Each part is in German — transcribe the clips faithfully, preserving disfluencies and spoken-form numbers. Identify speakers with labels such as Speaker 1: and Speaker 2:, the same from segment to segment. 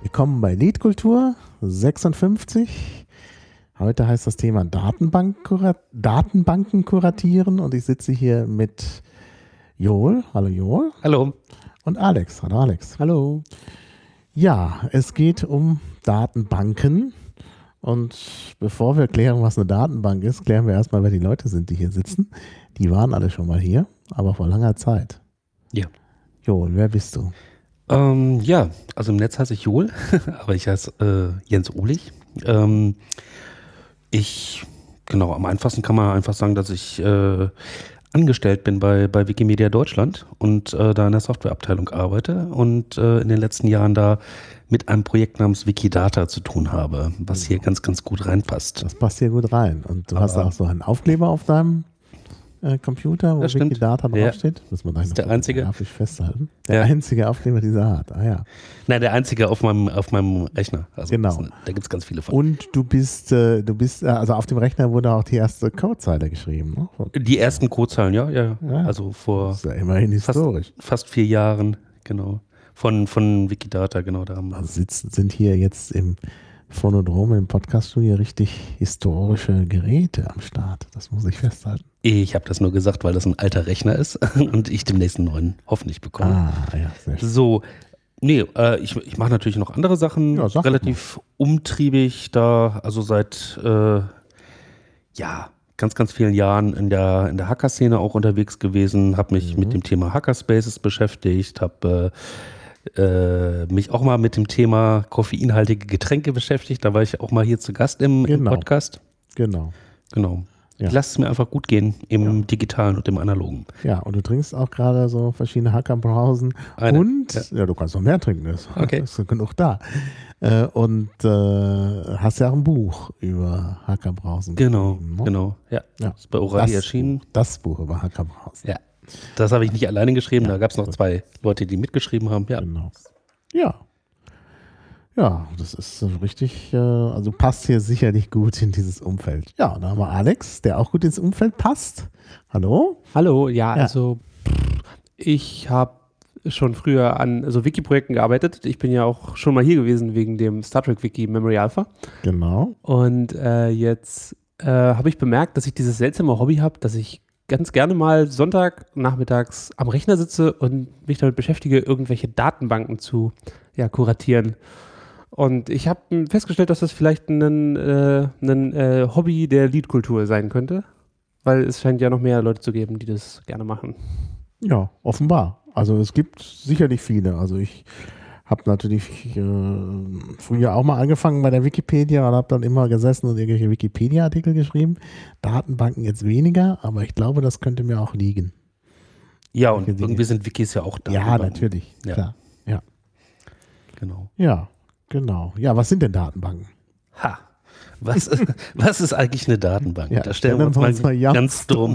Speaker 1: Willkommen bei Liedkultur sechsundfünfzig. Heute heißt das Thema Datenbank kurat- Datenbanken kuratieren und ich sitze hier mit Joel. Hallo Joel.
Speaker 2: Hallo.
Speaker 1: Und Alex. Hallo Alex.
Speaker 2: Hallo.
Speaker 1: Ja, es geht um Datenbanken und bevor wir klären, was eine Datenbank ist, klären wir erstmal, wer die Leute sind, die hier sitzen. Die waren alle schon mal hier, aber vor langer Zeit.
Speaker 2: Ja.
Speaker 1: Joel, wer bist du?
Speaker 2: Ähm, ja, also im Netz heiße ich Joel, aber ich heiße äh, Jens Ohlich. Ähm, ich, genau, am einfachsten kann man einfach sagen, dass ich äh, angestellt bin bei, bei Wikimedia Deutschland und äh, da in der Softwareabteilung arbeite und äh, in den letzten Jahren da mit einem Projekt namens Wikidata zu tun habe, was hier ganz, ganz gut reinpasst.
Speaker 1: Das passt hier gut rein. Und du
Speaker 2: Aber
Speaker 1: hast auch so einen Aufkleber auf deinem äh, Computer, wo
Speaker 2: Das stimmt.
Speaker 1: Wikidata
Speaker 2: Ja.
Speaker 1: draufsteht. Muss man gleich
Speaker 2: Das ist
Speaker 1: noch
Speaker 2: der einzige.
Speaker 1: grafisch festhalten. Der
Speaker 2: Ja.
Speaker 1: einzige Aufkleber dieser Art. Ah ja.
Speaker 2: Nein, der einzige auf meinem, auf meinem Rechner. Also
Speaker 1: Genau.
Speaker 2: das, da gibt es ganz viele von.
Speaker 1: Und du bist, äh, du bist, äh, also auf dem Rechner wurde auch die erste Codezeile geschrieben. Ne? Von-
Speaker 2: Die ersten Codezeilen, ja, ja, ja.
Speaker 1: Ja.
Speaker 2: Also vor
Speaker 1: Das ist ja immerhin historisch.
Speaker 2: fast vier Jahren, genau. Von, von Wikidata, genau, da haben wir.
Speaker 1: Also sitzen, sind hier jetzt im Phonodrom, im Podcaststudio richtig historische Geräte am Start. Das muss ich festhalten.
Speaker 2: Ich habe das nur gesagt, weil das ein alter Rechner ist und ich demnächst einen neuen hoffentlich bekomme.
Speaker 1: Ah, ja, sehr schön.
Speaker 2: So, nee, äh, ich, ich mache natürlich noch andere Sachen,
Speaker 1: Ja, sag
Speaker 2: relativ umtriebig da, also seit, äh, ja, ganz, ganz vielen Jahren in der, in der Hacker-Szene auch unterwegs gewesen, habe mich
Speaker 1: Mhm.
Speaker 2: mit dem Thema Hackerspaces beschäftigt, habe äh, äh, mich auch mal mit dem Thema koffeinhaltige Getränke beschäftigt, da war ich auch mal hier zu Gast im,
Speaker 1: Genau.
Speaker 2: im Podcast.
Speaker 1: Genau.
Speaker 2: Genau.
Speaker 1: Ja.
Speaker 2: Ich lasse es mir einfach gut gehen im
Speaker 1: Ja.
Speaker 2: digitalen und im analogen.
Speaker 1: Ja, und du trinkst auch gerade so verschiedene Hackerbrausen.
Speaker 2: Eine,
Speaker 1: Und,
Speaker 2: ja.
Speaker 1: ja. du kannst noch mehr trinken, das
Speaker 2: Okay.
Speaker 1: ist genug da. Äh, und äh, hast ja auch ein Buch über Hackerbrausen
Speaker 2: Genau,
Speaker 1: geschrieben, ne?
Speaker 2: genau. Ja,
Speaker 1: Ja.
Speaker 2: ist bei Orali
Speaker 1: Das
Speaker 2: erschienen.
Speaker 1: Buch, das Buch über Hackerbrausen.
Speaker 2: Ja, das habe ich nicht alleine geschrieben.
Speaker 1: Ja.
Speaker 2: Da gab es noch zwei Leute, die mitgeschrieben haben. Ja,
Speaker 1: Genau. Ja. Ja, das ist so richtig, äh, also passt hier sicherlich gut in dieses Umfeld. Ja, da haben wir Alex, der auch gut ins Umfeld passt. Hallo?
Speaker 3: Hallo, ja,
Speaker 1: Ja.
Speaker 3: also ich habe schon früher an so Wiki-Projekten gearbeitet. Ich bin ja auch schon mal hier gewesen wegen dem Star Trek Wiki Memory Alpha.
Speaker 1: Genau.
Speaker 3: Und äh, jetzt äh, habe ich bemerkt, dass ich dieses seltsame Hobby habe, dass ich ganz gerne mal Sonntag nachmittags am Rechner sitze und mich damit beschäftige, irgendwelche Datenbanken zu ja, kuratieren. Und ich habe festgestellt, dass das vielleicht ein, äh, ein äh, Hobby der Liedkultur sein könnte, weil es scheint ja noch mehr Leute zu geben, die das gerne machen.
Speaker 1: Ja, offenbar. Also es gibt sicherlich viele. Also ich habe natürlich äh, früher auch mal angefangen bei der Wikipedia und habe dann immer gesessen und irgendwelche Wikipedia-Artikel geschrieben. Datenbanken jetzt weniger, aber ich glaube, das könnte mir auch liegen.
Speaker 2: ja und
Speaker 1: Solche Dinge.
Speaker 2: irgendwie sind Wikis ja auch da.
Speaker 1: Ja, natürlich.
Speaker 2: Ja.
Speaker 1: Klar. Ja.
Speaker 2: Genau.
Speaker 1: Ja, genau. Ja, was sind denn Datenbanken?
Speaker 2: Ha, was, was ist eigentlich eine Datenbank?
Speaker 1: Ja,
Speaker 2: da stellen wir uns mal,
Speaker 1: uns mal ganz
Speaker 2: ganz dumm.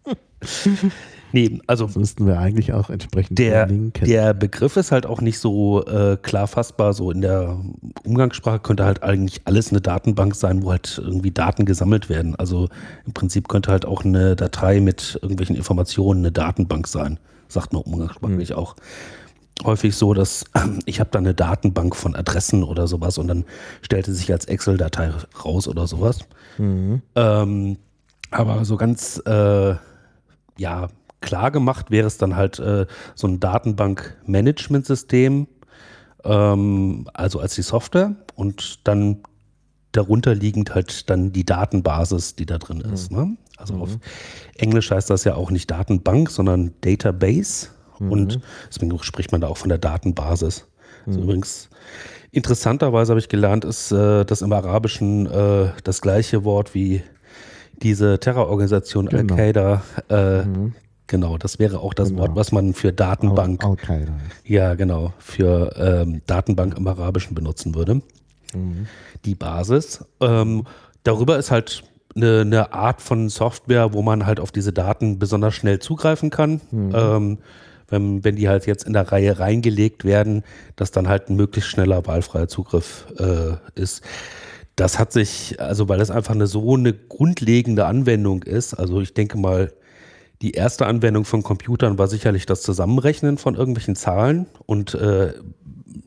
Speaker 2: Nee, also
Speaker 1: Das müssten wir eigentlich auch entsprechend
Speaker 2: der,
Speaker 1: verlinken.
Speaker 2: der Begriff ist halt auch nicht so äh, klar fassbar. So in der Umgangssprache könnte halt eigentlich alles eine Datenbank sein, wo halt irgendwie Daten gesammelt werden. Also im Prinzip könnte halt auch eine Datei mit irgendwelchen Informationen eine Datenbank sein. Sagt man umgangssprachlich auch. Häufig so, dass ich habe da eine Datenbank von Adressen oder sowas und dann stellte sich als Excel-Datei raus oder sowas.
Speaker 1: Mhm.
Speaker 2: Ähm, aber so ganz äh, ja, klar gemacht wäre es dann halt äh, so ein Datenbank-Management-System, ähm, also als die Software und dann darunter liegend halt dann die Datenbasis, die da drin ist. Ne? Also
Speaker 1: Mhm.
Speaker 2: auf Englisch heißt das ja auch nicht Datenbank, sondern Database und deswegen spricht man da auch von der Datenbasis. Also übrigens interessanterweise habe ich gelernt, ist äh, das im Arabischen äh, das gleiche Wort wie diese Terrororganisation
Speaker 1: Genau.
Speaker 2: Al-Qaida. Äh,
Speaker 1: Mhm.
Speaker 2: Genau, das wäre auch das
Speaker 1: Genau.
Speaker 2: Wort, was man für Datenbank,
Speaker 1: Al- Al-Qaida.
Speaker 2: ja genau, für ähm, Datenbank im Arabischen benutzen würde.
Speaker 1: Mhm.
Speaker 2: Die Basis. Ähm, darüber ist halt eine, eine Art von Software, wo man halt auf diese Daten besonders schnell zugreifen kann.
Speaker 1: Mhm.
Speaker 2: Ähm, wenn, wenn die halt jetzt in der Reihe reingelegt werden, dass dann halt ein möglichst schneller wahlfreier Zugriff äh, ist. Das hat sich, also weil das einfach eine so eine grundlegende Anwendung ist, also ich denke mal, die erste Anwendung von Computern war sicherlich das Zusammenrechnen von irgendwelchen Zahlen und äh,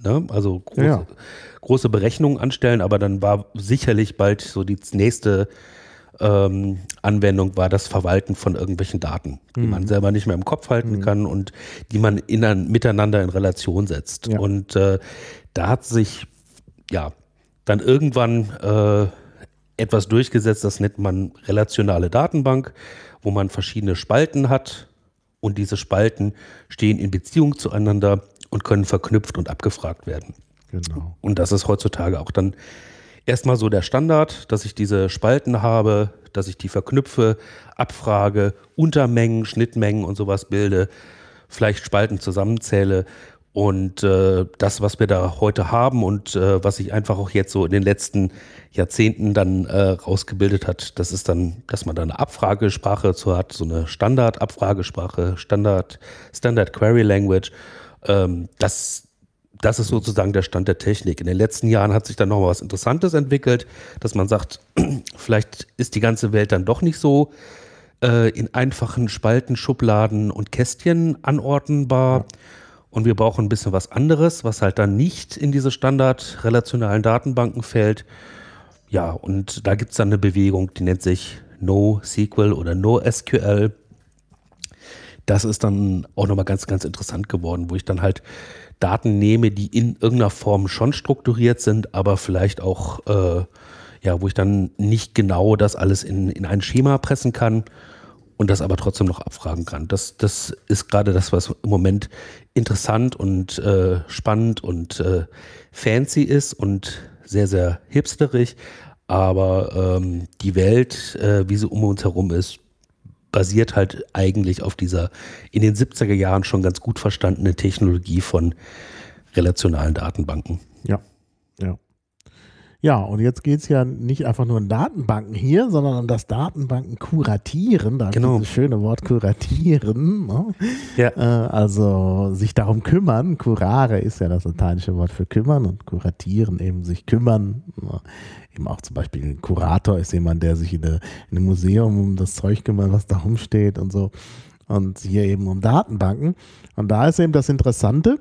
Speaker 2: ne? Also große,
Speaker 1: Ja.
Speaker 2: große Berechnungen anstellen, aber dann war sicherlich bald so die nächste ähm, Anwendung war das Verwalten von irgendwelchen Daten, die
Speaker 1: Mhm.
Speaker 2: man selber nicht mehr im Kopf halten
Speaker 1: Mhm.
Speaker 2: kann und die man in, miteinander in Relation setzt.
Speaker 1: Ja.
Speaker 2: Und äh, da hat sich ja dann irgendwann äh, etwas durchgesetzt, das nennt man relationale Datenbank, wo man verschiedene Spalten hat und diese Spalten stehen in Beziehung zueinander und können verknüpft und abgefragt werden.
Speaker 1: Genau.
Speaker 2: Und das ist heutzutage auch dann erstmal so der Standard, dass ich diese Spalten habe, dass ich die verknüpfe, abfrage, Untermengen, Schnittmengen und sowas bilde, vielleicht Spalten zusammenzähle. Und äh, das, was wir da heute haben und äh, was sich einfach auch jetzt so in den letzten Jahrzehnten dann äh, rausgebildet hat, das ist dann, dass man da eine Abfragesprache dazu hat, so eine Standard-Abfragesprache, Standard, Standard Query Language. Ähm, das, das ist sozusagen der Stand der Technik. In den letzten Jahren hat sich dann noch mal was Interessantes entwickelt, dass man sagt, vielleicht ist die ganze Welt dann doch nicht so äh, in einfachen Spalten, Schubladen und Kästchen anordnenbar. Ja. Und wir brauchen ein bisschen was anderes, was halt dann nicht in diese standard-relationalen Datenbanken fällt. Ja, und da gibt es dann eine Bewegung, die nennt sich NoSQL oder NoSQL. Das ist dann auch nochmal ganz, ganz interessant geworden, wo ich dann halt Daten nehme, die in irgendeiner Form schon strukturiert sind, aber vielleicht auch, äh, ja, wo ich dann nicht genau das alles in, in ein Schema pressen kann und das aber trotzdem noch abfragen kann. Das, das ist gerade das, was im Moment interessant und äh, spannend und äh, fancy ist und sehr, sehr hipsterig. Aber ähm, die Welt, äh, wie sie um uns herum ist, basiert halt eigentlich auf dieser in den siebziger Jahren schon ganz gut verstandenen Technologie von relationalen Datenbanken.
Speaker 1: Ja, ja. Ja, und jetzt geht es ja nicht einfach nur um Datenbanken hier, sondern um das Datenbanken kuratieren. Da
Speaker 2: genau.
Speaker 1: Dieses schöne Wort kuratieren. Ne?
Speaker 2: Ja.
Speaker 1: Äh, also sich darum kümmern. Curare ist ja das lateinische Wort für kümmern und kuratieren eben sich kümmern. Ne? Eben auch zum Beispiel ein Kurator ist jemand, der sich in, eine, in einem Museum um das Zeug kümmert, was da rumsteht und so. Und hier eben um Datenbanken. Und da ist eben das Interessante,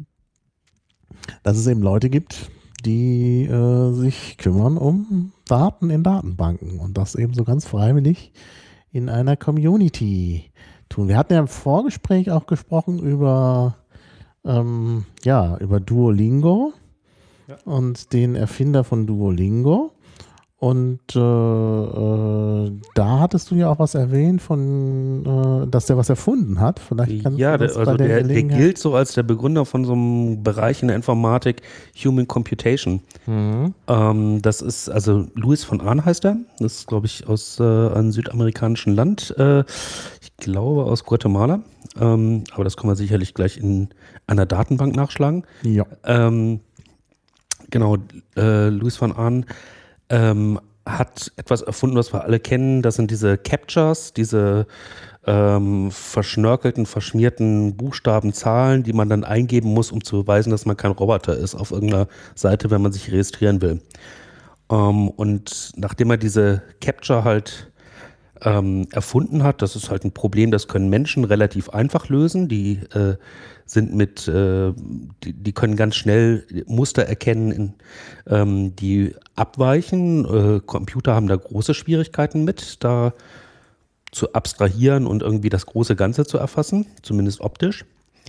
Speaker 1: dass es eben Leute gibt, die äh, sich kümmern um Daten in Datenbanken und das eben so ganz freiwillig in einer Community tun. Wir hatten ja im Vorgespräch auch gesprochen über, ähm, ja, über Duolingo ja. und den Erfinder von Duolingo. Und äh, äh, da hattest du ja auch was erwähnt, von, äh, dass der was erfunden hat. Vielleicht kannst
Speaker 2: ja,
Speaker 1: du das
Speaker 2: der, also
Speaker 1: bei der,
Speaker 2: der, der gilt so als der Begründer von so einem Bereich in der Informatik, Human Computation. Mhm. Ähm, das ist, also Louis von Ahn heißt er. Das ist, glaube ich, aus äh, einem südamerikanischen Land. Äh, ich glaube aus Guatemala. Ähm, aber das können wir sicherlich gleich in einer Datenbank nachschlagen.
Speaker 1: Ja.
Speaker 2: Ähm, genau, äh, Louis von Ahn Ähm, hat etwas erfunden, was wir alle kennen. Das sind diese Captchas, diese ähm, verschnörkelten, verschmierten Buchstaben, Zahlen, die man dann eingeben muss, um zu beweisen, dass man kein Roboter ist auf irgendeiner Seite, wenn man sich registrieren will. Ähm, und nachdem er diese Captcha halt ähm, erfunden hat, das ist halt ein Problem, das können Menschen relativ einfach lösen. Die äh, sind mit, äh, die, die können ganz schnell Muster erkennen, in, ähm, die abweichen. Äh, Computer haben da große Schwierigkeiten mit, da zu abstrahieren und irgendwie das große Ganze zu erfassen, zumindest optisch.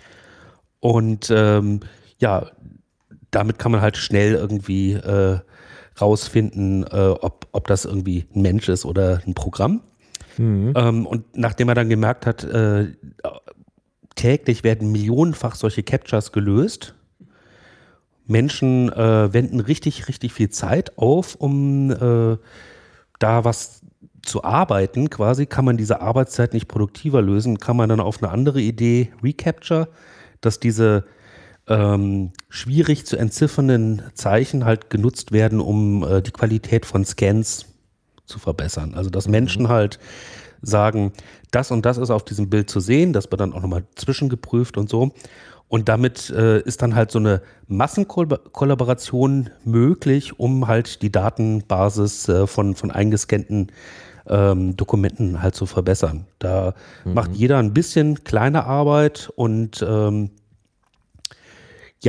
Speaker 2: Und ähm, ja, damit kann man halt schnell irgendwie äh, rausfinden, äh, ob, ob das irgendwie ein Mensch ist oder ein Programm. Mhm. Ähm, und nachdem er dann gemerkt hat, äh, täglich werden millionenfach solche Captchas gelöst. Menschen äh, wenden richtig, richtig viel Zeit auf, um äh, da was zu arbeiten. Quasi kann man diese Arbeitszeit nicht produktiver lösen, kann man dann auf eine andere Idee Recapture, dass diese ähm, schwierig zu entziffernden Zeichen halt genutzt werden, um äh, die Qualität von Scans zu verbessern. Also dass Menschen halt sagen, das und das ist auf diesem Bild zu sehen, das wird dann auch nochmal zwischengeprüft und so. Und damit äh, ist dann halt so eine Massenkollaboration möglich, um halt die Datenbasis äh, von, von eingescannten ähm, Dokumenten halt zu verbessern. Da mhm. macht jeder ein bisschen kleine Arbeit und ähm, ja,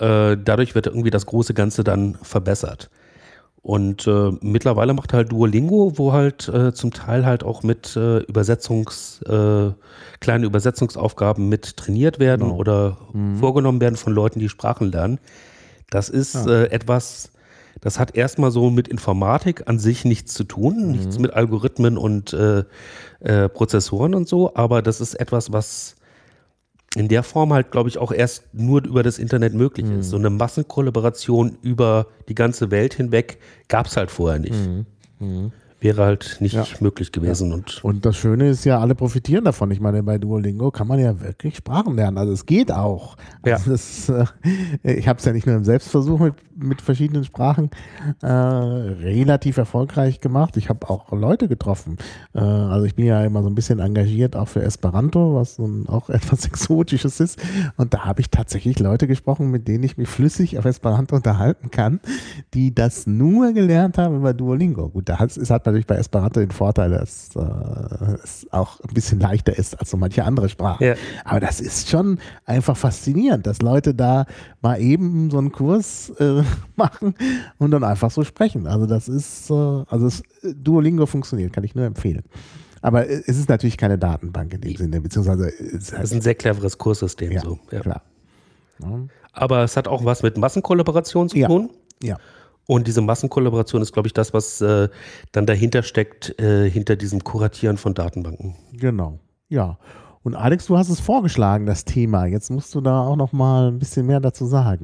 Speaker 2: äh, dadurch wird irgendwie das große Ganze dann verbessert. Und äh, mittlerweile macht halt Duolingo, wo halt äh, zum Teil halt auch mit äh, Übersetzungs, äh, kleine Übersetzungsaufgaben mit trainiert werden
Speaker 1: Genau.
Speaker 2: oder
Speaker 1: Mhm.
Speaker 2: vorgenommen werden von Leuten, die Sprachen lernen. Das ist
Speaker 1: Ja.
Speaker 2: äh, etwas, das hat erstmal so mit Informatik an sich nichts zu tun,
Speaker 1: Mhm.
Speaker 2: nichts mit Algorithmen und äh, äh, Prozessoren und so, aber das ist etwas, was in der Form halt, glaube ich, auch erst nur über das Internet möglich
Speaker 1: Mhm.
Speaker 2: ist. So eine Massenkollaboration über die ganze Welt hinweg gab es halt vorher nicht.
Speaker 1: Mhm. Mhm.
Speaker 2: Wäre halt nicht
Speaker 1: Ja.
Speaker 2: möglich gewesen. Und
Speaker 1: Und das Schöne ist ja, alle profitieren davon. Ich meine, bei Duolingo kann man ja wirklich Sprachen lernen. Also es geht auch.
Speaker 2: Ja.
Speaker 1: Also das, äh, ich habe es ja nicht nur im Selbstversuch mit, mit verschiedenen Sprachen äh, relativ erfolgreich gemacht. Ich habe auch Leute getroffen. Äh, also ich bin ja immer so ein bisschen engagiert auch für Esperanto, was nun auch etwas Exotisches ist. Und da habe ich tatsächlich Leute gesprochen, mit denen ich mich flüssig auf Esperanto unterhalten kann, die das nur gelernt haben über Duolingo. Gut, da hat, es hat natürlich bei Esperanto den Vorteil, dass äh, es auch ein bisschen leichter ist als so manche andere Sprachen.
Speaker 2: Ja.
Speaker 1: Aber das ist schon einfach faszinierend, dass Leute da mal eben so einen Kurs äh, machen und dann einfach so sprechen. Also das ist, äh, also es, Duolingo funktioniert, kann ich nur empfehlen. Aber es ist natürlich keine Datenbank in dem Sinne, beziehungsweise es
Speaker 2: das ist ein sehr cleveres Kurssystem.
Speaker 1: ja,
Speaker 2: so. Ja.
Speaker 1: klar. Ja.
Speaker 2: Aber es hat auch was mit Massenkollaboration zu
Speaker 1: Ja.
Speaker 2: tun.
Speaker 1: Ja.
Speaker 2: Und diese Massenkollaboration ist, glaube ich, das, was äh, dann dahinter steckt, äh, hinter diesem Kuratieren von Datenbanken.
Speaker 1: Genau, ja. Und Alex, du hast es vorgeschlagen, das Thema. Jetzt musst du da auch noch mal ein bisschen mehr dazu sagen.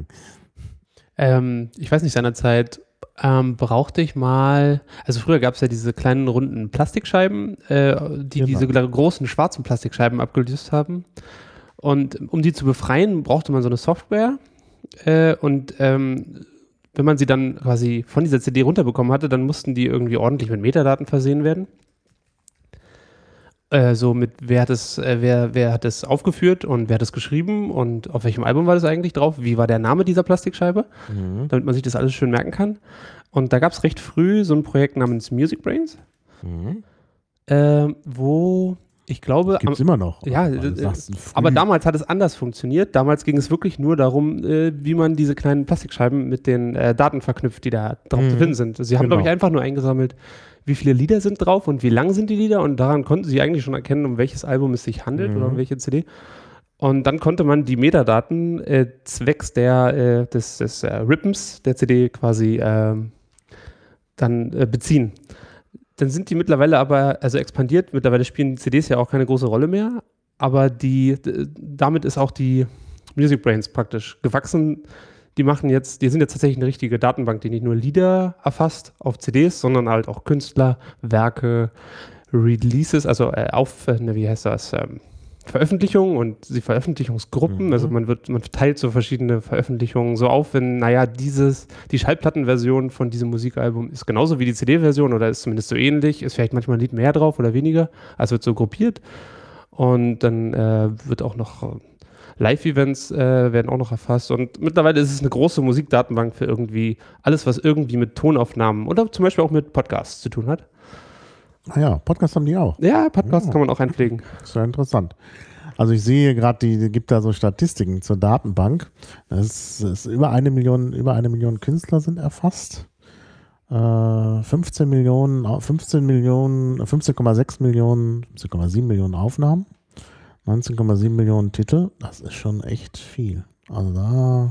Speaker 3: Ähm, ich weiß nicht, seinerzeit ähm, brauchte ich mal, also früher gab es ja diese kleinen runden Plastikscheiben, äh, die
Speaker 1: Genau.
Speaker 3: diese großen schwarzen Plastikscheiben abgelöst haben. Und um die zu befreien, brauchte man so eine Software. Äh, und ähm, wenn man sie dann quasi von dieser C D runterbekommen hatte, dann mussten die irgendwie ordentlich mit Metadaten versehen werden. Äh, so mit, wer hat, es, äh, wer, wer hat es aufgeführt und wer hat es geschrieben und auf welchem Album war das eigentlich drauf, wie war der Name dieser Plastikscheibe,
Speaker 1: Mhm.
Speaker 3: damit man sich das alles schön merken kann. Und da gab es recht früh so ein Projekt namens Music Brains,
Speaker 1: Mhm.
Speaker 3: äh, wo ich glaube,
Speaker 1: Gibt es immer noch.
Speaker 3: ja,
Speaker 1: Also, du
Speaker 3: äh,
Speaker 1: sagst, früh-
Speaker 3: aber damals hat es anders funktioniert. Damals ging es wirklich nur darum, äh, wie man diese kleinen Plastikscheiben mit den äh, Daten verknüpft, die da drauf
Speaker 1: Mhm.
Speaker 3: zu finden sind. Sie haben,
Speaker 1: Genau.
Speaker 3: glaube ich, einfach nur eingesammelt, wie viele Lieder sind drauf und wie lang sind die Lieder. Und daran konnten sie eigentlich schon erkennen, um welches Album es sich handelt
Speaker 1: Mhm.
Speaker 3: oder um welche C D. Und dann konnte man die Metadaten äh, zwecks der, äh, des, des äh, Rippens der C D quasi ähm, dann äh, beziehen. Dann sind die mittlerweile aber, also expandiert, mittlerweile spielen die C Ds ja auch keine große Rolle mehr, aber die, d- damit ist auch die Music Brains praktisch gewachsen. Die machen jetzt, die sind jetzt tatsächlich eine richtige Datenbank, die nicht nur Lieder erfasst auf C Ds, sondern halt auch Künstler, Werke, Releases, also äh, auf, äh, ne, wie heißt das, ähm, Veröffentlichungen und die Veröffentlichungsgruppen,
Speaker 1: Mhm.
Speaker 3: also man wird, man teilt so verschiedene Veröffentlichungen so auf, wenn, naja, dieses, die Schallplattenversion von diesem Musikalbum ist genauso wie die C D-Version oder ist zumindest so ähnlich, ist vielleicht manchmal ein Lied mehr drauf oder weniger, also wird so gruppiert und dann äh, wird auch noch äh, Live-Events äh, werden auch noch erfasst und mittlerweile ist es eine große Musikdatenbank für irgendwie alles, was irgendwie mit Tonaufnahmen oder zum Beispiel auch mit Podcasts zu tun hat.
Speaker 1: Ah ja, Podcast haben die auch.
Speaker 3: Ja, Podcasts
Speaker 1: Ja.
Speaker 3: kann man auch einpflegen.
Speaker 1: Das ist ja interessant. Also ich sehe gerade, die, die gibt da so Statistiken zur Datenbank. Das ist, ist über eine Million, über eine Million Künstler sind erfasst. Äh, fünfzehn Millionen, au- fünfzehn Millionen, fünfzehn Komma sechs Millionen, fünfzehn Komma sieben Millionen Aufnahmen, neunzehn Komma sieben Millionen Titel. Das ist schon echt viel. Also da,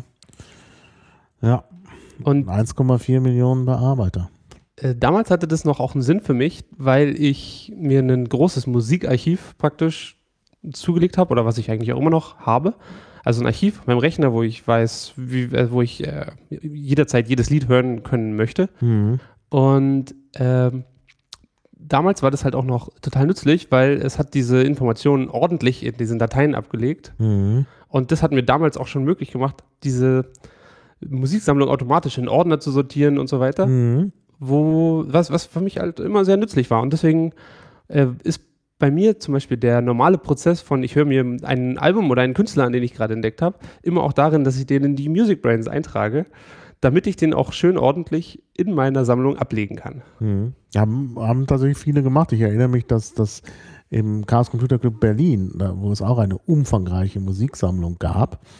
Speaker 1: ja,
Speaker 3: Und
Speaker 1: eins Komma vier Millionen Bearbeiter.
Speaker 3: Äh, damals hatte das noch auch einen Sinn für mich, weil ich mir ein großes Musikarchiv praktisch zugelegt habe oder was ich eigentlich auch immer noch habe. Also ein Archiv auf meinem Rechner, wo ich weiß, wie, äh, wo ich äh, jederzeit jedes Lied hören können möchte.
Speaker 1: Mhm.
Speaker 3: Und ähm, damals war das halt auch noch total nützlich, weil es hat diese Informationen ordentlich in diesen Dateien abgelegt.
Speaker 1: Mhm.
Speaker 3: Und das hat mir damals auch schon möglich gemacht, diese Musiksammlung automatisch in Ordner zu sortieren und so weiter.
Speaker 1: Mhm.
Speaker 3: Wo, was, was für mich halt immer sehr nützlich war. Und deswegen äh, ist bei mir zum Beispiel der normale Prozess von, ich höre mir ein Album oder einen Künstler an, den ich gerade entdeckt habe, immer auch darin, dass ich den in die Music Brains eintrage, damit ich den auch schön ordentlich in meiner Sammlung ablegen kann.
Speaker 1: Mhm. Haben, haben tatsächlich viele gemacht. Ich erinnere mich, dass das im Chaos Computer Club Berlin, da, wo es auch eine umfangreiche Musiksammlung gab,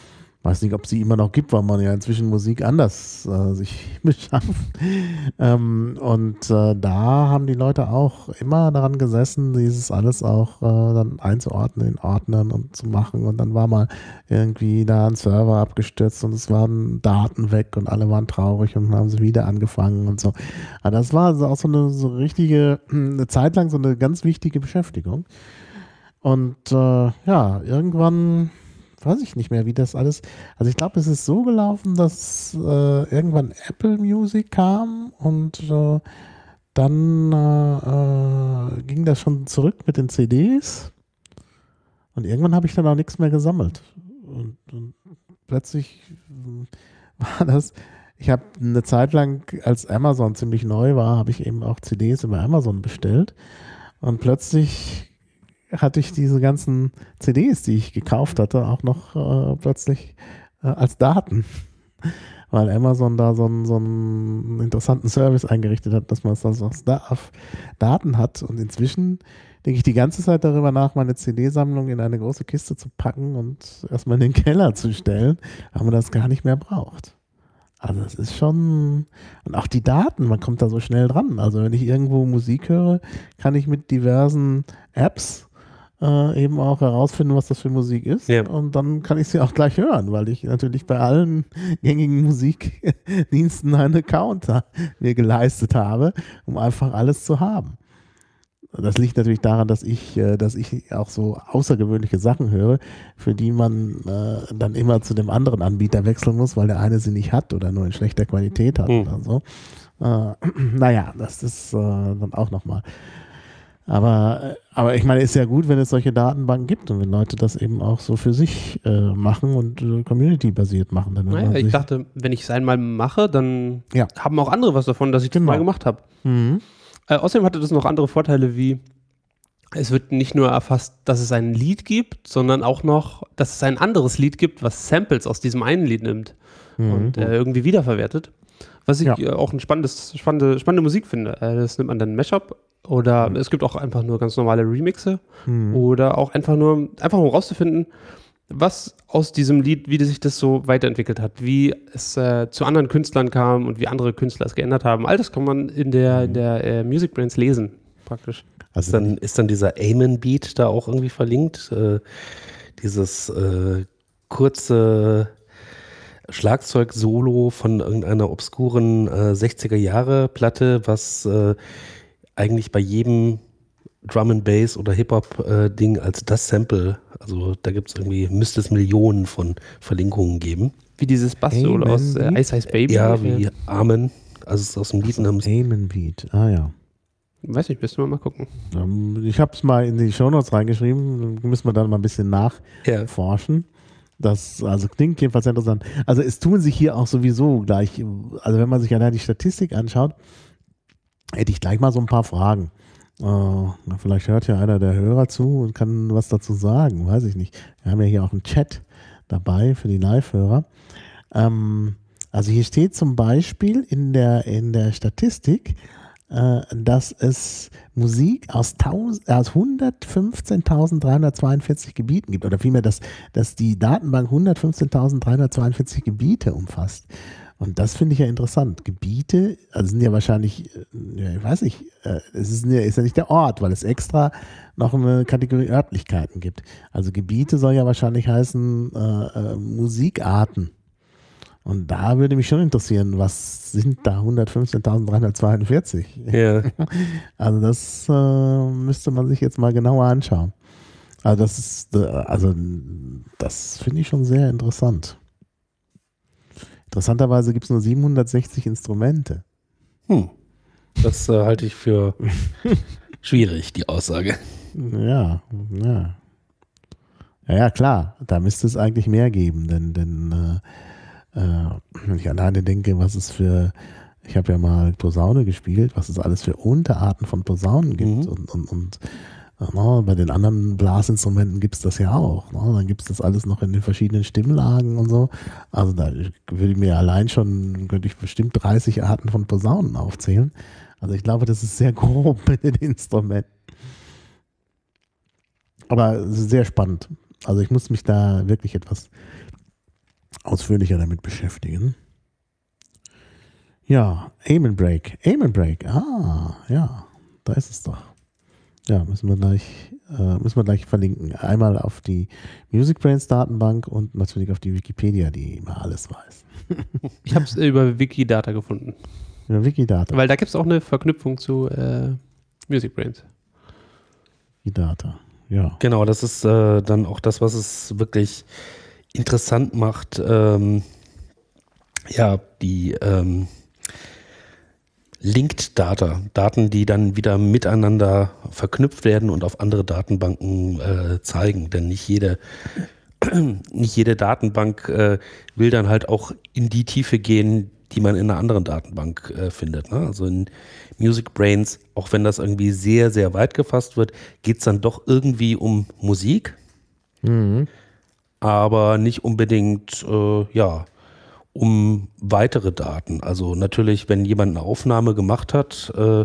Speaker 1: weiß nicht, ob sie immer noch gibt, weil man ja inzwischen Musik anders äh, sich beschafft. Ähm, und äh, da haben die Leute auch immer daran gesessen, dieses alles auch äh, dann einzuordnen in Ordnern und zu machen. Und dann war mal irgendwie da ein Server abgestürzt und es waren Daten weg und alle waren traurig und haben sie wieder angefangen und so. Aber das war also auch so eine so richtige, eine Zeit lang so eine ganz wichtige Beschäftigung. Und äh, ja, irgendwann weiß ich nicht mehr, wie das alles. Also ich glaube, es ist so gelaufen, dass äh, irgendwann Apple Music kam und äh, dann äh, äh, ging das schon zurück mit den C Ds und irgendwann habe ich dann auch nichts mehr gesammelt. Und, und plötzlich war das, ich habe eine Zeit lang, als Amazon ziemlich neu war, habe ich eben auch C Ds über Amazon bestellt und plötzlich hatte ich diese ganzen C Ds, die ich gekauft hatte, auch noch äh, plötzlich äh, als Daten. Weil Amazon da so einen, so einen interessanten Service eingerichtet hat, dass man es also als da auf Daten hat. Und inzwischen denke ich die ganze Zeit darüber nach, meine C D-Sammlung in eine große Kiste zu packen und erstmal in den Keller zu stellen, weil man das gar nicht mehr braucht. Also es ist schon, und auch die Daten, man kommt da so schnell dran. Also wenn ich irgendwo Musik höre, kann ich mit diversen Apps Äh, eben auch herausfinden, was das für Musik ist.
Speaker 2: Ja.
Speaker 1: Und dann kann ich sie auch gleich hören, weil ich natürlich bei allen gängigen Musikdiensten einen Account da, mir geleistet habe, um einfach alles zu haben. Das liegt natürlich daran, dass ich, äh, dass ich auch so außergewöhnliche Sachen höre, für die man äh, dann immer zu dem anderen Anbieter wechseln muss, weil der eine sie nicht hat oder nur in schlechter Qualität hat
Speaker 2: Mhm.
Speaker 1: oder so. Äh, naja, das ist äh, dann auch nochmal. Aber, aber ich meine, es ist ja gut, wenn es solche Datenbanken gibt und wenn Leute das eben auch so für sich äh, machen und äh, community-basiert machen. Dann
Speaker 3: Naja, ich dachte, wenn ich es einmal mache, dann
Speaker 1: Ja.
Speaker 3: haben auch andere was davon, dass ich das
Speaker 1: Genau.
Speaker 3: mal gemacht habe.
Speaker 1: Mhm.
Speaker 3: Äh, außerdem hatte das noch andere Vorteile, wie es wird nicht nur erfasst, dass es ein Lied gibt, sondern auch noch, dass es ein anderes Lied gibt, was Samples aus diesem einen Lied nimmt
Speaker 1: Mhm.
Speaker 3: und äh, irgendwie wiederverwertet. Was ich
Speaker 1: Ja.
Speaker 3: äh, auch ein spannendes, spannende, spannende Musik finde. Äh, das nimmt man dann Mashup oder es gibt auch einfach nur ganz normale Remixe
Speaker 1: Mhm.
Speaker 3: oder auch einfach nur, einfach um rauszufinden, was aus diesem Lied, wie sich das so weiterentwickelt hat, wie es äh, zu anderen Künstlern kam und wie andere Künstler es geändert haben. All das kann man in der, in der äh, Music Brains lesen, praktisch.
Speaker 2: Ist
Speaker 1: Also
Speaker 2: dann, ist dann dieser Amen-Beat da auch irgendwie verlinkt? Äh, dieses äh, kurze Schlagzeug-Solo von irgendeiner obskuren äh, sechziger-Jahre-Platte, was äh, eigentlich bei jedem Drum and Bass oder Hip-Hop-Ding als das Sample, also da gibt es irgendwie, müsste es Millionen von Verlinkungen geben.
Speaker 3: Wie dieses Bass-Solo
Speaker 1: Amen
Speaker 3: aus äh,
Speaker 1: Beat?
Speaker 3: Ice Ice Baby.
Speaker 2: Ja,
Speaker 3: ungefähr.
Speaker 2: wie Amen, also es ist aus dem Lied namens.
Speaker 1: Amen Beat. Ah ja.
Speaker 3: Weiß nicht, müssen wir mal gucken.
Speaker 1: Ähm, Ich habe es mal in die Shownotes reingeschrieben, müssen wir dann mal ein bisschen nachforschen.
Speaker 2: Ja.
Speaker 1: Das also klingt jedenfalls sehr interessant. Also es tun sich hier auch sowieso gleich, also wenn man sich allein die Statistik anschaut, hätte ich gleich mal so ein paar Fragen. Äh, na, vielleicht hört ja einer der Hörer zu und kann was dazu sagen, weiß ich nicht. Wir haben ja hier auch einen Chat dabei für die Live-Hörer. Ähm, also hier steht zum Beispiel in der, in der Statistik, äh, dass es Musik aus, aus hundertfünfzehntausenddreihundertzweiundvierzig Gebieten gibt, oder vielmehr, dass, dass die Datenbank hundertfünfzehntausenddreihundertzweiundvierzig Gebiete umfasst. Und das finde ich ja interessant. Gebiete, also sind ja wahrscheinlich, ja, ich weiß nicht, äh, es ist ja, ist ja nicht der Ort, weil es extra noch eine Kategorie Örtlichkeiten gibt. Also Gebiete soll ja wahrscheinlich heißen äh, äh, Musikarten. Und da würde mich schon interessieren, was sind da hundertfünfzehntausenddreihundertzweiundvierzig?
Speaker 2: Ja.
Speaker 1: Also das äh, müsste man sich jetzt mal genauer anschauen. Also das ist, äh, also das finde ich schon sehr interessant. Interessanterweise gibt es nur siebenhundertsechzig Instrumente.
Speaker 2: Hm. Das äh, halte ich für schwierig, die Aussage.
Speaker 1: Ja, ja. Ja, ja, klar. Da müsste es eigentlich mehr geben, denn, denn äh, äh, wenn ich alleine denke, was es für, ich habe ja mal Posaune gespielt, was es alles für Unterarten von Posaunen gibt
Speaker 2: Mhm.
Speaker 1: und, und, und na, bei den anderen Blasinstrumenten gibt es das ja auch. Na, dann gibt es das alles noch in den verschiedenen Stimmlagen und so. Also da würde ich mir allein schon, könnte ich bestimmt dreißig Arten von Posaunen aufzählen. Also ich glaube, das ist sehr grob mit den Instrumenten. Aber es ist sehr spannend. Also ich muss mich da wirklich etwas ausführlicher damit beschäftigen. Ja, Aim and Break. Aim and Break. Ah, ja, da ist es doch. Ja, müssen wir gleich, äh, müssen wir gleich verlinken. Einmal auf die MusicBrainz Datenbank und natürlich auf die Wikipedia, die immer alles weiß.
Speaker 3: Ich habe es über Wikidata gefunden.
Speaker 1: Über Wikidata.
Speaker 3: Weil da gibt es auch eine Verknüpfung zu äh, MusicBrainz.
Speaker 1: Wikidata, ja.
Speaker 2: Genau, das ist äh, dann auch das, was es wirklich interessant macht. Ähm, ja, die ähm, Linked Data, Daten, die dann wieder miteinander verknüpft werden und auf andere Datenbanken äh, zeigen. Denn nicht jede, nicht jede Datenbank äh, will dann halt auch in die Tiefe gehen, die man in einer anderen Datenbank äh, findet. Ne? Also in MusicBrainz, auch wenn das irgendwie sehr, sehr weit gefasst wird, geht es dann doch irgendwie um Musik,
Speaker 1: Mhm.
Speaker 2: aber nicht unbedingt, äh, ja, um weitere Daten. Also natürlich, wenn jemand eine Aufnahme gemacht hat, äh,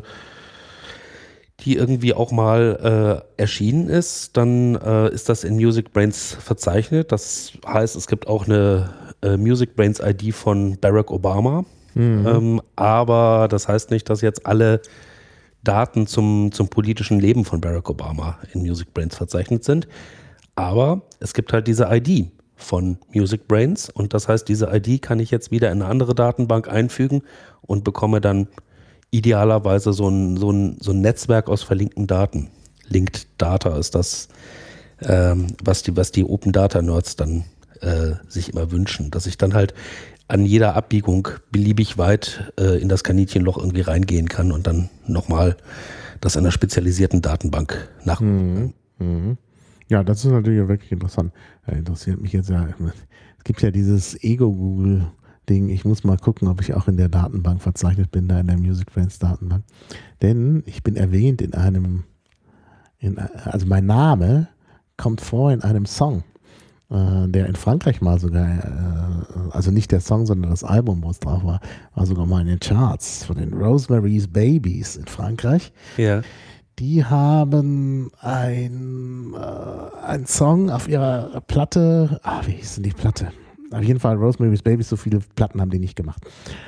Speaker 2: die irgendwie auch mal äh, erschienen ist, dann äh, ist das in MusicBrainz verzeichnet. Das heißt, es gibt auch eine äh, MusicBrainz I D von Barack Obama.
Speaker 1: Mhm.
Speaker 2: Ähm, aber das heißt nicht, dass jetzt alle Daten zum, zum politischen Leben von Barack Obama in MusicBrainz verzeichnet sind. Aber es gibt halt diese I D von MusicBrainz und das heißt, diese I D kann ich jetzt wieder in eine andere Datenbank einfügen und bekomme dann idealerweise so ein, so ein, so ein Netzwerk aus verlinkten Daten. Linked Data ist das, ähm, was die, was die Open Data Nerds dann äh, sich immer wünschen, dass ich dann halt an jeder Abbiegung beliebig weit äh, in das Kaninchenloch irgendwie reingehen kann und dann nochmal das in einer spezialisierten Datenbank nachgucken kann.
Speaker 1: Mhm. Mhm. Ja, das ist natürlich wirklich interessant. Ja, interessiert mich jetzt ja. Es gibt ja dieses Ego-Google-Ding. Ich muss mal gucken, ob ich auch in der Datenbank verzeichnet bin, da in der MusicBrainz Datenbank. Denn ich bin erwähnt in einem, in, also mein Name kommt vor in einem Song, äh, der in Frankreich mal sogar, äh, also nicht der Song, sondern das Album, wo es drauf war, war sogar mal in den Charts von den Rosemary's Babies in Frankreich.
Speaker 2: Ja.
Speaker 1: Die haben ein, äh, ein Song auf ihrer Platte, ah, wie hieß denn die Platte? Auf jeden Fall Rosemary's Babies, so viele Platten haben die nicht gemacht.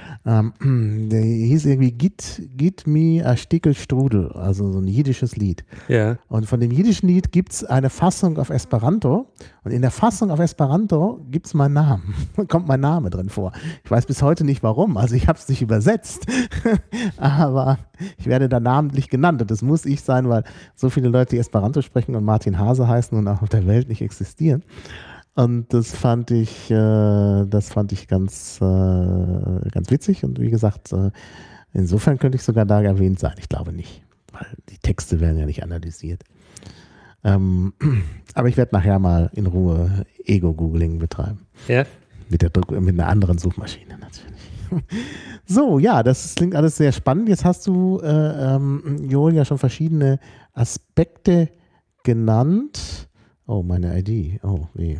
Speaker 1: Ähm, der hieß irgendwie Git, Git me a Stickel Strudel, also so ein jiddisches Lied.
Speaker 2: Ja.
Speaker 1: Und von dem jiddischen Lied gibt es eine Fassung auf Esperanto. Und in der Fassung auf Esperanto gibt es meinen Namen. Kommt mein Name drin vor. Ich weiß bis heute nicht warum. Also ich habe es nicht übersetzt. Aber ich werde da namentlich genannt. Und das muss ich sein, weil so viele Leute, die Esperanto sprechen und Martin Hase heißen und auch auf der Welt nicht existieren. Und das fand ich, äh, das fand ich ganz, äh, ganz witzig. Und wie gesagt, äh, insofern könnte ich sogar da erwähnt sein. Ich glaube nicht, weil die Texte werden ja nicht analysiert. Ähm, aber ich werde nachher mal in Ruhe Ego-Googling betreiben.
Speaker 2: Ja.
Speaker 1: Mit, der, mit einer anderen Suchmaschine natürlich. So, ja, das klingt alles sehr spannend. Jetzt hast du, äh, ähm, Joel, ja schon verschiedene Aspekte genannt. Oh, meine I D. Oh, weh.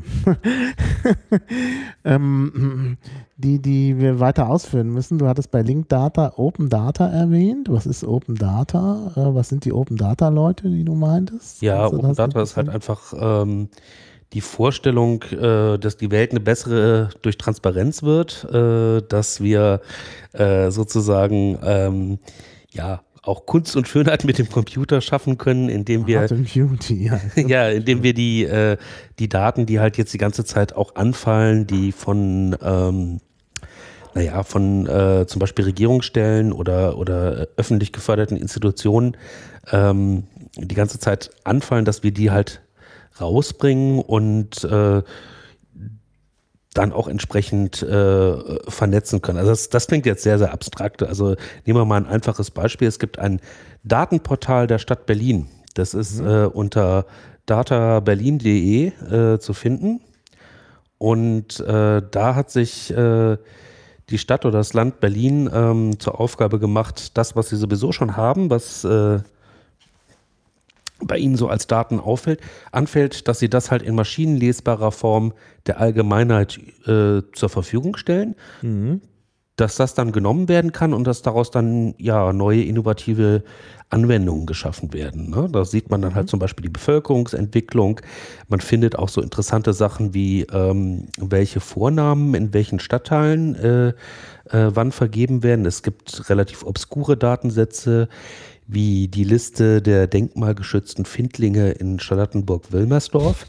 Speaker 1: ähm, die, die wir weiter ausführen müssen. Du hattest bei Linked Data Open Data erwähnt. Was ist Open Data? Äh, was sind die Open Data Leute, die du meintest?
Speaker 2: Ja,
Speaker 1: Also,
Speaker 2: Open Data ist halt einfach ähm, die Vorstellung, äh, dass die Welt eine bessere durch Transparenz wird, äh, dass wir äh, sozusagen ähm, ja auch Kunst und Schönheit mit dem Computer schaffen können, indem wir
Speaker 1: Art and Beauty, ja.
Speaker 2: ja, indem wir die äh, die Daten, die halt jetzt die ganze Zeit auch anfallen, die von ähm, naja, von äh, zum Beispiel Regierungsstellen oder oder äh, öffentlich geförderten Institutionen ähm, die ganze Zeit anfallen, dass wir die halt rausbringen und äh, dann auch entsprechend äh, vernetzen können. Also das, das klingt jetzt sehr, sehr abstrakt. Also nehmen wir mal ein einfaches Beispiel. Es gibt ein Datenportal der Stadt Berlin. Das ist mhm. äh, unter data berlin punkt de äh, zu finden. Und äh, da hat sich äh, die Stadt oder das Land Berlin ähm, zur Aufgabe gemacht, das, was sie sowieso schon haben, was äh, bei ihnen so als Daten auffällt, anfällt, dass sie das halt in maschinenlesbarer Form der Allgemeinheit äh, zur Verfügung stellen.
Speaker 1: Mhm.
Speaker 2: dass das dann genommen werden kann und dass daraus dann ja neue innovative Anwendungen geschaffen werden. Ne? Da sieht man dann halt zum Beispiel die Bevölkerungsentwicklung. Man findet auch so interessante Sachen wie ähm, welche Vornamen in welchen Stadtteilen äh, äh, wann vergeben werden. Es gibt relativ obskure Datensätze wie die Liste der denkmalgeschützten Findlinge in Charlottenburg-Wilmersdorf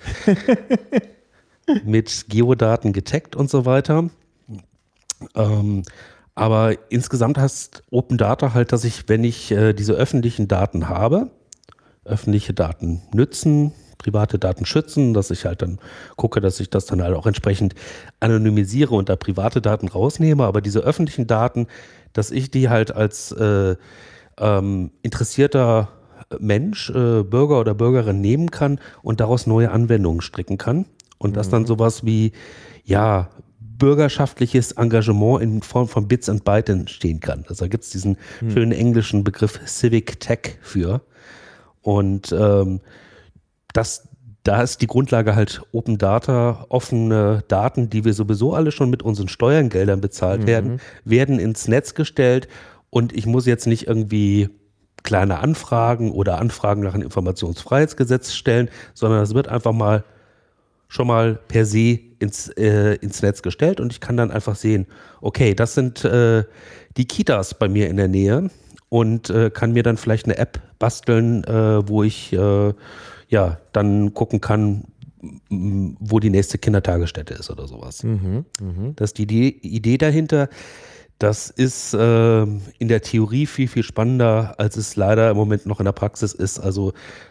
Speaker 2: mit Geodaten getaggt und so weiter. Ähm, aber insgesamt heißt Open Data halt, dass ich, wenn ich äh, diese öffentlichen Daten habe, öffentliche Daten nützen, private Daten schützen, dass ich halt dann gucke, dass ich das dann halt auch entsprechend anonymisiere und da private Daten rausnehme, aber diese öffentlichen Daten, dass ich die halt als äh, ähm, interessierter Mensch, äh, Bürger oder Bürgerin nehmen kann und daraus neue Anwendungen stricken kann und mhm. das dann sowas wie, ja, bürgerschaftliches Engagement in Form von Bits and Bytes entstehen kann. Also da gibt es diesen hm. schönen englischen Begriff Civic Tech für. Und ähm, das, da ist die Grundlage halt Open Data, offene Daten, die wir sowieso alle schon mit unseren Steuergeldern bezahlt mhm. werden, werden ins Netz gestellt und ich muss jetzt nicht irgendwie kleine Anfragen oder Anfragen nach einem Informationsfreiheitsgesetz stellen, sondern es wird einfach mal schon mal per se ins, äh, ins Netz gestellt und ich kann dann einfach sehen, okay, das sind äh, die Kitas bei mir in der Nähe und äh, kann mir dann vielleicht eine App basteln, äh, wo ich äh, ja dann gucken kann, wo die nächste Kindertagesstätte ist oder sowas. Mhm, mh. Das ist die Idee, Idee dahinter. Das ist äh, in der Theorie viel, viel spannender, als es leider im Moment noch in der Praxis ist. Also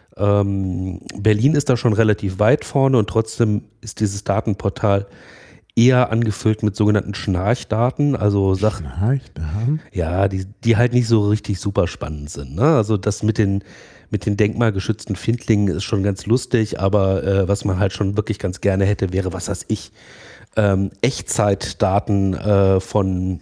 Speaker 2: Ähm, Berlin ist da schon relativ weit vorne und trotzdem ist dieses Datenportal eher angefüllt mit sogenannten Schnarchdaten, also Sachen,
Speaker 1: Schnarchdaten?
Speaker 2: Ja, die, die halt nicht so richtig super spannend sind. Ne? Also das mit den, mit den denkmalgeschützten Findlingen ist schon ganz lustig, aber äh, was man halt schon wirklich ganz gerne hätte, wäre, was weiß ich, ähm, Echtzeitdaten äh, von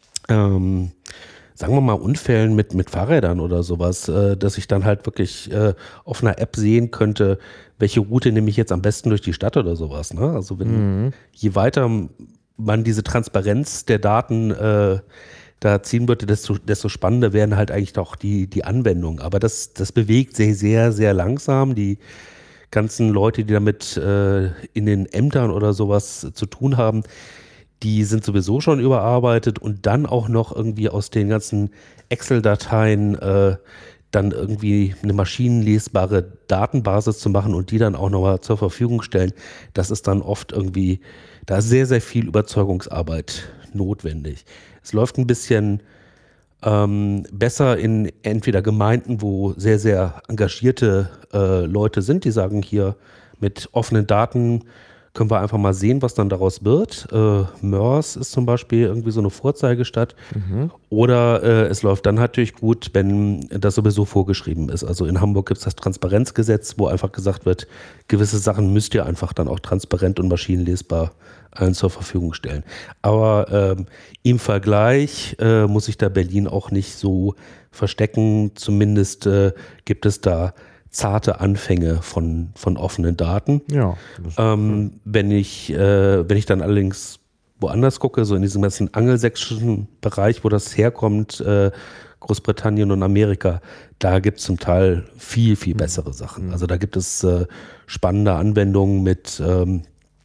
Speaker 2: ähm, sagen wir mal, Unfällen mit, mit Fahrrädern oder sowas, äh, dass ich dann halt wirklich äh, auf einer App sehen könnte, welche Route nehme ich jetzt am besten durch die Stadt oder sowas. Ne? Also wenn, mhm. je weiter man diese Transparenz der Daten äh, da ziehen würde, desto, desto spannender werden halt eigentlich auch die, die Anwendungen. Aber das, das bewegt sich sehr, sehr langsam. Die ganzen Leute, die damit äh, in den Ämtern oder sowas zu tun haben, die sind sowieso schon überarbeitet und dann auch noch irgendwie aus den ganzen Excel-Dateien äh, dann irgendwie eine maschinenlesbare Datenbasis zu machen und die dann auch nochmal zur Verfügung stellen, das ist dann oft irgendwie, da ist sehr, sehr viel Überzeugungsarbeit notwendig. Es läuft ein bisschen ähm, besser in entweder Gemeinden, wo sehr, sehr engagierte äh, Leute sind, die sagen, hier mit offenen Daten können wir einfach mal sehen, was dann daraus wird. Äh, Mörs ist zum Beispiel irgendwie so eine Vorzeigestadt. Mhm. Oder äh, es läuft dann natürlich gut, wenn das sowieso vorgeschrieben ist. Also in Hamburg gibt es das Transparenzgesetz, wo einfach gesagt wird, gewisse Sachen müsst ihr einfach dann auch transparent und maschinenlesbar allen zur Verfügung stellen. Aber ähm, im Vergleich äh, muss sich da Berlin auch nicht so verstecken. Zumindest äh, gibt es da zarte Anfänge von, von offenen Daten.
Speaker 1: Ja.
Speaker 2: Ähm, wenn ich, äh, wenn ich dann allerdings woanders gucke, so in diesem ganzen angelsächsischen Bereich, wo das herkommt, äh, Großbritannien und Amerika, da gibt es zum Teil viel, viel bessere Sachen. Also da gibt es äh, spannende Anwendungen mit ähm,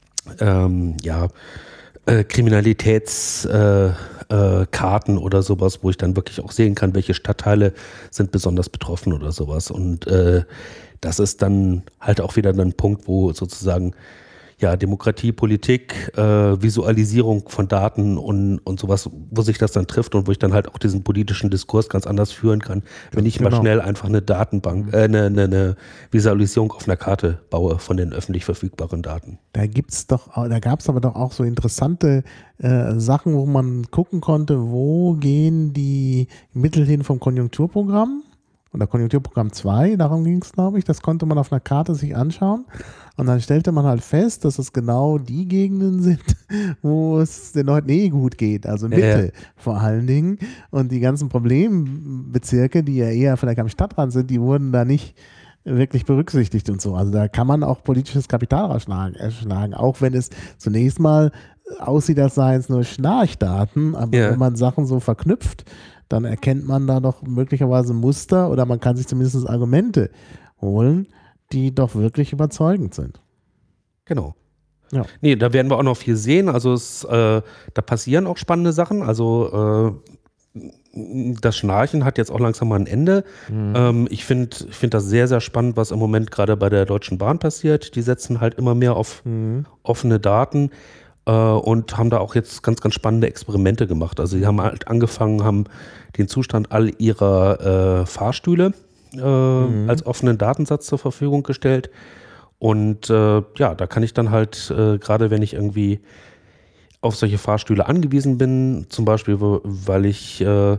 Speaker 2: ähm, ja, äh, Kriminalitätskarten äh, äh, oder sowas, wo ich dann wirklich auch sehen kann, welche Stadtteile sind besonders betroffen oder sowas. Und äh, das ist dann halt auch wieder ein Punkt, wo sozusagen ja, Demokratie, Politik, äh, Visualisierung von Daten und, und sowas, wo sich das dann trifft und wo ich dann halt auch diesen politischen Diskurs ganz anders führen kann, wenn ich genau. mal schnell einfach eine Datenbank, äh, eine, eine, eine Visualisierung auf einer Karte baue von den öffentlich verfügbaren Daten.
Speaker 1: Da gibt's doch, da gab es aber doch auch so interessante äh, Sachen, wo man gucken konnte, wo gehen die Mittel hin vom Konjunkturprogramm oder Konjunkturprogramm zwei, darum ging es, glaube ich, das konnte man auf einer Karte sich anschauen. Und dann stellte man halt fest, dass es genau die Gegenden sind, wo es den Leuten eh gut geht, also Mitte ja, ja. vor allen Dingen. Und die ganzen Problembezirke, die ja eher vielleicht am Stadtrand sind, die wurden da nicht wirklich berücksichtigt und so. Also da kann man auch politisches Kapital rausschlagen, erschlagen, auch wenn es zunächst mal aussieht, als seien es nur Schnarchdaten, aber
Speaker 2: Ja.
Speaker 1: wenn man Sachen so verknüpft, dann erkennt man da doch möglicherweise Muster oder man kann sich zumindest Argumente holen, die doch wirklich überzeugend sind.
Speaker 2: Genau.
Speaker 1: Ja.
Speaker 2: Nee, da werden wir auch noch viel sehen. Also es, äh, da passieren auch spannende Sachen. Also äh, das Schnarchen hat jetzt auch langsam mal ein Ende.
Speaker 1: Mhm.
Speaker 2: Ähm, ich finde ich find das sehr, sehr spannend, was im Moment gerade bei der Deutschen Bahn passiert. Die setzen halt immer mehr auf
Speaker 1: Mhm.
Speaker 2: offene Daten äh, und haben da auch jetzt ganz, ganz spannende Experimente gemacht. Also sie haben halt angefangen, haben den Zustand all ihrer äh, Fahrstühle äh,
Speaker 1: Mhm.
Speaker 2: als offenen Datensatz zur Verfügung gestellt. Und äh, ja, da kann ich dann halt, äh, gerade wenn ich irgendwie auf solche Fahrstühle angewiesen bin, zum Beispiel, wo- weil ich äh,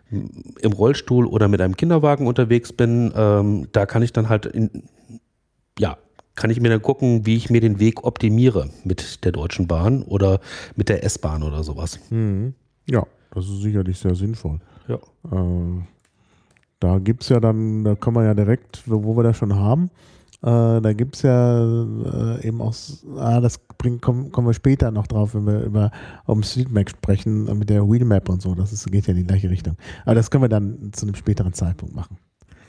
Speaker 2: im Rollstuhl oder mit einem Kinderwagen unterwegs bin, ähm, da kann ich dann halt, in, ja, kann ich mir dann gucken, wie ich mir den Weg optimiere mit der Deutschen Bahn oder mit der S-Bahn oder sowas.
Speaker 1: Mhm. Ja, das ist sicherlich sehr sinnvoll.
Speaker 2: Ja.
Speaker 1: Äh, da gibt es ja dann, da kann man ja direkt, wo wo wir das schon haben, äh, da gibt es ja äh, eben auch, s- ah, das bringt, kommen, kommen wir später noch drauf, wenn wir über OpenStreetMap sprechen, äh, mit der Wheelmap und so, das ist, geht ja in die gleiche Richtung. Aber das können wir dann zu einem späteren Zeitpunkt machen.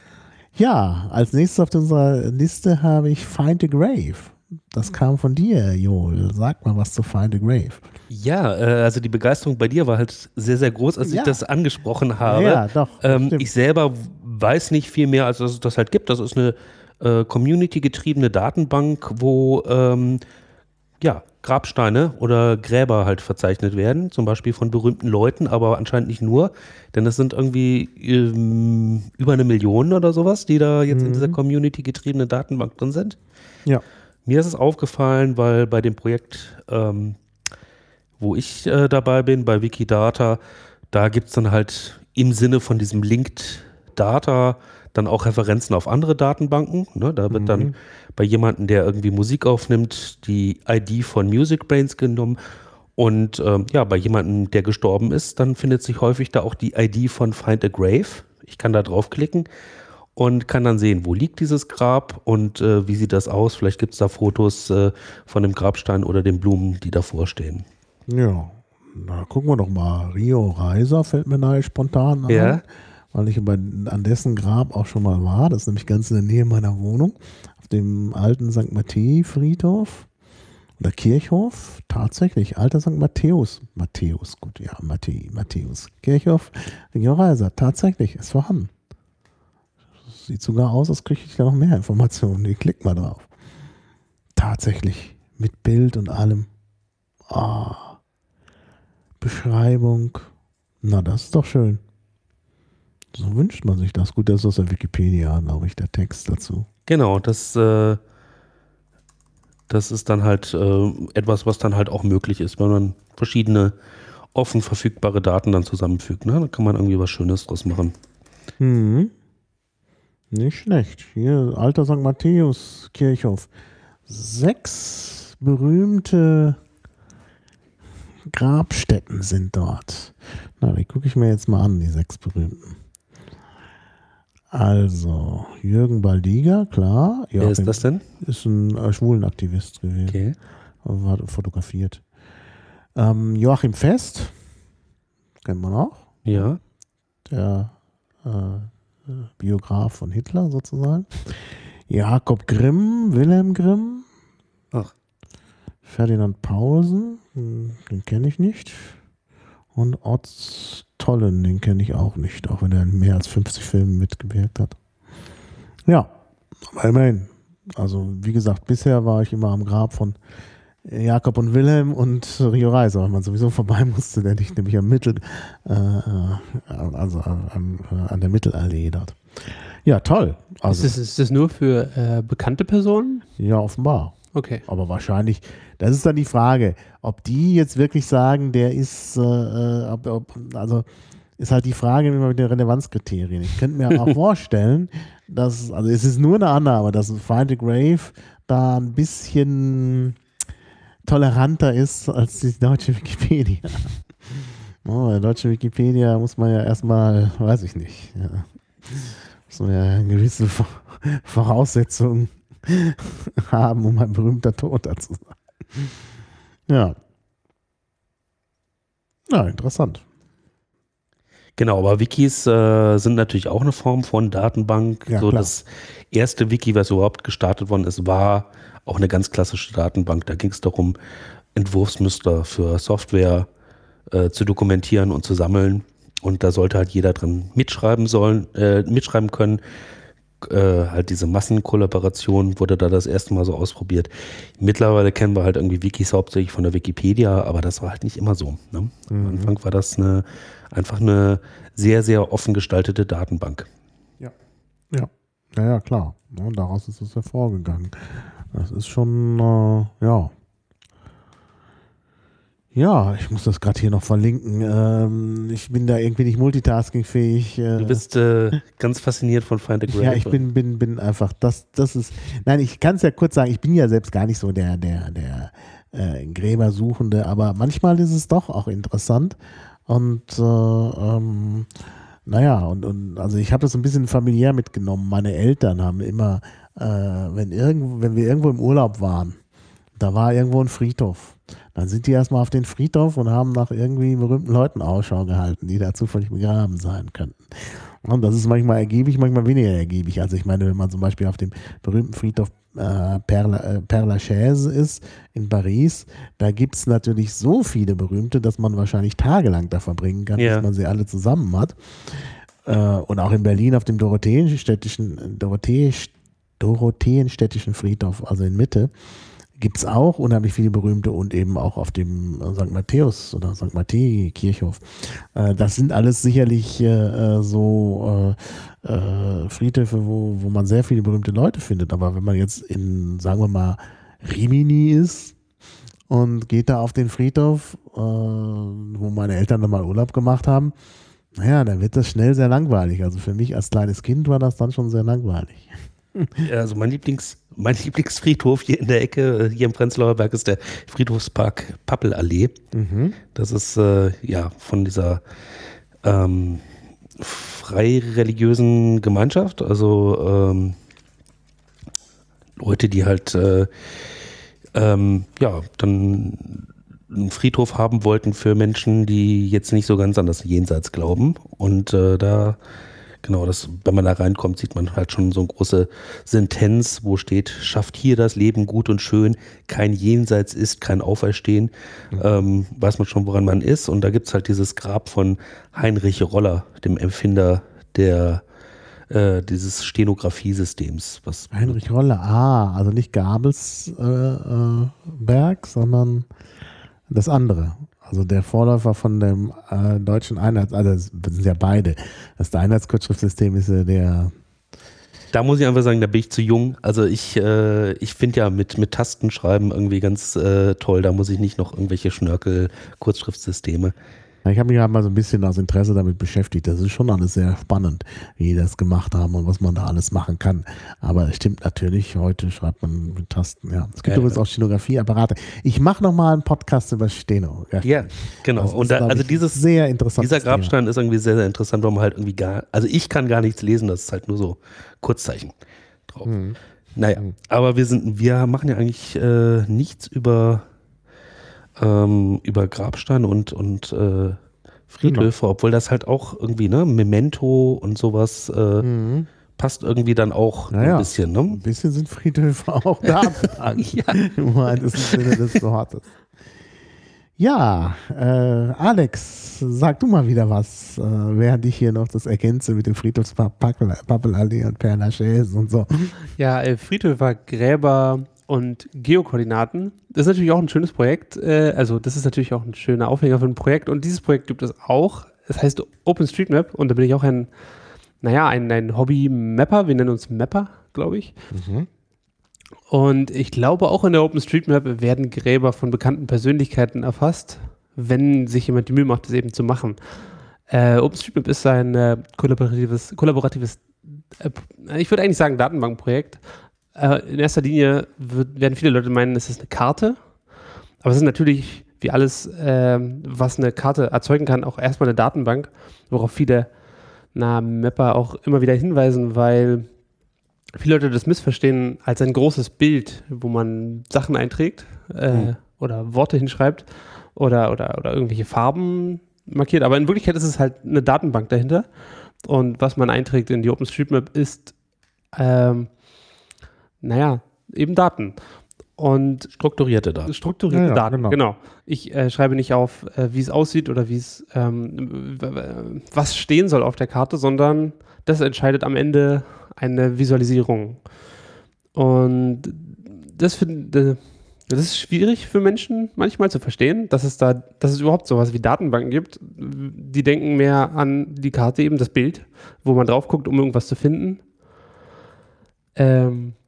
Speaker 1: Ja, als nächstes auf unserer Liste habe ich Find a Grave. Das kam von dir, Joel. Sag mal was zu Find a Grave.
Speaker 2: Ja, äh, also die Begeisterung bei dir war halt sehr, sehr groß, als
Speaker 1: Ja.
Speaker 2: ich das angesprochen habe.
Speaker 1: Ja, doch.
Speaker 2: Ähm,
Speaker 1: stimmt.
Speaker 2: ich selber weiß nicht viel mehr, als dass es das halt gibt. Das ist eine äh, community-getriebene Datenbank, wo ähm, ja, Grabsteine oder Gräber halt verzeichnet werden, zum Beispiel von berühmten Leuten, aber anscheinend nicht nur, denn es sind irgendwie ähm, über eine Million oder sowas, die da jetzt in
Speaker 1: Mhm.
Speaker 2: dieser community-getriebenen Datenbank drin sind.
Speaker 1: Ja.
Speaker 2: Mir ist es aufgefallen, weil bei dem Projekt, ähm, wo ich äh, dabei bin, bei Wikidata, da gibt es dann halt im Sinne von diesem Linked Data dann auch Referenzen auf andere Datenbanken. Ne? Da wird
Speaker 1: Mhm.
Speaker 2: dann bei jemandem, der irgendwie Musik aufnimmt, die I D von MusicBrainz genommen. Und ähm, ja, bei jemandem, der gestorben ist, dann findet sich häufig da auch die I D von Find a Grave. Ich kann da draufklicken und kann dann sehen, wo liegt dieses Grab und äh, wie sieht das aus. Vielleicht gibt es da Fotos äh, von dem Grabstein oder den Blumen, die davor stehen.
Speaker 1: Ja, na gucken wir doch mal. Rio Reiser fällt mir nahe spontan ein,
Speaker 2: Ja.
Speaker 1: weil ich über, an dessen Grab auch schon mal war. Das ist nämlich ganz in der Nähe meiner Wohnung. Auf dem alten Sankt Matthäi-Friedhof oder Kirchhof. Tatsächlich, alter Sankt Matthäus. Matthäus, gut, ja, Matthäi, Matthäus. Kirchhof, Rio Reiser. Tatsächlich, ist vorhanden. Sieht sogar aus, als kriege ich da noch mehr Informationen. Ich klick mal drauf. Tatsächlich, mit Bild und allem. Ah. Beschreibung. Na, das ist doch schön. So wünscht man sich das. Gut, das ist aus der Wikipedia, glaube ich, der Text dazu.
Speaker 2: Genau, das, äh, das ist dann halt äh, etwas, was dann halt auch möglich ist, wenn man verschiedene offen verfügbare Daten dann zusammenfügt. Ne? Da kann man irgendwie was Schönes draus machen.
Speaker 1: Hm. Nicht schlecht. Hier, alter Sankt Matthäus Kirchhof. Sechs berühmte Grabstätten sind dort. Na, die gucke ich mir jetzt mal an, die sechs berühmten. Also, Jürgen Baldiger, klar.
Speaker 2: Wer
Speaker 1: Joachim-
Speaker 2: ist das denn?
Speaker 1: Ist ein äh, Schwulenaktivist gewesen.
Speaker 2: Okay.
Speaker 1: War fotografiert. Ähm, Joachim Fest, kennt man auch,
Speaker 2: Ja.
Speaker 1: der äh, Biograf von Hitler sozusagen. Jakob Grimm, Wilhelm Grimm,
Speaker 2: Ach.
Speaker 1: Ferdinand Paulsen, hm, den kenne ich nicht. Und Otz Tollen, den kenne ich auch nicht, auch wenn er in mehr als fünfzig Filmen mitgewirkt hat. Ja, aber immerhin. Also wie gesagt, bisher war ich immer am Grab von Jakob und Wilhelm und Rio Reiser, weil man sowieso vorbei musste, der liegt nämlich am Mittel, äh, also an, an der Mittelallee dort. Ja, toll. Also,
Speaker 3: ist, das, ist das nur für äh, bekannte Personen?
Speaker 1: ja, offenbar.
Speaker 3: Okay.
Speaker 1: Aber wahrscheinlich, das ist dann die Frage, ob die jetzt wirklich sagen, der ist, äh, ob, ob, also ist halt die Frage mit den Relevanzkriterien. Ich könnte mir auch vorstellen, dass, also es ist nur eine Annahme, dass Find a Grave da ein bisschen toleranter ist als die deutsche Wikipedia. Oh, bei der deutschen Wikipedia muss man ja erstmal, weiß ich nicht, ja, muss man ja gewisse Voraussetzungen haben, um ein berühmter Toter zu sein. Ja. Ja, interessant.
Speaker 2: Genau, aber Wikis äh, sind natürlich auch eine Form von Datenbank.
Speaker 1: Ja,
Speaker 2: so
Speaker 1: klar.
Speaker 2: das erste Wiki, was überhaupt gestartet worden ist, war auch eine ganz klassische Datenbank. Da ging es darum, Entwurfsmuster für Software äh, zu dokumentieren und zu sammeln. Und da sollte halt jeder drin mitschreiben sollen, äh, mitschreiben können. Äh, halt diese Massenkollaboration wurde da das erste Mal so ausprobiert. Mittlerweile kennen wir halt irgendwie Wikis hauptsächlich von der Wikipedia, aber das war halt nicht immer so. Ne?
Speaker 1: Mhm.
Speaker 2: Am Anfang war das eine, einfach eine sehr, sehr offen gestaltete Datenbank.
Speaker 1: Ja. Ja, ja, ja klar. Ja, daraus ist es hervorgegangen. Das ist schon, äh, ja. Ja, ich muss das gerade hier noch verlinken. Ähm, ich bin da irgendwie nicht multitaskingfähig. Äh,
Speaker 2: Du bist äh, ganz fasziniert von Find a Grave.
Speaker 1: ja, ich bin, bin, bin einfach, das, das ist, nein, ich kann es ja kurz sagen, ich bin ja selbst gar nicht so der, der, der äh, Gräbersuchende, aber manchmal ist es doch auch interessant. Und äh, ähm, naja, und, und also ich habe das ein bisschen familiär mitgenommen. Meine Eltern haben immer, äh, wenn, irgendwo, wenn wir irgendwo im Urlaub waren, da war irgendwo ein Friedhof. Dann sind die erstmal auf den Friedhof und haben nach irgendwie berühmten Leuten Ausschau gehalten, die da zufällig begraben sein könnten. Und das ist manchmal ergiebig, manchmal weniger ergiebig. Also ich meine, wenn man zum Beispiel auf dem berühmten Friedhof äh, Père, äh, Père Lachaise ist in Paris, da gibt es natürlich so viele Berühmte, dass man wahrscheinlich tagelang da verbringen kann,
Speaker 2: Ja.
Speaker 1: bis man sie alle zusammen hat. Äh, und auch in Berlin auf dem Dorotheenstädtischen, Dorothee, Dorotheenstädtischen Friedhof, also in Mitte, gibt es auch unheimlich viele Berühmte und eben auch auf dem Sankt Matthäus oder Sankt Matthäi Kirchhof. Äh, das sind alles sicherlich äh, so äh, äh, Friedhöfe, wo, wo man sehr viele berühmte Leute findet. Aber wenn man jetzt in, sagen wir mal, Rimini ist und geht da auf den Friedhof, äh, wo meine Eltern dann mal Urlaub gemacht haben, naja, dann wird das schnell sehr langweilig. Also für mich als kleines Kind war das dann schon sehr langweilig.
Speaker 2: Also mein Lieblings, mein Lieblingsfriedhof hier in der Ecke, hier im Prenzlauer Berg, ist der Friedhofspark Pappelallee.
Speaker 1: Mhm.
Speaker 2: Das ist äh, ja von dieser ähm, freireligiösen Gemeinschaft, also ähm, Leute, die halt äh, ähm, ja dann einen Friedhof haben wollten für Menschen, die jetzt nicht so ganz an das Jenseits glauben. Und äh, da Genau, das, wenn man da reinkommt, sieht man halt schon so eine große Sentenz, wo steht, schafft hier das Leben gut und schön, kein Jenseits ist, kein Auferstehen, mhm. ähm, weiß man schon, woran man ist. Und da gibt es halt dieses Grab von Heinrich Roller, dem Erfinder der, äh, dieses Stenografiesystems. Was
Speaker 1: Heinrich Roller, ah, also nicht Gabelsberg, äh, äh, sondern das andere. Also der Vorläufer von dem äh, deutschen Einheits-, also das sind ja beide. Das Einheitskurzschriftsystem ist ja der.
Speaker 2: Da muss ich einfach sagen, da bin ich zu jung. Also ich, äh, ich finde ja mit, mit Tastenschreiben irgendwie ganz äh, toll. Da muss ich nicht noch irgendwelche Schnörkel-Kurzschriftsysteme.
Speaker 1: Ich habe mich halt mal so ein bisschen aus Interesse damit beschäftigt. Das ist schon alles sehr spannend, wie die das gemacht haben und was man da alles machen kann. Aber es stimmt natürlich, heute schreibt man mit Tasten. Ja. Es gibt
Speaker 2: ja,
Speaker 1: übrigens
Speaker 2: ja.
Speaker 1: auch Stenografieapparate. Ich mache nochmal einen Podcast über Steno.
Speaker 2: Ja, genau.
Speaker 1: Das
Speaker 2: und
Speaker 1: ist,
Speaker 2: da, also
Speaker 1: ich,
Speaker 2: dieses,
Speaker 1: sehr interessant.
Speaker 2: dieser Grabstein ist irgendwie sehr, sehr interessant, weil man halt irgendwie gar, also ich kann gar nichts lesen, das ist halt nur so Kurzzeichen drauf. Mhm. Naja, mhm. aber wir sind, wir machen ja eigentlich äh, nichts über, ähm, über Grabsteine und, und äh, Friedhöfe, genau. Obwohl das halt auch irgendwie, ne, Memento und sowas äh, mhm. passt irgendwie dann auch
Speaker 1: naja,
Speaker 2: ein bisschen, ne?
Speaker 1: Ein bisschen sind Friedhöfe auch da. Ja. Im weitesten Sinne des Wortes. Ja, äh, Alex, sag du mal wieder was, äh, während ich hier noch das ergänze mit dem Friedhofspappelallee und Père Lachaise und so.
Speaker 3: Ja, äh, Friedhöfer, Gräber und Geokoordinaten. Das ist natürlich auch ein schönes Projekt. Äh, also das ist natürlich auch ein schöner Aufhänger für ein Projekt. Und dieses Projekt gibt es auch. Es heißt OpenStreetMap. Und da bin ich auch ein, naja, ein, ein Hobby-Mapper. Wir nennen uns Mapper, glaube ich. Mhm. Und ich glaube, auch in der OpenStreetMap werden Gräber von bekannten Persönlichkeiten erfasst, wenn sich jemand die Mühe macht, das eben zu machen. Äh, OpenStreetMap ist ein äh, kollaboratives, kollaboratives äh, ich würde eigentlich sagen Datenbankprojekt. In erster Linie wird, werden viele Leute meinen, es ist eine Karte, aber es ist natürlich, wie alles, äh, was eine Karte erzeugen kann, auch erstmal eine Datenbank, worauf viele na, Mapper auch immer wieder hinweisen, weil viele Leute das missverstehen als ein großes Bild, wo man Sachen einträgt äh, mhm. oder Worte hinschreibt oder, oder, oder irgendwelche Farben markiert. Aber in Wirklichkeit ist es halt eine Datenbank dahinter. Und was man einträgt in die OpenStreetMap ist, ähm, naja, eben Daten. Und
Speaker 2: Strukturierte Daten.
Speaker 3: Strukturierte
Speaker 1: Ja, ja,
Speaker 3: Daten,
Speaker 1: genau.
Speaker 3: genau. Ich äh, schreibe nicht auf, äh, wie es aussieht oder wie es, ähm, w- w- was stehen soll auf der Karte, sondern das entscheidet am Ende eine Visualisierung. Und das finde das ist schwierig für Menschen manchmal zu verstehen, dass es da, dass es überhaupt sowas wie Datenbanken gibt. Die denken mehr an die Karte, eben das Bild, wo man drauf guckt, um irgendwas zu finden. Ähm,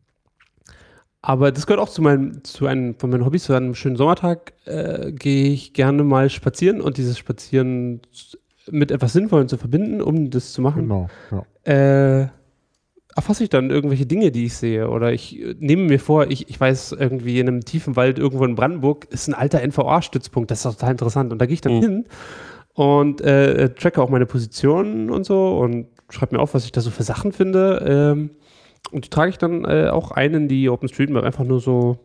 Speaker 3: aber das gehört auch zu meinem, zu einem von meinen Hobbys. Zu einem schönen Sommertag äh, gehe ich gerne mal spazieren und dieses Spazieren mit etwas Sinnvollem zu verbinden, um das zu machen.
Speaker 1: Genau, ja.
Speaker 3: Äh, erfasse ich dann irgendwelche Dinge, die ich sehe. Oder ich äh, nehme mir vor, ich, ich weiß irgendwie in einem tiefen Wald irgendwo in Brandenburg ist ein alter N V A-Stützpunkt. Das ist doch total interessant. Und da gehe ich dann
Speaker 2: Mhm.
Speaker 3: hin und äh, tracke auch meine Positionen und so und schreibe mir auf, was ich da so für Sachen finde. Ähm, und die trage ich dann äh, auch ein in die OpenStreetMap, einfach nur so,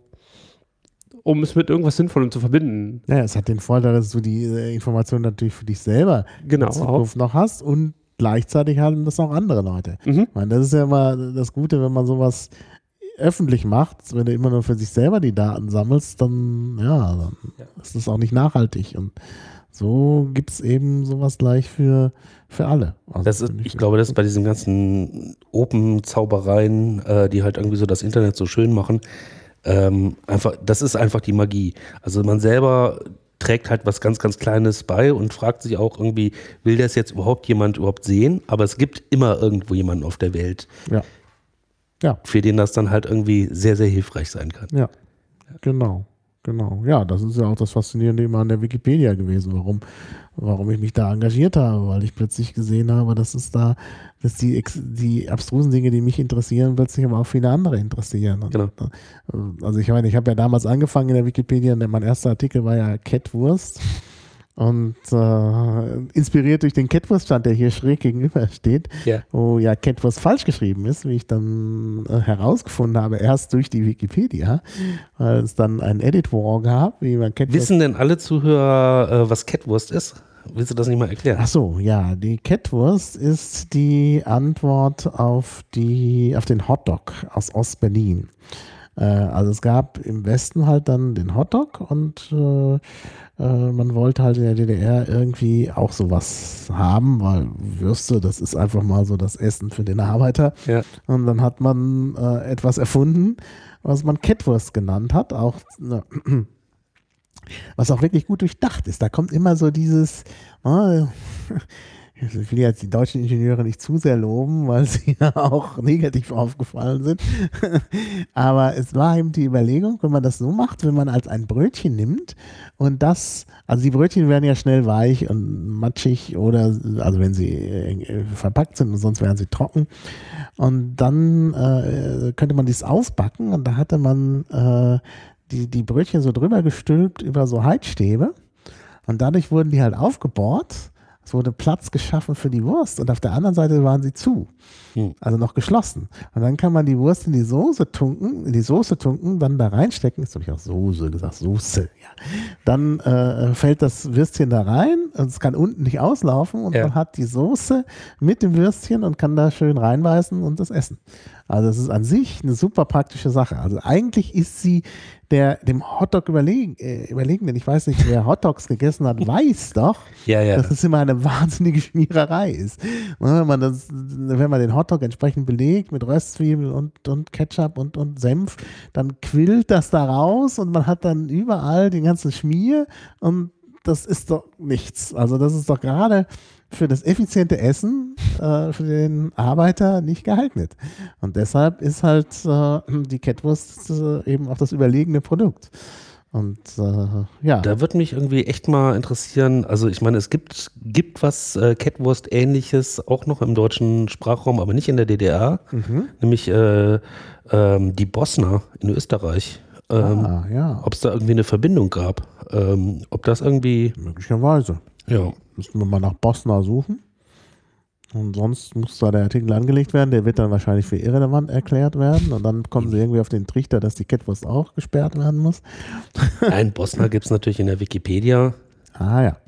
Speaker 3: um es mit irgendwas Sinnvollem zu verbinden.
Speaker 1: Ja, es hat den Vorteil, dass du die äh, Informationen natürlich für dich selber
Speaker 3: Genau.
Speaker 1: in Zukunft noch hast und gleichzeitig haben das auch andere Leute.
Speaker 3: Mhm.
Speaker 1: Ich meine, das ist ja immer das Gute, wenn man sowas öffentlich macht, wenn du immer nur für sich selber die Daten sammelst, dann, ja, dann
Speaker 2: Ja.
Speaker 1: ist das auch nicht nachhaltig. Und so gibt es eben sowas gleich für, für alle. Also
Speaker 2: Das ist,
Speaker 1: finde
Speaker 2: ich glaube, das ist bei diesen ganzen Open-Zaubereien, äh, die halt irgendwie so das Internet so schön machen, ähm, einfach, das ist einfach die Magie. Also man selber trägt halt was ganz, ganz Kleines bei und fragt sich auch irgendwie, will das jetzt überhaupt jemand überhaupt sehen? Aber es gibt immer irgendwo jemanden auf der Welt,
Speaker 1: Ja. Ja.
Speaker 2: für den das dann halt irgendwie sehr, sehr hilfreich sein kann.
Speaker 1: Ja, genau, genau. Ja, das ist ja auch das Faszinierende immer an der Wikipedia gewesen, warum, warum ich mich da engagiert habe, weil ich plötzlich gesehen habe, dass es da, dass die, ex- die abstrusen Dinge, die mich interessieren, plötzlich aber auch viele andere interessieren. Und,
Speaker 2: Genau.
Speaker 1: also ich meine, ich habe ja damals angefangen in der Wikipedia, und mein erster Artikel war ja Kettwurst. Und äh, inspiriert durch den Kettwurststand, der hier schräg gegenüber steht,
Speaker 2: Ja.
Speaker 1: wo ja Kettwurst falsch geschrieben ist, wie ich dann äh, herausgefunden habe, erst durch die Wikipedia, weil es dann einen Edit-War gab, wie man Kettwurst...
Speaker 2: Wissen denn alle Zuhörer, äh, was Kettwurst ist? Willst du das nicht mal erklären?
Speaker 1: Ach so, ja, die Kettwurst ist die Antwort auf, die, auf den Hotdog aus Ostberlin. Äh, also es gab im Westen halt dann den Hotdog und äh, äh, man wollte halt in der D D R irgendwie auch sowas haben, weil Würste, das ist einfach mal so das Essen für den Arbeiter.
Speaker 2: Ja.
Speaker 1: Und dann hat man äh, etwas erfunden, was man Kettwurst genannt hat, auch ne, was auch wirklich gut durchdacht ist. Da kommt immer so dieses, äh, ich will jetzt die deutschen Ingenieure nicht zu sehr loben, weil sie ja auch negativ aufgefallen sind. Aber es war eben die Überlegung, wenn man das so macht, wenn man als ein Brötchen nimmt und das, also die Brötchen werden ja schnell weich und matschig oder, also wenn sie äh, verpackt sind und sonst wären sie trocken. Und dann äh, könnte man dies aufbacken und da hatte man äh, die, die Brötchen so drüber gestülpt über so Heizstäbe und dadurch wurden die halt aufgebohrt. Es wurde Platz geschaffen für die Wurst und auf der anderen Seite waren sie zu,
Speaker 2: Hm.
Speaker 1: also noch geschlossen. Und dann kann man die Wurst in die Soße tunken, in die Soße tunken, dann da reinstecken. Jetzt habe ich auch Soße gesagt, Soße. Ja. Dann äh, fällt das Würstchen da rein und es kann unten nicht auslaufen und
Speaker 2: Ja.
Speaker 1: man hat die Soße mit dem Würstchen und kann da schön reinbeißen und das essen. Also es ist an sich eine super praktische Sache. Also eigentlich ist sie der, dem Hotdog überlegen, äh, überlegen, denn ich weiß nicht, wer Hotdogs gegessen hat, weiß doch,
Speaker 2: Ja, ja.
Speaker 1: dass es immer eine wahnsinnige Schmiererei ist. Ne, Wenn man, das, wenn man den Hotdog entsprechend belegt mit Röstzwiebeln und, und Ketchup und, und Senf, dann quillt das da raus und man hat dann überall den ganzen Schmier und das ist doch nichts. Also das ist doch gerade für das effiziente Essen äh, für den Arbeiter nicht geeignet. Und deshalb ist halt äh, die Kettwurst äh, eben auch das überlegene Produkt. Und äh, ja.
Speaker 2: Da würde mich irgendwie echt mal interessieren, also ich meine, es gibt, gibt was äh, Kettwurst-ähnliches auch noch im deutschen Sprachraum, aber nicht in der D D R,
Speaker 1: Mhm.
Speaker 2: nämlich äh, ähm, die Bosna in Österreich. Ähm,
Speaker 1: ah, ja,
Speaker 2: Ob es da irgendwie eine Verbindung gab, ähm, ob das irgendwie,
Speaker 1: möglicherweise.
Speaker 2: ja,
Speaker 1: Müssten wir mal nach Bosna suchen. Und sonst muss da der Artikel angelegt werden, der wird dann wahrscheinlich für irrelevant erklärt werden und dann kommen sie irgendwie auf den Trichter, dass die Catwurst auch gesperrt werden muss.
Speaker 2: Ein Bosner gibt es natürlich in der Wikipedia.
Speaker 1: Ah ja.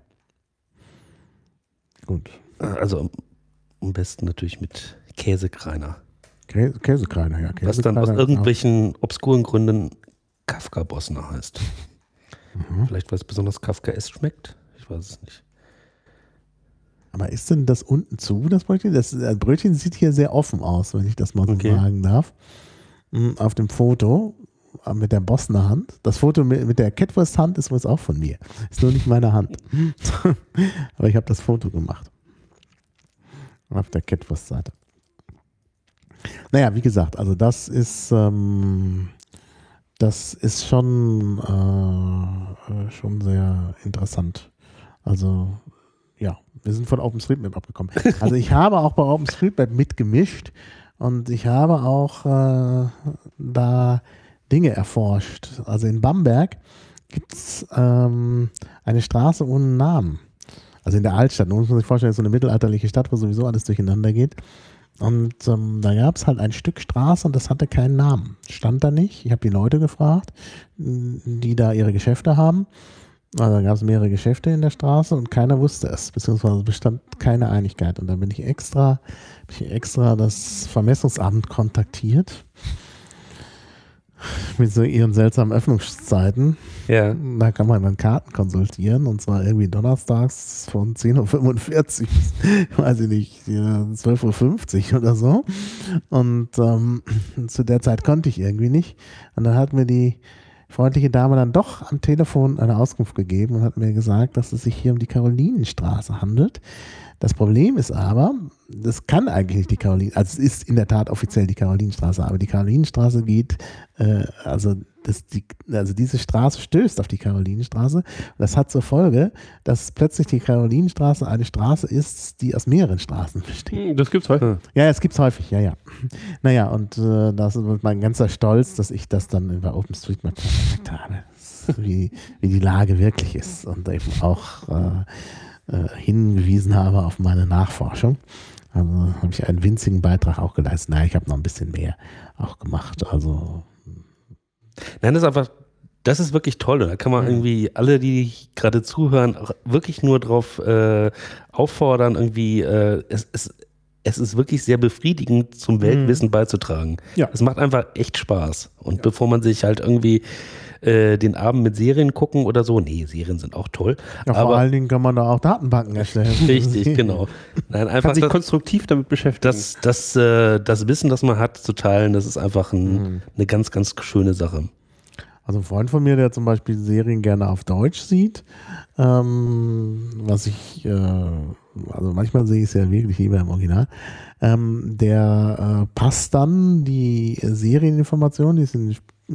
Speaker 1: Gut.
Speaker 2: Also am besten natürlich mit Käsekreiner.
Speaker 1: Kä Käsekreiner, ja. Käsekreiner,
Speaker 2: was dann aus irgendwelchen obskuren Gründen Kafka-Bosner heißt. Mhm. Vielleicht, weil es besonders Kafkaesk schmeckt? Ich weiß es nicht.
Speaker 1: Aber ist denn das unten zu, das Brötchen? Das, das Brötchen sieht hier sehr offen aus, wenn ich das mal so
Speaker 2: Okay.
Speaker 1: sagen darf. Auf dem Foto mit der Bosner Hand. Das Foto mit, mit der Catwurst-Hand ist übrigens auch von mir. Ist nur nicht meine Hand. Aber ich habe das Foto gemacht. Auf der Catwurst-Seite. Naja, wie gesagt, also das ist ähm, das ist schon äh, schon sehr interessant. Also ja, wir sind von OpenStreetMap abgekommen. Also ich habe auch bei OpenStreetMap mitgemischt und ich habe auch äh, da Dinge erforscht. Also in Bamberg gibt es ähm, eine Straße ohne Namen. Also in der Altstadt. Nun muss man sich vorstellen, so eine mittelalterliche Stadt, wo sowieso alles durcheinander geht. Und ähm, da gab es halt ein Stück Straße und das hatte keinen Namen. Stand da nicht. Ich habe die Leute gefragt, die da ihre Geschäfte haben. Also da gab es mehrere Geschäfte in der Straße und keiner wusste es, beziehungsweise bestand keine Einigkeit. Und dann bin ich extra, bin ich extra das Vermessungsamt kontaktiert mit so ihren seltsamen Öffnungszeiten.
Speaker 2: Ja.
Speaker 1: Da kann man dann Karten konsultieren und zwar irgendwie donnerstags von zehn Uhr fünfundvierzig bis, weiß ich nicht, zwölf Uhr fünfzig oder so. Und ähm, zu der Zeit konnte ich irgendwie nicht. Und dann hat mir die freundliche Dame dann doch am Telefon eine Auskunft gegeben und hat mir gesagt, dass es sich hier um die Karolinenstraße handelt. Das Problem ist aber, das kann eigentlich nicht die Karolin, also es ist in der Tat offiziell die Karolinenstraße, aber die Karolinenstraße geht, äh, also, das, die, also diese Straße stößt auf die Karolinenstraße und das hat zur Folge, dass plötzlich die Karolinenstraße eine Straße ist, die aus mehreren Straßen besteht.
Speaker 3: Das gibt's häufig.
Speaker 1: Ja, es gibt's häufig, ja, ja. Naja, und äh, das ist mein ganzer Stolz, dass ich das dann über OpenStreetMap gesagt habe, wie, wie die Lage wirklich ist und eben auch äh, hingewiesen habe auf meine Nachforschung. Also habe ich einen winzigen Beitrag auch geleistet. Naja, ich habe noch ein bisschen mehr auch gemacht. Also
Speaker 2: Nein, das ist einfach, das ist wirklich toll. Da kann man irgendwie alle, die gerade zuhören, auch wirklich nur darauf äh, auffordern, irgendwie, äh, es, es, es ist wirklich sehr befriedigend, zum Weltwissen mhm. beizutragen.
Speaker 1: Ja.
Speaker 2: Es macht einfach echt Spaß. Und ja. bevor man sich halt irgendwie äh, den Abend mit Serien gucken oder so, nee, Serien sind auch toll.
Speaker 1: Ja,
Speaker 2: aber
Speaker 1: vor allen Dingen kann man da auch Datenbanken erstellen.
Speaker 2: Richtig, genau. Nein, einfach
Speaker 3: kann sich
Speaker 2: das,
Speaker 3: konstruktiv damit beschäftigen.
Speaker 2: Das, das, äh, das Wissen, das man hat, zu teilen, das ist einfach ein, mhm. eine ganz, ganz schöne Sache.
Speaker 1: Also ein Freund von mir, der zum Beispiel Serien gerne auf Deutsch sieht, ähm, was ich, äh, also manchmal sehe ich es ja wirklich lieber im Original, ähm, der äh, passt dann die Serieninformationen, die es in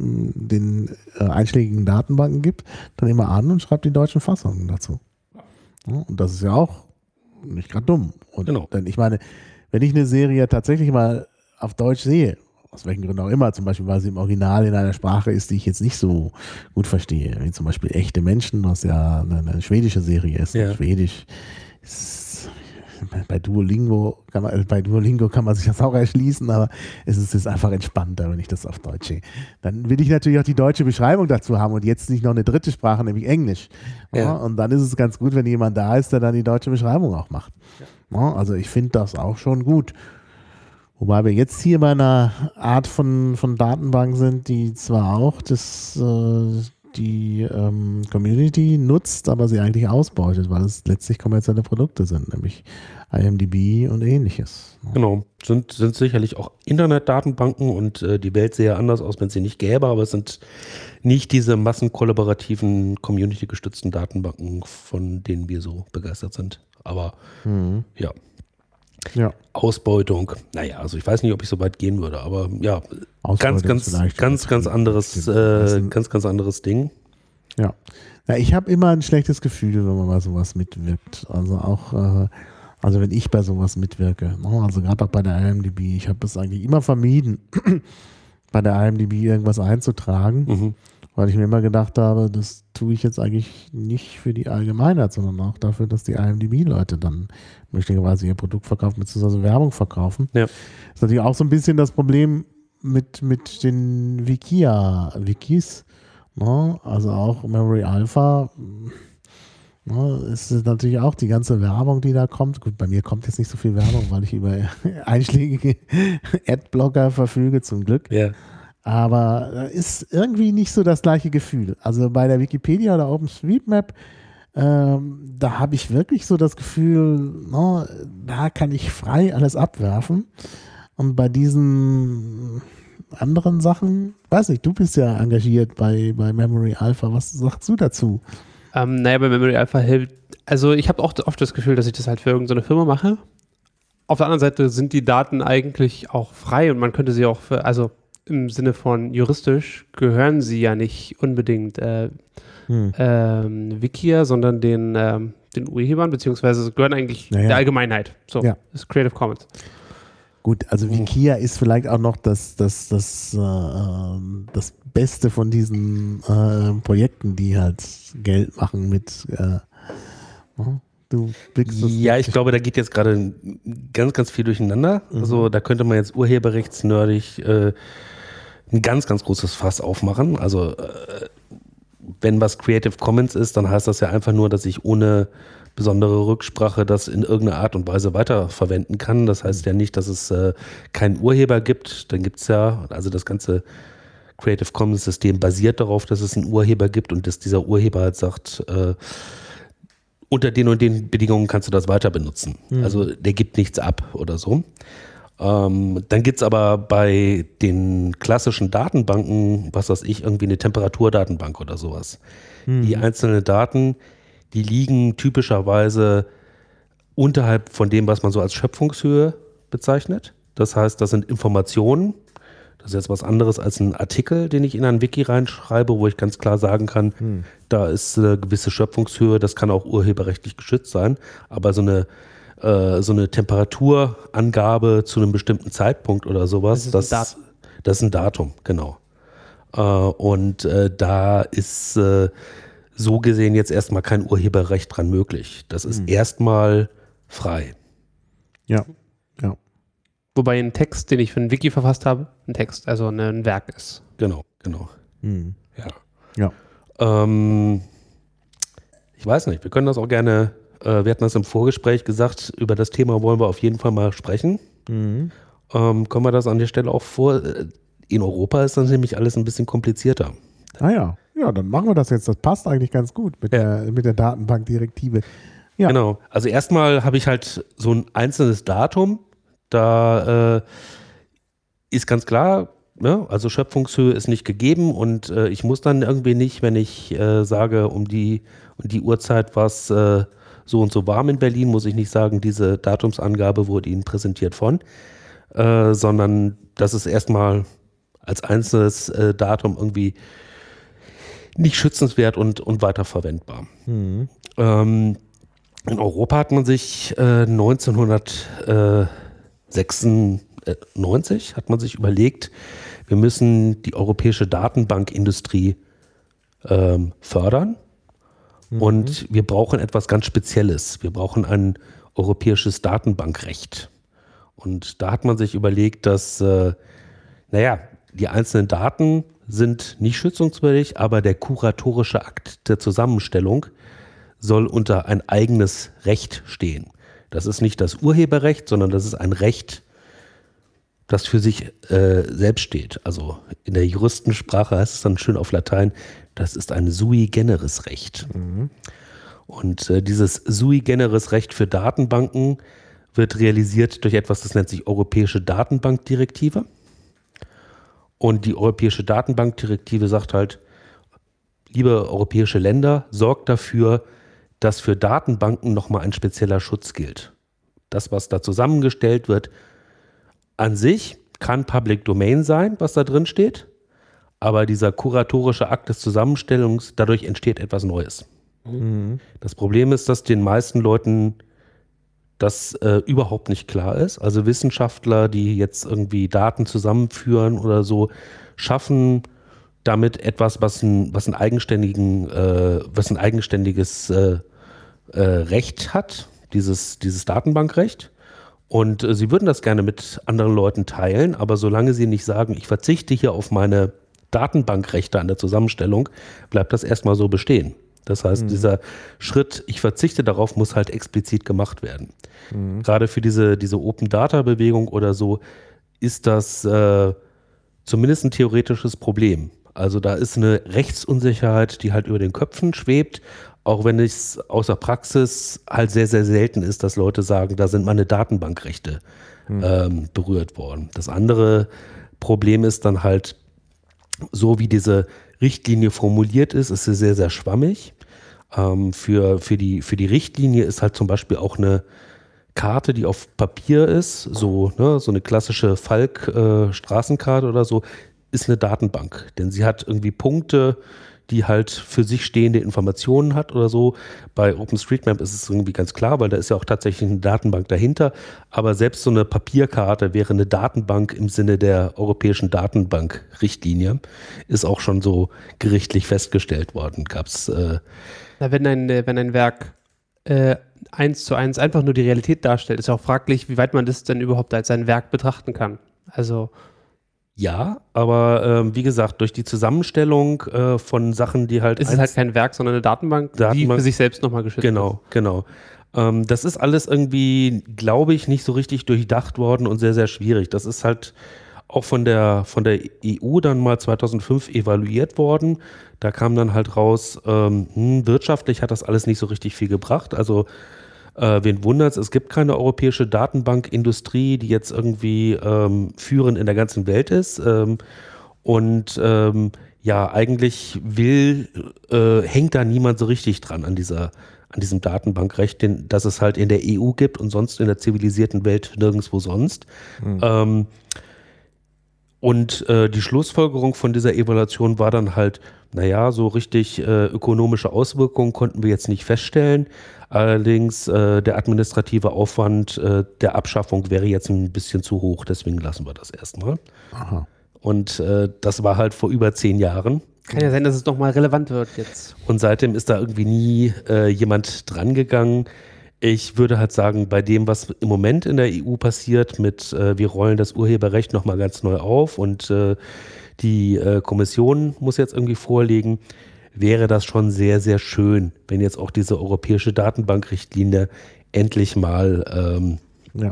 Speaker 1: den äh, einschlägigen Datenbanken gibt, dann immer an und schreibt die deutschen Fassungen dazu. Ja, und das ist ja auch nicht gerade dumm. Und
Speaker 2: genau.
Speaker 1: Denn ich meine, wenn ich eine Serie tatsächlich mal auf Deutsch sehe, aus welchen Gründen auch immer, zum Beispiel, weil sie im Original in einer Sprache ist, die ich jetzt nicht so gut verstehe, wie zum Beispiel Echte Menschen, was ja eine, eine schwedische Serie ist.
Speaker 2: Ja.
Speaker 1: Schwedisch ist, bei Duolingo kann man, bei Duolingo kann man sich das auch erschließen, aber es ist jetzt einfach entspannter, wenn ich das auf Deutsch sehe. Dann will ich natürlich auch die deutsche Beschreibung dazu haben und jetzt nicht noch eine dritte Sprache, nämlich Englisch. Ja. Ja, und dann ist es ganz gut, wenn jemand da ist, der dann die deutsche Beschreibung auch macht. Ja. Ja, also ich finde das auch schon gut. Wobei wir jetzt hier bei einer Art von, von Datenbank sind, die zwar auch das, äh, die ähm, Community nutzt, aber sie eigentlich ausbeutet, weil es letztlich kommerzielle Produkte sind, nämlich I M D B und ähnliches.
Speaker 2: Genau, sind, sind sicherlich auch Internetdatenbanken und äh, die Welt sähe anders aus, wenn es sie nicht gäbe, aber es sind nicht diese massenkollaborativen, community-gestützten Datenbanken, von denen wir so begeistert sind. Aber mhm. ja.
Speaker 1: Ja.
Speaker 2: Ausbeutung, naja, also ich weiß nicht, ob ich so weit gehen würde, aber ja, ganz, ganz, ganz, ganz anderes, äh, ganz, ganz anderes Ding.
Speaker 1: Ja, ja, ich habe immer ein schlechtes Gefühl, wenn man bei sowas mitwirkt. Also auch, äh, also wenn ich bei sowas mitwirke, also gerade auch bei der I M D B, ich habe es eigentlich immer vermieden, bei der I M D B irgendwas einzutragen, mhm. weil ich mir immer gedacht habe, dass tue ich jetzt eigentlich nicht für die Allgemeinheit, sondern auch dafür, dass die I M D B-Leute dann möglicherweise ihr Produkt verkaufen, beziehungsweise Werbung verkaufen.
Speaker 2: Ja.
Speaker 1: Das ist natürlich auch so ein bisschen das Problem mit, mit den Wikia-Wikis. Ne? Also auch Memory Alpha. Ne? Ist natürlich auch die ganze Werbung, die da kommt. Gut, bei mir kommt jetzt nicht so viel Werbung, weil ich über einschlägige Adblocker verfüge, zum Glück.
Speaker 2: Ja.
Speaker 1: Aber da ist irgendwie nicht so das gleiche Gefühl. Also bei der Wikipedia oder OpenStreetMap, ähm, da habe ich wirklich so das Gefühl, no, da kann ich frei alles abwerfen. Und bei diesen anderen Sachen, weiß nicht, du bist ja engagiert bei, bei Memory Alpha. Was sagst du dazu?
Speaker 3: Ähm, naja, bei Memory Alpha hilft, also ich habe auch oft das Gefühl, dass ich das halt für irgendeine Firma mache. Auf der anderen Seite sind die Daten eigentlich auch frei und man könnte sie auch für, also im Sinne von juristisch gehören sie ja nicht unbedingt äh, hm. ähm, Wikia, sondern den, ähm, den Urhebern, beziehungsweise gehören eigentlich
Speaker 1: naja.
Speaker 3: der Allgemeinheit. So,
Speaker 1: ja.
Speaker 3: Das ist Creative Commons.
Speaker 1: Gut, also Wikia ist vielleicht auch noch das, das, das, äh, das Beste von diesen äh, Projekten, die halt Geld machen mit äh, du blickst das
Speaker 2: Ja, ich glaube, da geht jetzt gerade ganz, ganz viel durcheinander. Mhm. Also da könnte man jetzt urheberrechtsnerdig äh, ein ganz, ganz großes Fass aufmachen. Also äh, wenn was Creative Commons ist, dann heißt das ja einfach nur, dass ich ohne besondere Rücksprache das in irgendeiner Art und Weise weiterverwenden kann. Das heißt ja nicht, dass es äh, keinen Urheber gibt. Dann gibt es ja, also das ganze Creative Commons System basiert darauf, dass es einen Urheber gibt und dass dieser Urheber halt sagt, äh, unter den und den Bedingungen kannst du das weiter benutzen. Mhm. Also der gibt nichts ab oder so. Ähm, dann gibt es aber bei den klassischen Datenbanken, was weiß ich, irgendwie eine Temperaturdatenbank oder sowas. Mhm. Die einzelnen Daten, die liegen typischerweise unterhalb von dem, was man so als Schöpfungshöhe bezeichnet. Das heißt, das sind Informationen. Das ist jetzt was anderes als ein Artikel, den ich in ein Wiki reinschreibe, wo ich ganz klar sagen kann, hm. da ist eine gewisse Schöpfungshöhe, das kann auch urheberrechtlich geschützt sein, aber so eine, äh, so eine Temperaturangabe zu einem bestimmten Zeitpunkt oder sowas, das ist, das, das ist ein Datum, genau. Äh, und äh, da ist äh, so gesehen jetzt erstmal kein Urheberrecht dran möglich. Das ist hm. erstmal frei.
Speaker 1: Ja, ja.
Speaker 3: Wobei ein Text, den ich für ein Wiki verfasst habe, ein Text, also ein Werk ist.
Speaker 2: Genau, genau.
Speaker 1: Hm.
Speaker 2: Ja.
Speaker 1: ja.
Speaker 2: Ähm, ich weiß nicht, wir können das auch gerne, äh, wir hatten das im Vorgespräch gesagt, über das Thema wollen wir auf jeden Fall mal sprechen.
Speaker 1: Mhm.
Speaker 2: Ähm, kommen wir das an der Stelle auch vor? In Europa ist das nämlich alles ein bisschen komplizierter.
Speaker 1: Ah ja, ja, dann machen wir das jetzt. Das passt eigentlich ganz gut mit, ja. der, mit der Datenbankdirektive. Ja.
Speaker 2: Genau, also erstmal habe ich halt so ein einzelnes Datum. Da äh, ist ganz klar, ne? Also Schöpfungshöhe ist nicht gegeben und äh, ich muss dann irgendwie nicht, wenn ich äh, sage, um die, um die Uhrzeit war es äh, so und so warm in Berlin, muss ich nicht sagen, diese Datumsangabe wurde Ihnen präsentiert von, äh, sondern das ist erstmal als einzelnes äh, Datum irgendwie nicht schützenswert und, und weiterverwendbar.
Speaker 1: Mhm.
Speaker 2: Ähm, in Europa hat man sich äh, neunzehnhundertsechsundneunzig hat man sich überlegt, wir müssen die europäische Datenbankindustrie ähm, fördern mhm. und wir brauchen etwas ganz Spezielles. Wir brauchen ein europäisches Datenbankrecht. Und da hat man sich überlegt, dass, äh, naja, die einzelnen Daten sind nicht schützungswürdig, aber der kuratorische Akt der Zusammenstellung soll unter ein eigenes Recht stehen. Das ist nicht das Urheberrecht, sondern das ist ein Recht, das für sich äh, selbst steht. Also in der Juristensprache heißt es dann schön auf Latein, das ist ein sui generis Recht.
Speaker 1: Mhm.
Speaker 2: Und äh, dieses sui generis Recht für Datenbanken wird realisiert durch etwas, das nennt sich Europäische Datenbankdirektive. Und die Europäische Datenbankdirektive sagt halt, liebe europäische Länder, sorgt dafür, dass für Datenbanken nochmal ein spezieller Schutz gilt. Das, was da zusammengestellt wird, an sich kann Public Domain sein, was da drin steht, aber dieser kuratorische Akt des Zusammenstellungs, dadurch entsteht etwas Neues.
Speaker 1: Mhm.
Speaker 2: Das Problem ist, dass den meisten Leuten das äh, überhaupt nicht klar ist. Also Wissenschaftler, die jetzt irgendwie Daten zusammenführen oder so, schaffen damit etwas, was ein, was ein, eigenständigen, äh, was ein eigenständiges äh, äh, Recht hat, dieses, dieses Datenbankrecht. Und äh, sie würden das gerne mit anderen Leuten teilen, aber solange sie nicht sagen, ich verzichte hier auf meine Datenbankrechte an der Zusammenstellung, bleibt das erstmal so bestehen. Das heißt, mhm. dieser Schritt, ich verzichte darauf, muss halt explizit gemacht werden. Mhm. Gerade für diese, diese Open-Data-Bewegung oder so ist das äh, zumindest ein theoretisches Problem. Also da ist eine Rechtsunsicherheit, die halt über den Köpfen schwebt, auch wenn es aus der Praxis halt sehr, sehr selten ist, dass Leute sagen, da sind meine Datenbankrechte mhm. ähm, berührt worden. Das andere Problem ist dann halt, so wie diese Richtlinie formuliert ist, ist sie sehr, sehr schwammig. Ähm, für, für, die, für die Richtlinie ist halt zum Beispiel auch eine Karte, die auf Papier ist, so, ne, so eine klassische Falk-Straßenkarte äh, oder so, ist eine Datenbank. Denn sie hat irgendwie Punkte, die halt für sich stehende Informationen hat oder so. Bei OpenStreetMap ist es irgendwie ganz klar, weil da ist ja auch tatsächlich eine Datenbank dahinter. Aber selbst so eine Papierkarte wäre eine Datenbank im Sinne der europäischen Datenbank-Richtlinie. Ist auch schon so gerichtlich festgestellt worden. Gab's, äh
Speaker 3: Na, wenn ein, wenn ein Werk äh, eins zu eins einfach nur die Realität darstellt, ist ja auch fraglich, wie weit man das denn überhaupt als ein Werk betrachten kann. Also
Speaker 2: ja, aber ähm, wie gesagt, durch die Zusammenstellung äh, von Sachen, die halt...
Speaker 3: Es ist halt kein Werk, sondern eine Datenbank,
Speaker 2: Datenbank
Speaker 3: die für sich selbst nochmal geschützt
Speaker 2: genau,
Speaker 3: ist.
Speaker 2: Genau, genau. Ähm, das ist alles irgendwie, glaube ich, nicht so richtig durchdacht worden und sehr, sehr schwierig. Das ist halt auch von der, von der E U dann mal zweitausendfünf evaluiert worden. Da kam dann halt raus, ähm, hm, wirtschaftlich hat das alles nicht so richtig viel gebracht. Also Äh, wen wundert's, es gibt keine europäische Datenbankindustrie, die jetzt irgendwie ähm, führend in der ganzen Welt ist. Ähm, und ähm, ja, eigentlich will, äh, hängt da niemand so richtig dran an dieser, an diesem Datenbankrecht, den, das es halt in der E U gibt und sonst in der zivilisierten Welt nirgendwo sonst. Mhm. Ähm, und äh, die Schlussfolgerung von dieser Evaluation war dann halt, naja, so richtig äh, ökonomische Auswirkungen konnten wir jetzt nicht feststellen. Allerdings äh, der administrative Aufwand äh, der Abschaffung wäre jetzt ein bisschen zu hoch, deswegen lassen wir das erstmal.
Speaker 1: Aha.
Speaker 2: Und äh, das war halt vor über zehn Jahren.
Speaker 3: Kann ja sein, dass es nochmal relevant wird jetzt.
Speaker 2: Und seitdem ist da irgendwie nie äh, jemand dran gegangen. Ich würde halt sagen, bei dem, was im Moment in der E U passiert, mit äh, wir rollen das Urheberrecht nochmal ganz neu auf und äh, die äh, Kommission muss jetzt irgendwie vorlegen, wäre das schon sehr, sehr schön, wenn jetzt auch diese europäische Datenbankrichtlinie endlich mal ähm,
Speaker 1: ja.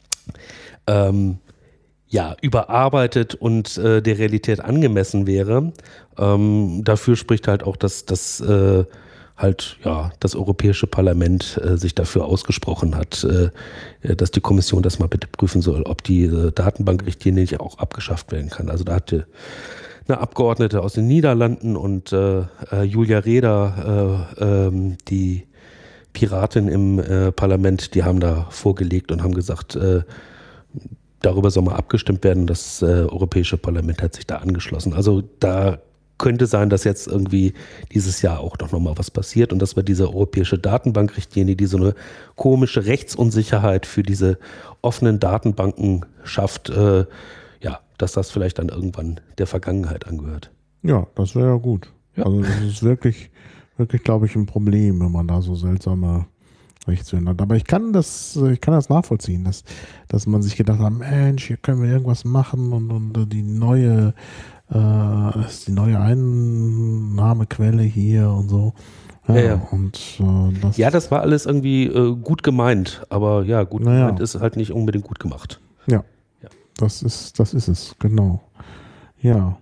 Speaker 2: Ähm, ja, überarbeitet und äh, der Realität angemessen wäre. Ähm, dafür spricht halt auch, dass, dass äh, halt ja das Europäische Parlament äh, sich dafür ausgesprochen hat, äh, dass die Kommission das mal bitte prüfen soll, ob die äh, Datenbankrichtlinie nicht auch abgeschafft werden kann. Also da hatte eine Abgeordnete aus den Niederlanden und äh, äh, Julia Reda, äh, ähm, die Piratin im äh, Parlament, die haben da vorgelegt und haben gesagt, äh, darüber soll mal abgestimmt werden. Das äh, Europäische Parlament hat sich da angeschlossen. Also da könnte sein, dass jetzt irgendwie dieses Jahr auch noch mal was passiert und dass wir diese europäische Datenbankrichtlinie, die so eine komische Rechtsunsicherheit für diese offenen Datenbanken schafft, äh, ja, dass das vielleicht dann irgendwann der Vergangenheit angehört.
Speaker 1: Ja, das wäre ja gut. Ja. Also das ist wirklich, wirklich, glaube ich, ein Problem, wenn man da so seltsame Rechtswände hat. Aber ich kann das, ich kann das nachvollziehen, dass, dass man sich gedacht hat, Mensch, hier können wir irgendwas machen und, und die neue, äh, ist die neue Einnahmequelle hier und so. Ja,
Speaker 2: ja, ja.
Speaker 1: Und, äh, das
Speaker 2: ja, das war alles irgendwie äh, gut gemeint, aber ja, gut
Speaker 1: naja.
Speaker 2: gemeint ist halt nicht unbedingt gut gemacht.
Speaker 1: Ja. Das ist, das ist es, genau. Ja.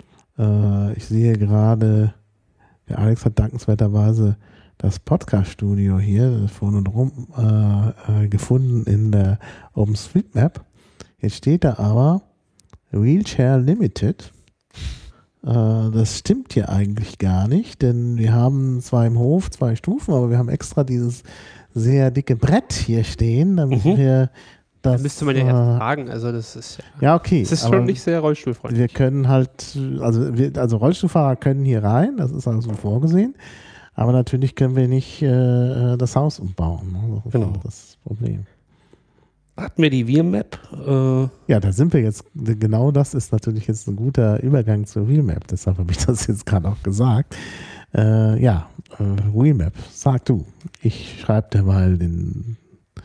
Speaker 1: Äh, ich sehe gerade, der Alex hat dankenswerterweise das Podcast-Studio hier vorne und rum äh, äh, gefunden in der OpenStreetMap. Jetzt steht da aber Wheelchair Limited. Äh, das stimmt hier eigentlich gar nicht, denn wir haben zwar im Hof zwei Stufen, aber wir haben extra dieses sehr dicke Brett hier stehen, damit mhm. wir Das,
Speaker 3: da müsste man ja
Speaker 1: äh,
Speaker 3: erst fragen, also das ist
Speaker 1: ja okay.
Speaker 3: Das ist schon nicht sehr rollstuhlfreundlich.
Speaker 1: Wir können halt, also, wir, also Rollstuhlfahrer können hier rein, das ist also vorgesehen, aber natürlich können wir nicht äh, das Haus umbauen. Ne? Das ist
Speaker 2: genau.
Speaker 1: das Problem.
Speaker 2: hatten wir die Wheelmap. Äh,
Speaker 1: Ja, da sind wir jetzt, genau das ist natürlich jetzt ein guter Übergang zur Wheelmap, deshalb habe ich das jetzt gerade auch gesagt. Äh, ja, äh, Wheelmap, sag du. Ich schreibe dir mal den...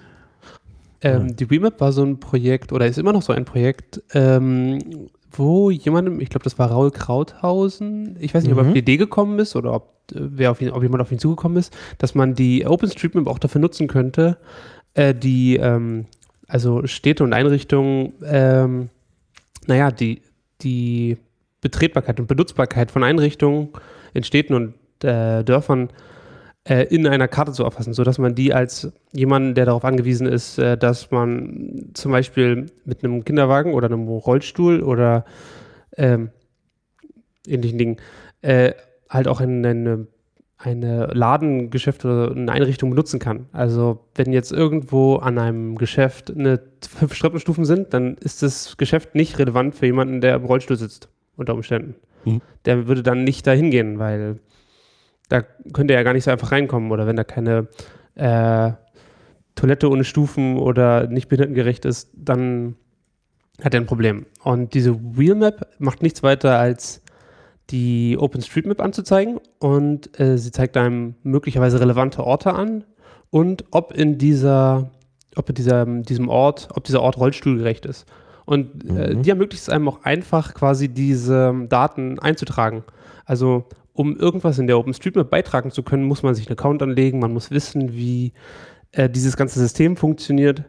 Speaker 3: Ähm,
Speaker 1: Ja.
Speaker 3: Die Wheelmap war so ein Projekt, oder ist immer noch so ein Projekt, ähm, wo jemandem, ich glaube, das war Raul Krauthausen, ich weiß nicht, ob er
Speaker 1: Mhm.
Speaker 3: auf die Idee gekommen ist oder ob, äh, wer auf ihn, ob jemand auf ihn zugekommen ist, dass man die OpenStreetMap auch dafür nutzen könnte, äh, die, ähm, also Städte und Einrichtungen, ähm, naja, die, die Betretbarkeit und Benutzbarkeit von Einrichtungen in Städten und äh, Dörfern äh, in einer Karte zu erfassen, sodass man die als jemanden, der darauf angewiesen ist, äh, dass man zum Beispiel mit einem Kinderwagen oder einem Rollstuhl oder ähm, ähnlichen Dingen äh, halt auch eine, eine, eine Ladengeschäft oder eine Einrichtung benutzen kann. Also wenn jetzt irgendwo an einem Geschäft eine fünf Treppenstufen sind, dann ist das Geschäft nicht relevant für jemanden, der im Rollstuhl sitzt, unter Umständen.
Speaker 2: Mhm.
Speaker 3: Der würde dann nicht dahin gehen, weil da könnte er ja gar nicht so einfach reinkommen. Oder wenn da keine äh, Toilette ohne Stufen oder nicht behindertengerecht ist, dann hat er ein Problem. Und diese Wheelmap macht nichts weiter als die OpenStreetMap anzuzeigen und äh, sie zeigt einem möglicherweise relevante Orte an und ob in dieser, ob in dieser, diesem Ort, ob dieser Ort rollstuhlgerecht ist. Und äh,
Speaker 1: Mhm.
Speaker 3: die ermöglicht es einem auch einfach, quasi diese Daten einzutragen. Also um irgendwas in der OpenStreetMap beitragen zu können, muss man sich einen Account anlegen, man muss wissen, wie äh, dieses ganze System funktioniert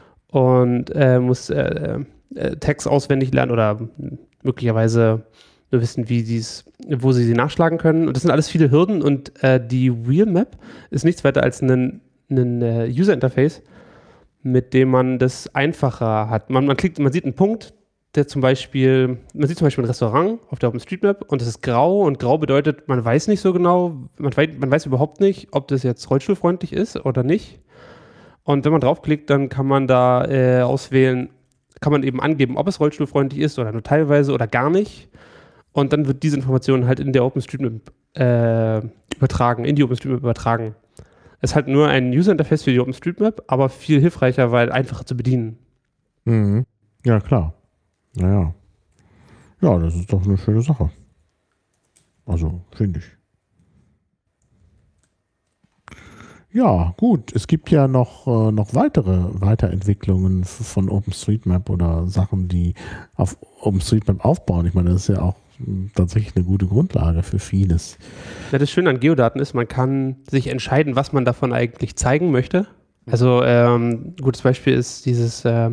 Speaker 3: und äh, muss äh, äh, Tags auswendig lernen oder möglicherweise nur wissen, wie sie's, wo sie sie nachschlagen können. Und das sind alles viele Hürden und äh, die Wheelmap ist nichts weiter als ein, ein äh, User-Interface, mit dem man das einfacher hat. Man, man klickt, man sieht einen Punkt, der zum Beispiel, man sieht zum Beispiel ein Restaurant auf der OpenStreetMap und das ist grau und grau bedeutet, man weiß nicht so genau, man weiß, man weiß überhaupt nicht, ob das jetzt rollstuhlfreundlich ist oder nicht. Und wenn man draufklickt, dann kann man da äh, auswählen, kann man eben angeben, ob es rollstuhlfreundlich ist oder nur teilweise oder gar nicht. Und dann wird diese Information halt in der OpenStreetMap äh, übertragen, in die OpenStreetMap übertragen. Es ist halt nur ein User-Interface für die OpenStreetMap, aber viel hilfreicher, weil einfacher zu bedienen.
Speaker 1: Mhm. Ja, klar. Naja. Ja, das ist doch eine schöne Sache. Also, finde ich. Ja, gut. Es gibt ja noch, äh, noch weitere Weiterentwicklungen f- von OpenStreetMap oder Sachen, die auf OpenStreetMap aufbauen. Ich meine, das ist ja auch mh, tatsächlich eine gute Grundlage für vieles.
Speaker 3: Ja, das Schöne an Geodaten ist, man kann sich entscheiden, was man davon eigentlich zeigen möchte. Also ähm, ein gutes Beispiel ist dieses, äh,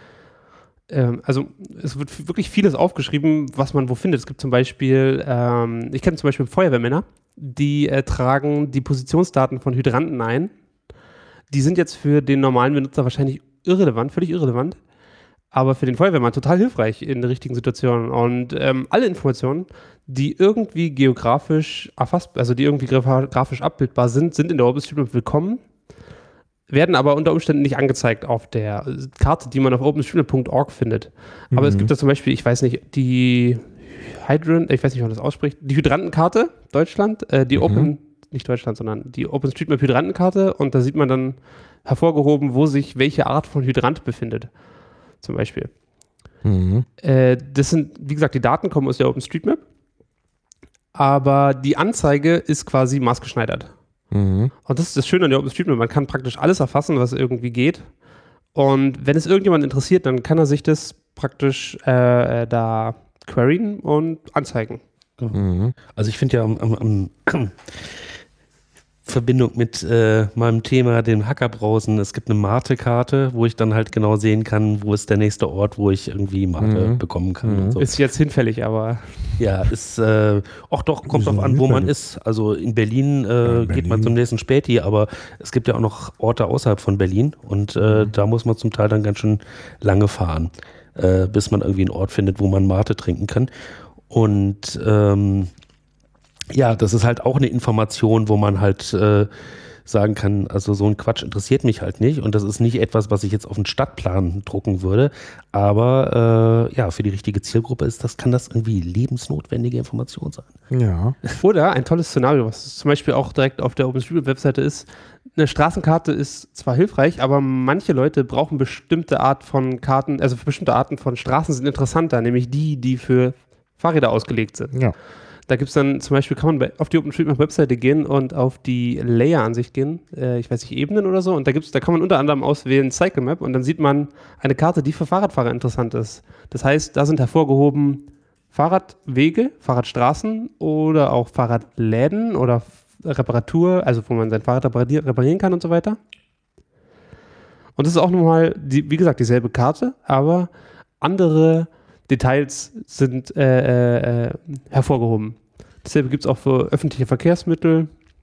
Speaker 3: ähm, also es wird wirklich vieles aufgeschrieben, was man wo findet. Es gibt zum Beispiel, ähm, ich kenne zum Beispiel Feuerwehrmänner, die äh, tragen die Positionsdaten von Hydranten ein. Die sind jetzt für den normalen Benutzer wahrscheinlich irrelevant, völlig irrelevant, aber für den Feuerwehrmann total hilfreich in der richtigen Situation. Und ähm, alle Informationen, die irgendwie geografisch erfasst, also die irgendwie graf- grafisch abbildbar sind, sind in der OpenStreetMap willkommen, werden aber unter Umständen nicht angezeigt auf der Karte, die man auf openstreetmap punkt org findet. Aber es
Speaker 1: Mhm.
Speaker 3: gibt da zum Beispiel, ich weiß nicht, die Hydrant, ich weiß nicht, wie man das ausspricht, die Hydrantenkarte Deutschland, äh, die
Speaker 1: Mhm.
Speaker 3: Open, nicht Deutschland, sondern die OpenStreetMap Hydrantenkarte und da sieht man dann hervorgehoben, wo sich welche Art von Hydrant befindet, zum Beispiel.
Speaker 1: Mhm.
Speaker 3: Äh, das sind, wie gesagt, die Daten kommen aus der OpenStreetMap, aber die Anzeige ist quasi maßgeschneidert.
Speaker 1: Mhm.
Speaker 3: Und das ist das Schöne an der OpenStreetMap, man kann praktisch alles erfassen, was irgendwie geht. Und wenn es irgendjemand interessiert, dann kann er sich das praktisch äh, da queryen und anzeigen.
Speaker 1: Mhm.
Speaker 2: Also ich finde ja am, am, am Verbindung mit äh, meinem Thema, dem Hackerbrowsen, es gibt eine Mate-Karte, wo ich dann halt genau sehen kann, wo ist der nächste Ort, wo ich irgendwie Mate
Speaker 1: Mhm.
Speaker 2: bekommen kann.
Speaker 1: Mhm.
Speaker 2: Und so.
Speaker 3: Ist jetzt hinfällig, aber
Speaker 2: Ja, ist äh, auch doch, kommt
Speaker 1: Wieso
Speaker 2: drauf an, wo man
Speaker 1: hinfällig?
Speaker 2: ist. Also in Berlin, äh,
Speaker 1: Ja, in
Speaker 2: geht man
Speaker 1: Berlin.
Speaker 2: zum nächsten Späti, aber es gibt ja auch noch Orte außerhalb von Berlin und äh,
Speaker 1: Mhm.
Speaker 2: da muss man zum Teil dann ganz schön lange fahren, äh, bis man irgendwie einen Ort findet, wo man Mate trinken kann. Und ähm, ja, das ist halt auch eine Information, wo man halt äh, sagen kann, also so ein Quatsch interessiert mich halt nicht und das ist nicht etwas, was ich jetzt auf den Stadtplan drucken würde, aber äh, ja, für die richtige Zielgruppe ist das, kann das irgendwie lebensnotwendige Information sein.
Speaker 1: Ja.
Speaker 3: oder ein tolles Szenario, was zum Beispiel auch direkt auf der OpenStreetMap-Webseite ist, eine Straßenkarte ist zwar hilfreich, aber manche Leute brauchen bestimmte Art von Karten, also für bestimmte Arten von Straßen sind interessanter, nämlich die, die für Fahrräder ausgelegt sind.
Speaker 1: Ja.
Speaker 3: Da gibt es dann zum Beispiel, kann man bei, auf die OpenStreetMap-Webseite gehen und auf die Layer-Ansicht gehen, äh, ich weiß nicht, Ebenen oder so, und da gibt's, da kann man unter anderem auswählen Cycle Map und dann sieht man eine Karte, die für Fahrradfahrer interessant ist. Das heißt, da sind hervorgehoben Fahrradwege, Fahrradstraßen oder auch Fahrradläden oder Reparatur, also wo man sein Fahrrad reparier- reparieren kann und so weiter. Und das ist auch nochmal, die, wie gesagt, dieselbe Karte, aber andere Details sind äh, äh, hervorgehoben. Dasselbe gibt es auch für öffentliche Verkehrsmittel.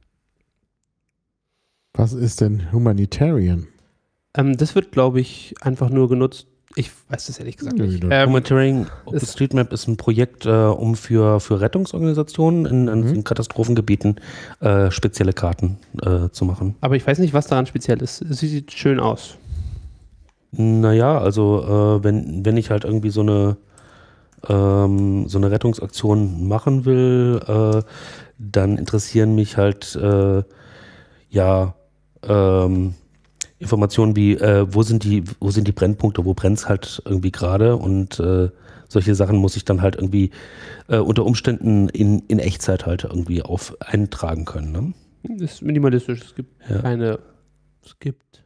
Speaker 1: Was ist denn Humanitarian?
Speaker 3: Ähm, das wird, glaube ich, einfach nur genutzt. Ich weiß das ehrlich gesagt nicht. Ähm,
Speaker 2: Humanitarian OpenStreetMap ist ein Projekt, äh, um für, für Rettungsorganisationen in, in,
Speaker 1: Mhm.
Speaker 2: in Katastrophengebieten äh, spezielle Karten äh, zu machen.
Speaker 3: aber ich weiß nicht, was daran speziell ist. Es sieht schön aus.
Speaker 2: Naja, also äh, wenn, wenn ich halt irgendwie so eine ähm, so eine Rettungsaktion machen will, äh, dann interessieren mich halt äh, ja ähm, Informationen wie, äh, wo sind die, wo sind die Brennpunkte, wo brennt es halt irgendwie gerade und äh, solche Sachen muss ich dann halt irgendwie äh, unter Umständen in, in Echtzeit halt irgendwie auf eintragen können. Ne?
Speaker 3: Das ist minimalistisch. Es gibt
Speaker 2: Ja.
Speaker 3: keine, es gibt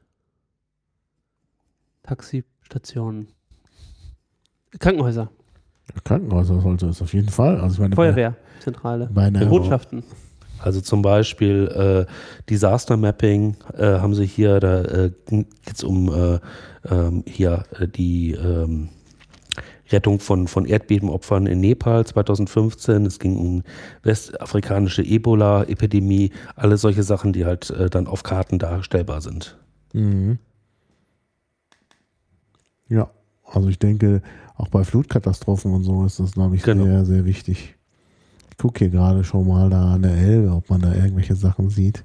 Speaker 3: Taxistationen. Krankenhäuser,
Speaker 1: Krankenhäuser sollte es auf jeden Fall. Also ich meine,
Speaker 3: Feuerwehr, Zentrale,
Speaker 1: bei einer,
Speaker 3: Botschaften.
Speaker 2: Also zum Beispiel äh, Disaster Mapping äh, haben sie hier, da äh, geht es um äh, ähm, hier äh, die ähm, Rettung von, von Erdbebenopfern in Nepal zweitausendfünfzehn. Es ging um westafrikanische Ebola-Epidemie, alle solche Sachen, die halt äh, dann auf Karten darstellbar sind.
Speaker 1: Mhm. Ja, also ich denke, auch bei Flutkatastrophen und so ist das, glaube ich,
Speaker 2: Genau.
Speaker 1: sehr, sehr wichtig. Ich gucke hier gerade schon mal da an der Elbe, ob man da irgendwelche Sachen sieht.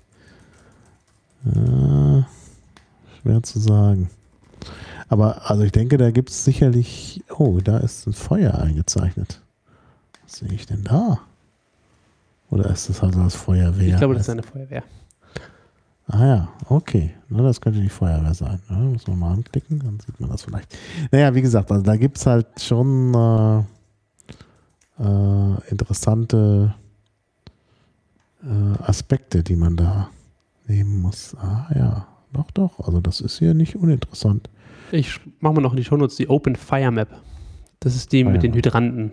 Speaker 1: Äh, schwer zu sagen. Aber also ich denke, da gibt es sicherlich, oh, da ist ein Feuer eingezeichnet. Was sehe ich denn da? Oder ist das also das Feuerwehr?
Speaker 3: Ich glaube, das ist eine Feuerwehr.
Speaker 1: Ah ja, okay. Na, das könnte die Feuerwehr sein. Ja, muss man mal anklicken, dann sieht man das vielleicht. Naja, wie gesagt, also da gibt es halt schon äh, äh, interessante äh, Aspekte, die man da nehmen muss. Ah ja, doch, doch. Also das ist hier nicht uninteressant.
Speaker 3: Ich mache mal noch in die Shownotes die Open Fire Map. Das ist die
Speaker 1: Fire
Speaker 3: mit den
Speaker 1: Map.
Speaker 3: Hydranten.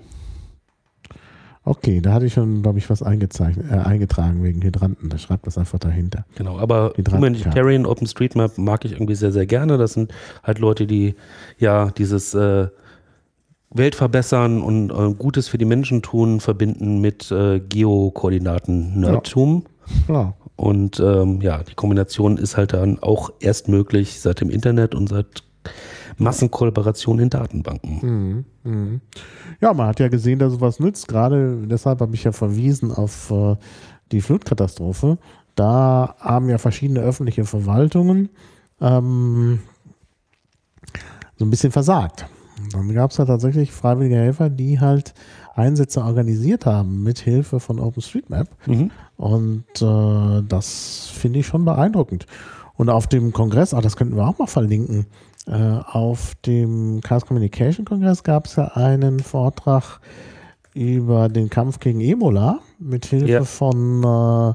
Speaker 1: Okay, da hatte ich schon, glaube ich, was eingezeichnet, äh, eingetragen wegen Hydranten. Da schreibt das einfach dahinter.
Speaker 2: Genau, aber
Speaker 1: Die drei-
Speaker 2: Humanitarian OpenStreetMap mag ich irgendwie sehr, sehr gerne. Das sind halt Leute, die ja dieses äh, Welt verbessern und äh, Gutes für die Menschen tun, verbinden mit äh, Geokoordinaten-Nerdtum.
Speaker 1: Klar.
Speaker 2: Und ähm, ja, die Kombination ist halt dann auch erst möglich seit dem Internet und seit Massenkollaboration in Datenbanken.
Speaker 1: Mhm, mhm. Ja, man hat ja gesehen, dass sowas nützt. Gerade deshalb habe ich ja verwiesen auf äh, die Flutkatastrophe. Da haben ja verschiedene öffentliche Verwaltungen ähm, so ein bisschen versagt. Dann gab es ja tatsächlich freiwillige Helfer, die halt Einsätze organisiert haben mit Hilfe von OpenStreetMap.
Speaker 2: Mhm.
Speaker 1: Und äh, das finde ich schon beeindruckend. Und auf dem Kongress, ach, das könnten wir auch mal verlinken, äh, auf dem Chaos Communication Kongress gab es ja einen Vortrag über den Kampf gegen Ebola mit Hilfe
Speaker 2: Ja.
Speaker 1: von äh,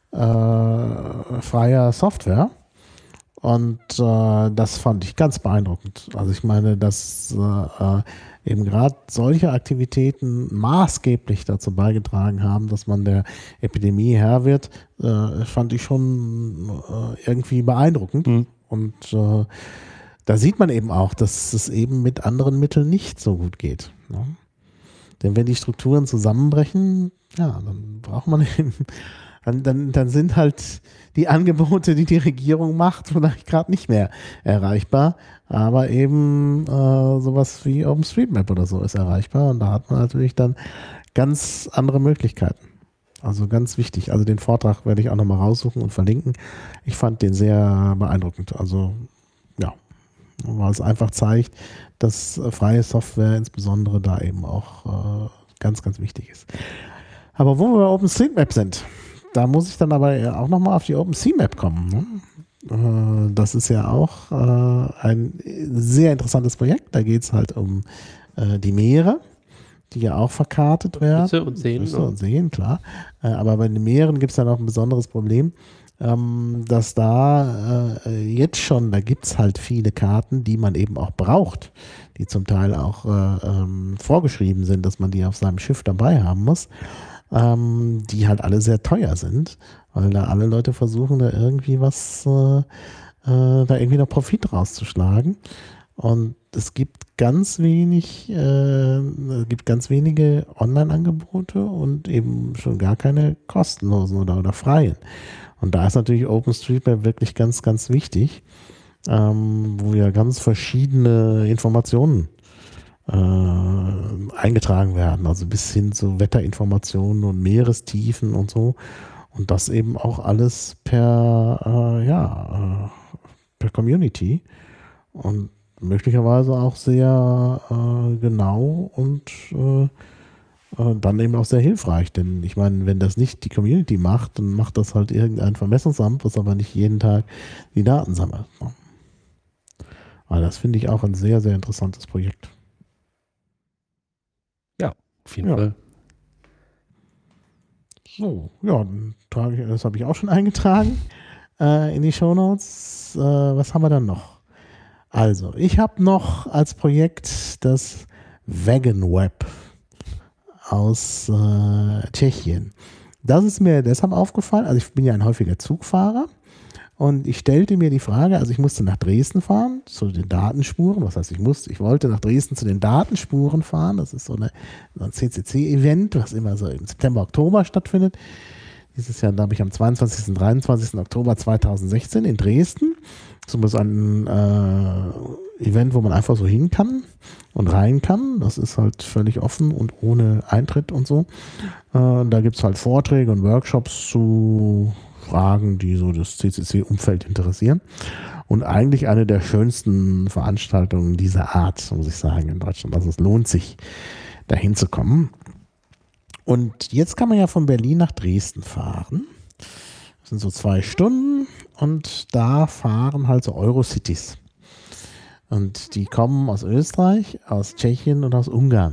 Speaker 1: äh, freier Software. Und äh, das fand ich ganz beeindruckend. Also ich meine, dass äh, eben gerade solche Aktivitäten maßgeblich dazu beigetragen haben, dass man der Epidemie Herr wird, äh, fand ich schon äh, irgendwie beeindruckend.
Speaker 2: Mhm.
Speaker 1: Und äh, da sieht man eben auch, dass es eben mit anderen Mitteln nicht so gut geht. Ne? Denn wenn die Strukturen zusammenbrechen, ja, dann braucht man eben, dann, dann, dann sind halt die Angebote, die die Regierung macht, vielleicht gerade nicht mehr erreichbar. Aber eben äh, sowas wie OpenStreetMap oder so ist erreichbar. Und da hat man natürlich dann ganz andere Möglichkeiten. Also ganz wichtig. Also den Vortrag werde ich auch nochmal raussuchen und verlinken. Ich fand den sehr beeindruckend. Also ja, weil es einfach zeigt, dass äh, freie Software insbesondere da eben auch äh, ganz, ganz wichtig ist. Aber wo wir bei OpenStreetMap sind, da muss ich dann aber auch nochmal auf die OpenSeaMap kommen. Ne? Äh, das ist ja auch äh, ein sehr interessantes Projekt. Da geht es halt um äh, die Meere, die ja auch verkartet werden.
Speaker 3: Flüsse und Seen.
Speaker 1: Flüsse und Seen, klar. Äh, aber bei den Meeren gibt es ja noch ein besonderes Problem, ähm, dass da äh, jetzt schon, da gibt es halt viele Karten, die man eben auch braucht, die zum Teil auch äh, ähm, vorgeschrieben sind, dass man die auf seinem Schiff dabei haben muss, ähm, die halt alle sehr teuer sind, weil da alle Leute versuchen, da irgendwie was, äh, äh, da irgendwie noch Profit rauszuschlagen. Und es gibt ganz wenig, äh, es gibt ganz wenige Online-Angebote und eben schon gar keine kostenlosen oder, oder freien. Und da ist natürlich OpenStreetMap wirklich ganz, ganz wichtig, ähm, wo ja ganz verschiedene Informationen äh, eingetragen werden, also bis hin zu Wetterinformationen und Meerestiefen und so. Und das eben auch alles per, äh, ja, äh, per Community und möglicherweise auch sehr äh, genau und äh, äh, dann eben auch sehr hilfreich. Denn ich meine, wenn das nicht die Community macht, dann macht das halt irgendein Vermessungsamt, was aber nicht jeden Tag die Daten sammelt. Ne? Aber das finde ich auch ein sehr, sehr interessantes Projekt.
Speaker 2: Ja, auf jeden
Speaker 1: Ja.
Speaker 2: Fall.
Speaker 1: So, ja, dann trage ich, das habe ich auch schon eingetragen äh, in die Shownotes. Äh, was haben wir dann noch? Also, ich habe noch als Projekt das Wagon Web aus äh, Tschechien. Das ist mir deshalb aufgefallen, also ich bin ja ein häufiger Zugfahrer und ich stellte mir die Frage, also ich musste nach Dresden fahren, zu den Datenspuren, was heißt ich musste, ich wollte nach Dresden zu den Datenspuren fahren, das ist so, eine, so ein C C C-Event, was immer so im September, Oktober stattfindet. Dieses Jahr, glaube ich, am zweiundzwanzigsten und dreiundzwanzigsten Oktober zweitausendsechzehn in Dresden. Das ist ein äh, Event, wo man einfach so hin kann und rein kann. Das ist halt völlig offen und ohne Eintritt und so. Äh, da gibt es halt Vorträge und Workshops zu Fragen, die so das C C C-Umfeld interessieren. Und eigentlich eine der schönsten Veranstaltungen dieser Art, muss ich sagen, in Deutschland. Also es lohnt sich, da hinzukommen. Und jetzt kann man ja von Berlin nach Dresden fahren. Das sind so zwei Stunden und da fahren halt so Eurocities. Und die kommen aus Österreich, aus Tschechien und aus Ungarn.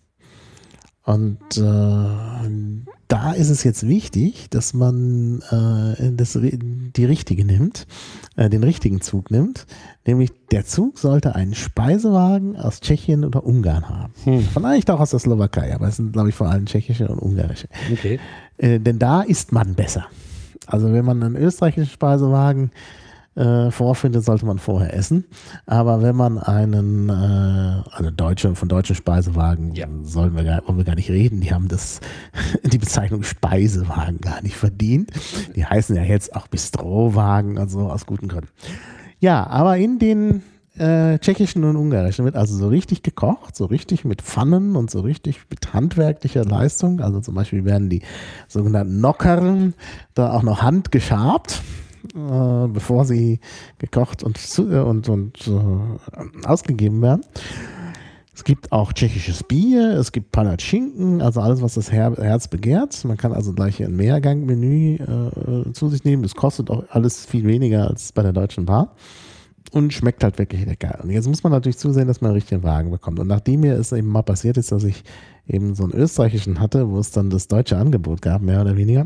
Speaker 1: Und äh, da ist es jetzt wichtig, dass man äh, das, die richtige nimmt, äh, den richtigen Zug nimmt. Nämlich der Zug sollte einen Speisewagen aus Tschechien oder Ungarn haben. Hm. Vielleicht auch aus der Slowakei, aber es sind, glaube ich, vor allem tschechische und ungarische.
Speaker 2: Okay.
Speaker 1: Äh, denn da isst man besser. Also wenn man einen österreichischen Speisewagen äh, vorfindet, sollte man vorher essen. Aber wenn man einen, äh, also deutsche, von deutschen Speisewagen,
Speaker 2: ja.
Speaker 1: sollen wir gar, wollen wir gar nicht reden. Die haben das, die Bezeichnung Speisewagen gar nicht verdient. Die heißen ja jetzt auch Bistrowagen und so, aus guten Gründen. Ja, aber in den äh, tschechischen und ungarischen wird also so richtig gekocht, so richtig mit Pfannen und so richtig mit handwerklicher Leistung. Also zum Beispiel werden die sogenannten Nockern da auch noch handgeschabt, äh, bevor sie gekocht und, äh, und, und äh, ausgegeben werden. Es gibt auch tschechisches Bier, es gibt Palatschinken, also alles, was das Her- Herz begehrt. Man kann also gleich hier ein Mehrgang-Menü äh, zu sich nehmen. Das kostet auch alles viel weniger als bei der Deutschen Bahn und schmeckt halt wirklich lecker. Und jetzt muss man natürlich zusehen, dass man einen richtigen Wagen bekommt. Und nachdem mir es eben mal passiert ist, dass ich eben so einen österreichischen hatte, wo es dann das deutsche Angebot gab, mehr oder weniger,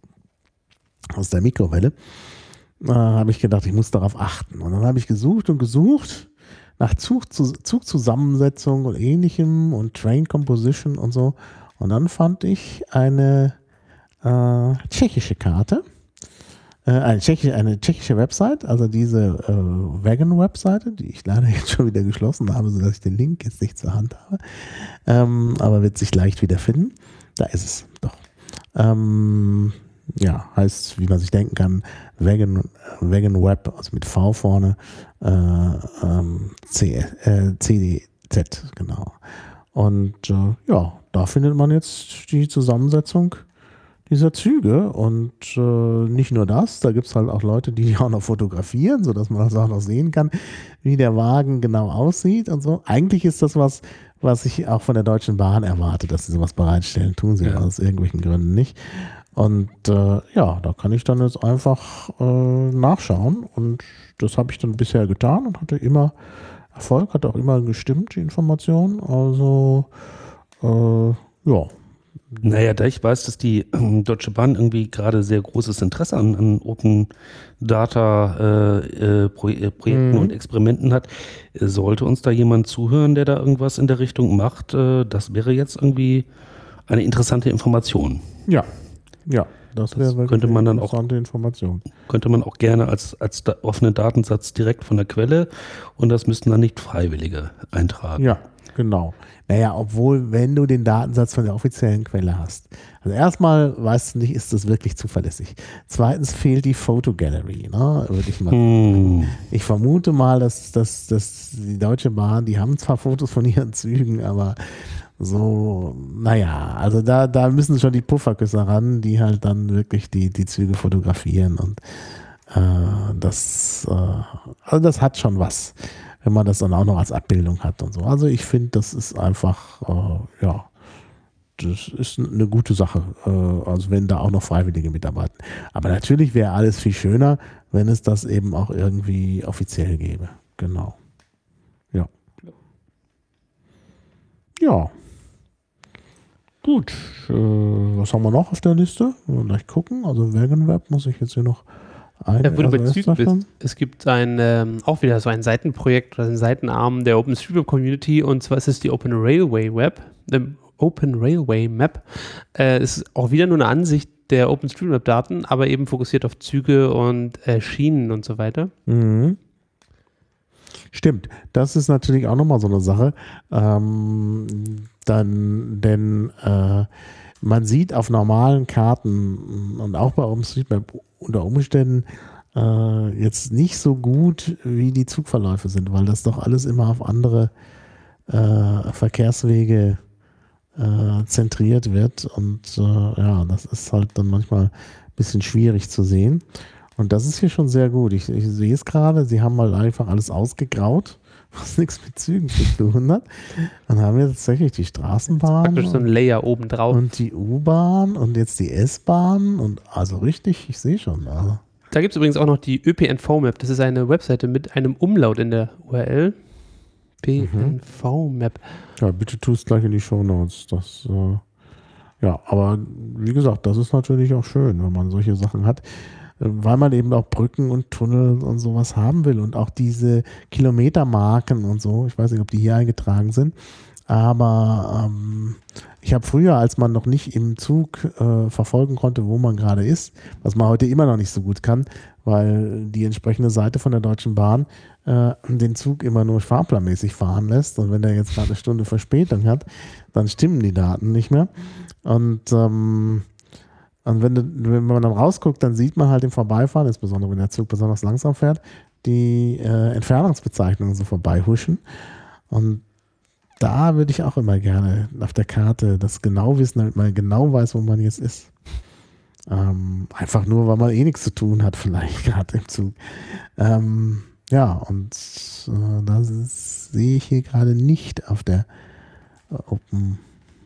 Speaker 1: aus der Mikrowelle, äh, habe ich gedacht, ich muss darauf achten. Und dann habe ich gesucht und gesucht nach Zug, Zugzusammensetzung und ähnlichem und Train Composition und so. Und dann fand ich eine äh, tschechische Karte, äh, eine, tschechische, eine tschechische Website, also diese äh, Wagon-Webseite, die ich leider jetzt schon wieder geschlossen habe, sodass ich den Link jetzt nicht zur Hand habe, ähm, aber wird sich leicht wiederfinden. Da ist es doch. Ähm, ja, heißt, wie man sich denken kann, Wagon, Wagon Web, also mit V vorne, äh, ähm, C, äh, C D Z, genau. Und äh, ja, da findet man jetzt die Zusammensetzung dieser Züge und äh, nicht nur das, da gibt es halt auch Leute, die die auch noch fotografieren, sodass man das auch noch sehen kann, wie der Wagen genau aussieht und so. Eigentlich ist das was, was ich auch von der Deutschen Bahn erwarte, dass sie sowas bereitstellen, tun sie ja aus irgendwelchen Gründen nicht. Und äh, ja, da kann ich dann jetzt einfach äh, nachschauen und das habe ich dann bisher getan und hatte immer Erfolg, hat auch immer gestimmt, die Information. Also äh, ja.
Speaker 2: Naja, da ich weiß, dass die äh, Deutsche Bahn irgendwie gerade sehr großes Interesse an, an Open Data äh, äh, Pro äh, Projekten
Speaker 1: Mhm.
Speaker 2: und Experimenten hat, äh, sollte uns da jemand zuhören, der da irgendwas in der Richtung macht, äh, das wäre jetzt irgendwie eine interessante Information.
Speaker 1: Ja, ja, das,
Speaker 2: Das
Speaker 1: wäre wirklich
Speaker 2: könnte man
Speaker 1: eine
Speaker 2: dann auch-
Speaker 1: interessante Information.
Speaker 2: Könnte man auch gerne als, als da offenen Datensatz direkt von der Quelle und das müssten dann nicht Freiwillige eintragen.
Speaker 1: Ja, genau. Naja, obwohl, wenn du den Datensatz von der offiziellen Quelle hast. Also erstmal weißt du nicht, ist das wirklich zuverlässig. Zweitens fehlt die Photo Gallery, ne? Würde ich mal
Speaker 2: Hm.
Speaker 1: Ich vermute mal, dass, dass, dass die Deutsche Bahn, die haben zwar Fotos von ihren Zügen, aber so, naja, also da, da müssen schon die Pufferküsse ran, die halt dann wirklich die, die Züge fotografieren und äh, das, äh, also das hat schon was, wenn man das dann auch noch als Abbildung hat und so. Also ich finde, das ist einfach, äh, ja, das ist eine gute Sache, äh, also wenn da auch noch Freiwillige mitarbeiten. Aber natürlich wäre alles viel schöner, wenn es das eben auch irgendwie offiziell gäbe. Genau. Ja. Ja. Gut. Äh, was haben wir noch auf der Liste? Mal gleich gucken. Also Wagon-Web muss ich jetzt hier noch ein.
Speaker 3: Ja, wo du bei
Speaker 1: also
Speaker 3: Zügen
Speaker 1: ist das schon?
Speaker 3: bist, es gibt ein, ähm, auch wieder so ein Seitenprojekt oder ein Seitenarm der OpenStreetMap Community und zwar ist es die Open Railway Web, ähm, Open Railway Map. Äh, es ist auch wieder nur eine Ansicht der OpenStreetMap-Daten, aber eben fokussiert auf Züge und äh, Schienen und so weiter.
Speaker 1: Mhm. Stimmt, das ist natürlich auch nochmal so eine Sache. Ähm, dann, denn äh, man sieht auf normalen Karten und auch bei OpenStreetMap unter Umständen äh, jetzt nicht so gut, wie die Zugverläufe sind, weil das doch alles immer auf andere äh, Verkehrswege äh, zentriert wird und äh, ja, das ist halt dann manchmal ein bisschen schwierig zu sehen. Und das ist hier schon sehr gut. Ich, ich sehe es gerade, sie haben mal einfach alles ausgegraut, was nichts mit Zügen zu tun hat. Dann haben wir tatsächlich die Straßenbahn
Speaker 3: Praktisch so ein Layer oben drauf.
Speaker 1: und die U-Bahn und jetzt die S-Bahn und also richtig, ich sehe schon. Also.
Speaker 3: Da gibt es übrigens auch noch die Ö P N V-Map. Das ist eine Webseite mit einem Umlaut in der U R L. P N V-Map.
Speaker 1: Ja, bitte tu es gleich in die Shownotes. Das, äh, ja, aber wie gesagt, das ist natürlich auch schön, wenn man solche Sachen hat, äh, weil man eben auch Brücken und Tunnel und sowas haben will und auch diese Kilometermarken und so. Ich weiß nicht, ob die hier eingetragen sind, aber ähm, ich habe früher, als man noch nicht im Zug äh, verfolgen konnte, wo man gerade ist, was man heute immer noch nicht so gut kann, weil die entsprechende Seite von der Deutschen Bahn äh, den Zug immer nur fahrplanmäßig fahren lässt und wenn der jetzt gerade eine Stunde Verspätung hat, dann stimmen die Daten nicht mehr und, ähm, und wenn, du, wenn man dann rausguckt, dann sieht man halt im Vorbeifahren, insbesondere wenn der Zug besonders langsam fährt, die äh, Entfernungsbezeichnungen so vorbeihuschen und da würde ich auch immer gerne auf der Karte das genau wissen, damit man genau weiß, wo man jetzt ist. Ähm, einfach nur, weil man eh nichts zu tun hat, vielleicht gerade im Zug. Ähm, ja, und äh, das ist, sehe ich hier gerade nicht auf der äh, Open.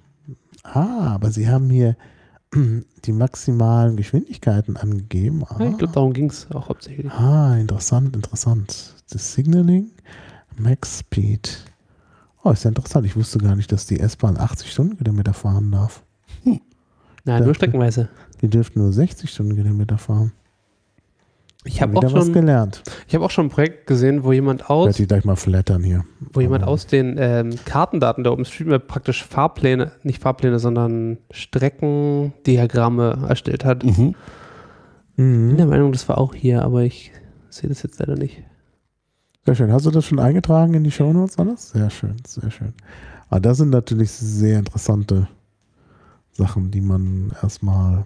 Speaker 1: Ah, aber sie haben hier die maximalen Geschwindigkeiten angegeben. Ah,
Speaker 3: Ja, ich glaube, darum ging es auch hauptsächlich.
Speaker 1: ah, interessant, interessant. Das Signaling, Max Speed. Oh, ist ja interessant. Ich wusste gar nicht, dass die S-Bahn achtzig Stundenkilometer fahren darf.
Speaker 3: Nein,
Speaker 1: Ja.
Speaker 3: nur streckenweise.
Speaker 1: Die dürften nur sechzig Stundenkilometer fahren.
Speaker 3: Ich habe
Speaker 1: Wieder
Speaker 3: auch,
Speaker 1: was
Speaker 3: schon-
Speaker 1: gelernt.
Speaker 3: ich hab auch schon ein Projekt gesehen, wo jemand
Speaker 1: Ich
Speaker 3: aus,
Speaker 1: werde die gleich mal flattern hier.
Speaker 3: wo jemand
Speaker 1: Aber-
Speaker 3: aus den ähm, Kartendaten der OpenStreetMap praktisch Fahrpläne, nicht Fahrpläne, sondern Streckendiagramme erstellt hat. Ich
Speaker 2: Mhm.
Speaker 3: bin
Speaker 1: Mhm.
Speaker 3: der Meinung, das war auch hier, aber ich sehe das jetzt leider nicht.
Speaker 1: Sehr schön. Hast du das schon eingetragen in die Shownotes alles? Sehr schön, sehr schön. Aber das sind natürlich sehr interessante Sachen, die man erstmal,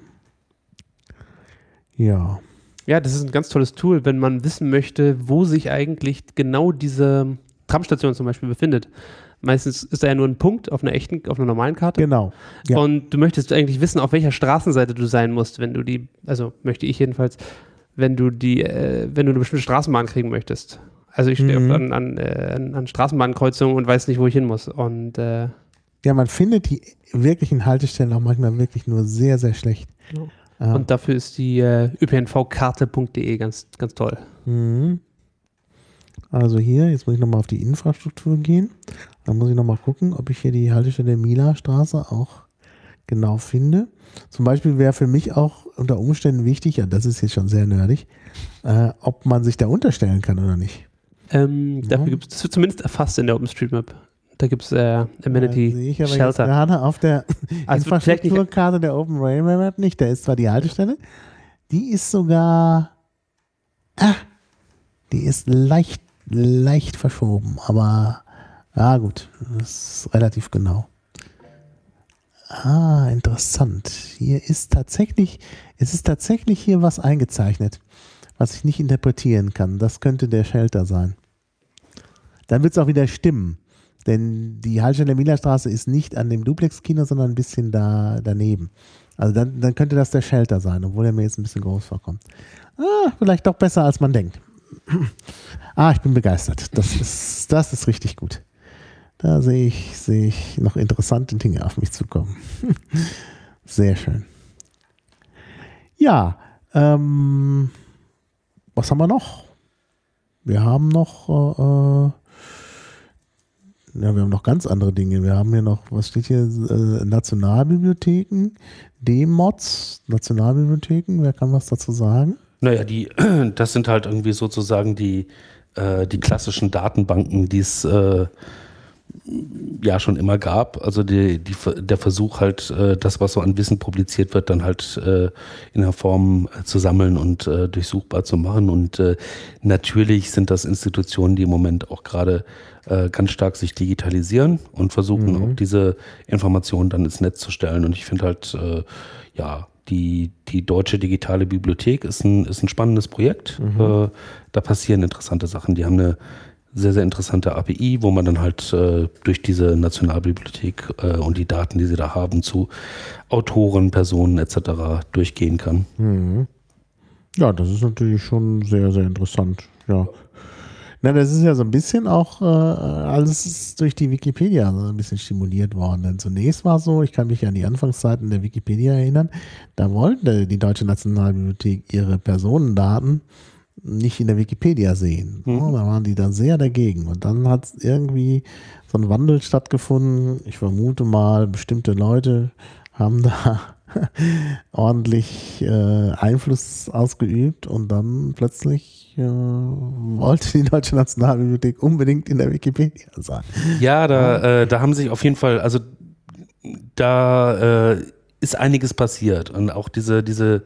Speaker 1: ja,
Speaker 3: Ja, das ist ein ganz tolles Tool, wenn man wissen möchte, wo sich eigentlich genau diese Tramstation zum Beispiel befindet. Meistens ist da ja nur ein Punkt auf einer echten, auf einer normalen Karte.
Speaker 1: genau. Ja.
Speaker 3: Und du möchtest eigentlich wissen, auf welcher Straßenseite du sein musst, wenn du die, also möchte ich jedenfalls, wenn du die, äh, wenn du eine bestimmte Straßenbahn kriegen möchtest. Also ich stehe
Speaker 1: Mhm.
Speaker 3: oft an, an, äh, an, an Straßenbahnkreuzungen und weiß nicht, wo ich hin muss. Und äh,
Speaker 1: Ja, man findet die wirklichen Haltestellen auch manchmal wirklich nur sehr, sehr schlecht.
Speaker 3: Ja.
Speaker 1: Ja.
Speaker 3: Und dafür ist die äh, ö p n v karte punkt d e ganz, ganz toll.
Speaker 1: Mhm. Also hier, jetzt muss ich nochmal auf die Infrastruktur gehen. Dann muss ich nochmal gucken, ob ich hier die Haltestelle Mila-Straße auch genau finde. Zum Beispiel wäre für mich auch unter Umständen wichtig, ja, das ist jetzt schon sehr nerdig, äh, ob man sich da unterstellen kann oder nicht.
Speaker 3: Ähm, dafür
Speaker 1: Ja.
Speaker 3: gibt es, das wird zumindest erfasst in der OpenStreetMap. Da gibt es äh, Amenity
Speaker 1: Äh, sehe ich aber jetzt
Speaker 3: Shelter.
Speaker 1: gerade auf der
Speaker 3: Also vielleicht nicht-
Speaker 1: Infrastrukturkarte der Open Railway Map nicht. Da ist zwar die Haltestelle, die ist sogar, ah, die ist leicht, leicht verschoben, aber ja gut, das ist relativ genau. Ah, interessant. Hier ist tatsächlich, es ist tatsächlich hier was eingezeichnet, was ich nicht interpretieren kann. Das könnte der Shelter sein. Dann wird es auch wieder stimmen. Denn die Haltestelle Mila-Straße ist nicht an dem Duplex-Kino, sondern ein bisschen da daneben. Also dann, dann könnte das der Shelter sein, obwohl er mir jetzt ein bisschen groß vorkommt. Ah, vielleicht doch besser, als man denkt. Ah, ich bin begeistert. Das ist, das ist richtig gut. Da sehe ich, sehe ich noch interessante Dinge auf mich zukommen. Sehr schön. Ja, ähm, was haben wir noch? Wir haben noch äh, Ja, wir haben noch ganz andere Dinge. Wir haben hier noch, was steht hier? Äh, Nationalbibliotheken, D-Mods, Nationalbibliotheken. Wer kann was dazu sagen?
Speaker 2: Naja, die, das sind halt irgendwie sozusagen die, äh, die klassischen Datenbanken, die es äh, ja schon immer gab. Also die, die, der Versuch halt, äh, das, was so an Wissen publiziert wird, dann halt äh, in der Form äh, zu sammeln und äh, durchsuchbar zu machen. Und äh, natürlich sind das Institutionen, die im Moment auch gerade äh, ganz stark sich digitalisieren und versuchen
Speaker 1: Mhm.
Speaker 2: auch diese Informationen dann ins Netz zu stellen. Und ich finde halt, äh, ja, die, die Deutsche Digitale Bibliothek ist ein, ist ein spannendes Projekt.
Speaker 1: Mhm.
Speaker 2: Äh, da passieren interessante Sachen. Die haben eine sehr, sehr interessante A P I, wo man dann halt äh, durch diese Nationalbibliothek äh, und die Daten, die sie da haben, zu Autoren, Personen et cetera durchgehen kann.
Speaker 1: Mhm. Ja, das ist natürlich schon sehr, sehr interessant. Ja. Na, das ist ja so ein bisschen auch äh, alles ist durch die Wikipedia so ein bisschen stimuliert worden. Denn zunächst war es so, ich kann mich an die Anfangszeiten der Wikipedia erinnern, da wollte die Deutsche Nationalbibliothek ihre Personendaten nicht in der Wikipedia sehen.
Speaker 2: Mhm.
Speaker 1: Ja, da waren die dann sehr dagegen. Und dann hat irgendwie so ein Wandel stattgefunden. Ich vermute mal, bestimmte Leute haben da ordentlich äh, Einfluss ausgeübt und dann plötzlich äh, wollte die Deutsche Nationalbibliothek unbedingt in der Wikipedia sein.
Speaker 2: Ja, da, äh, da haben sich auf jeden Fall, also da äh, ist einiges passiert und auch diese, diese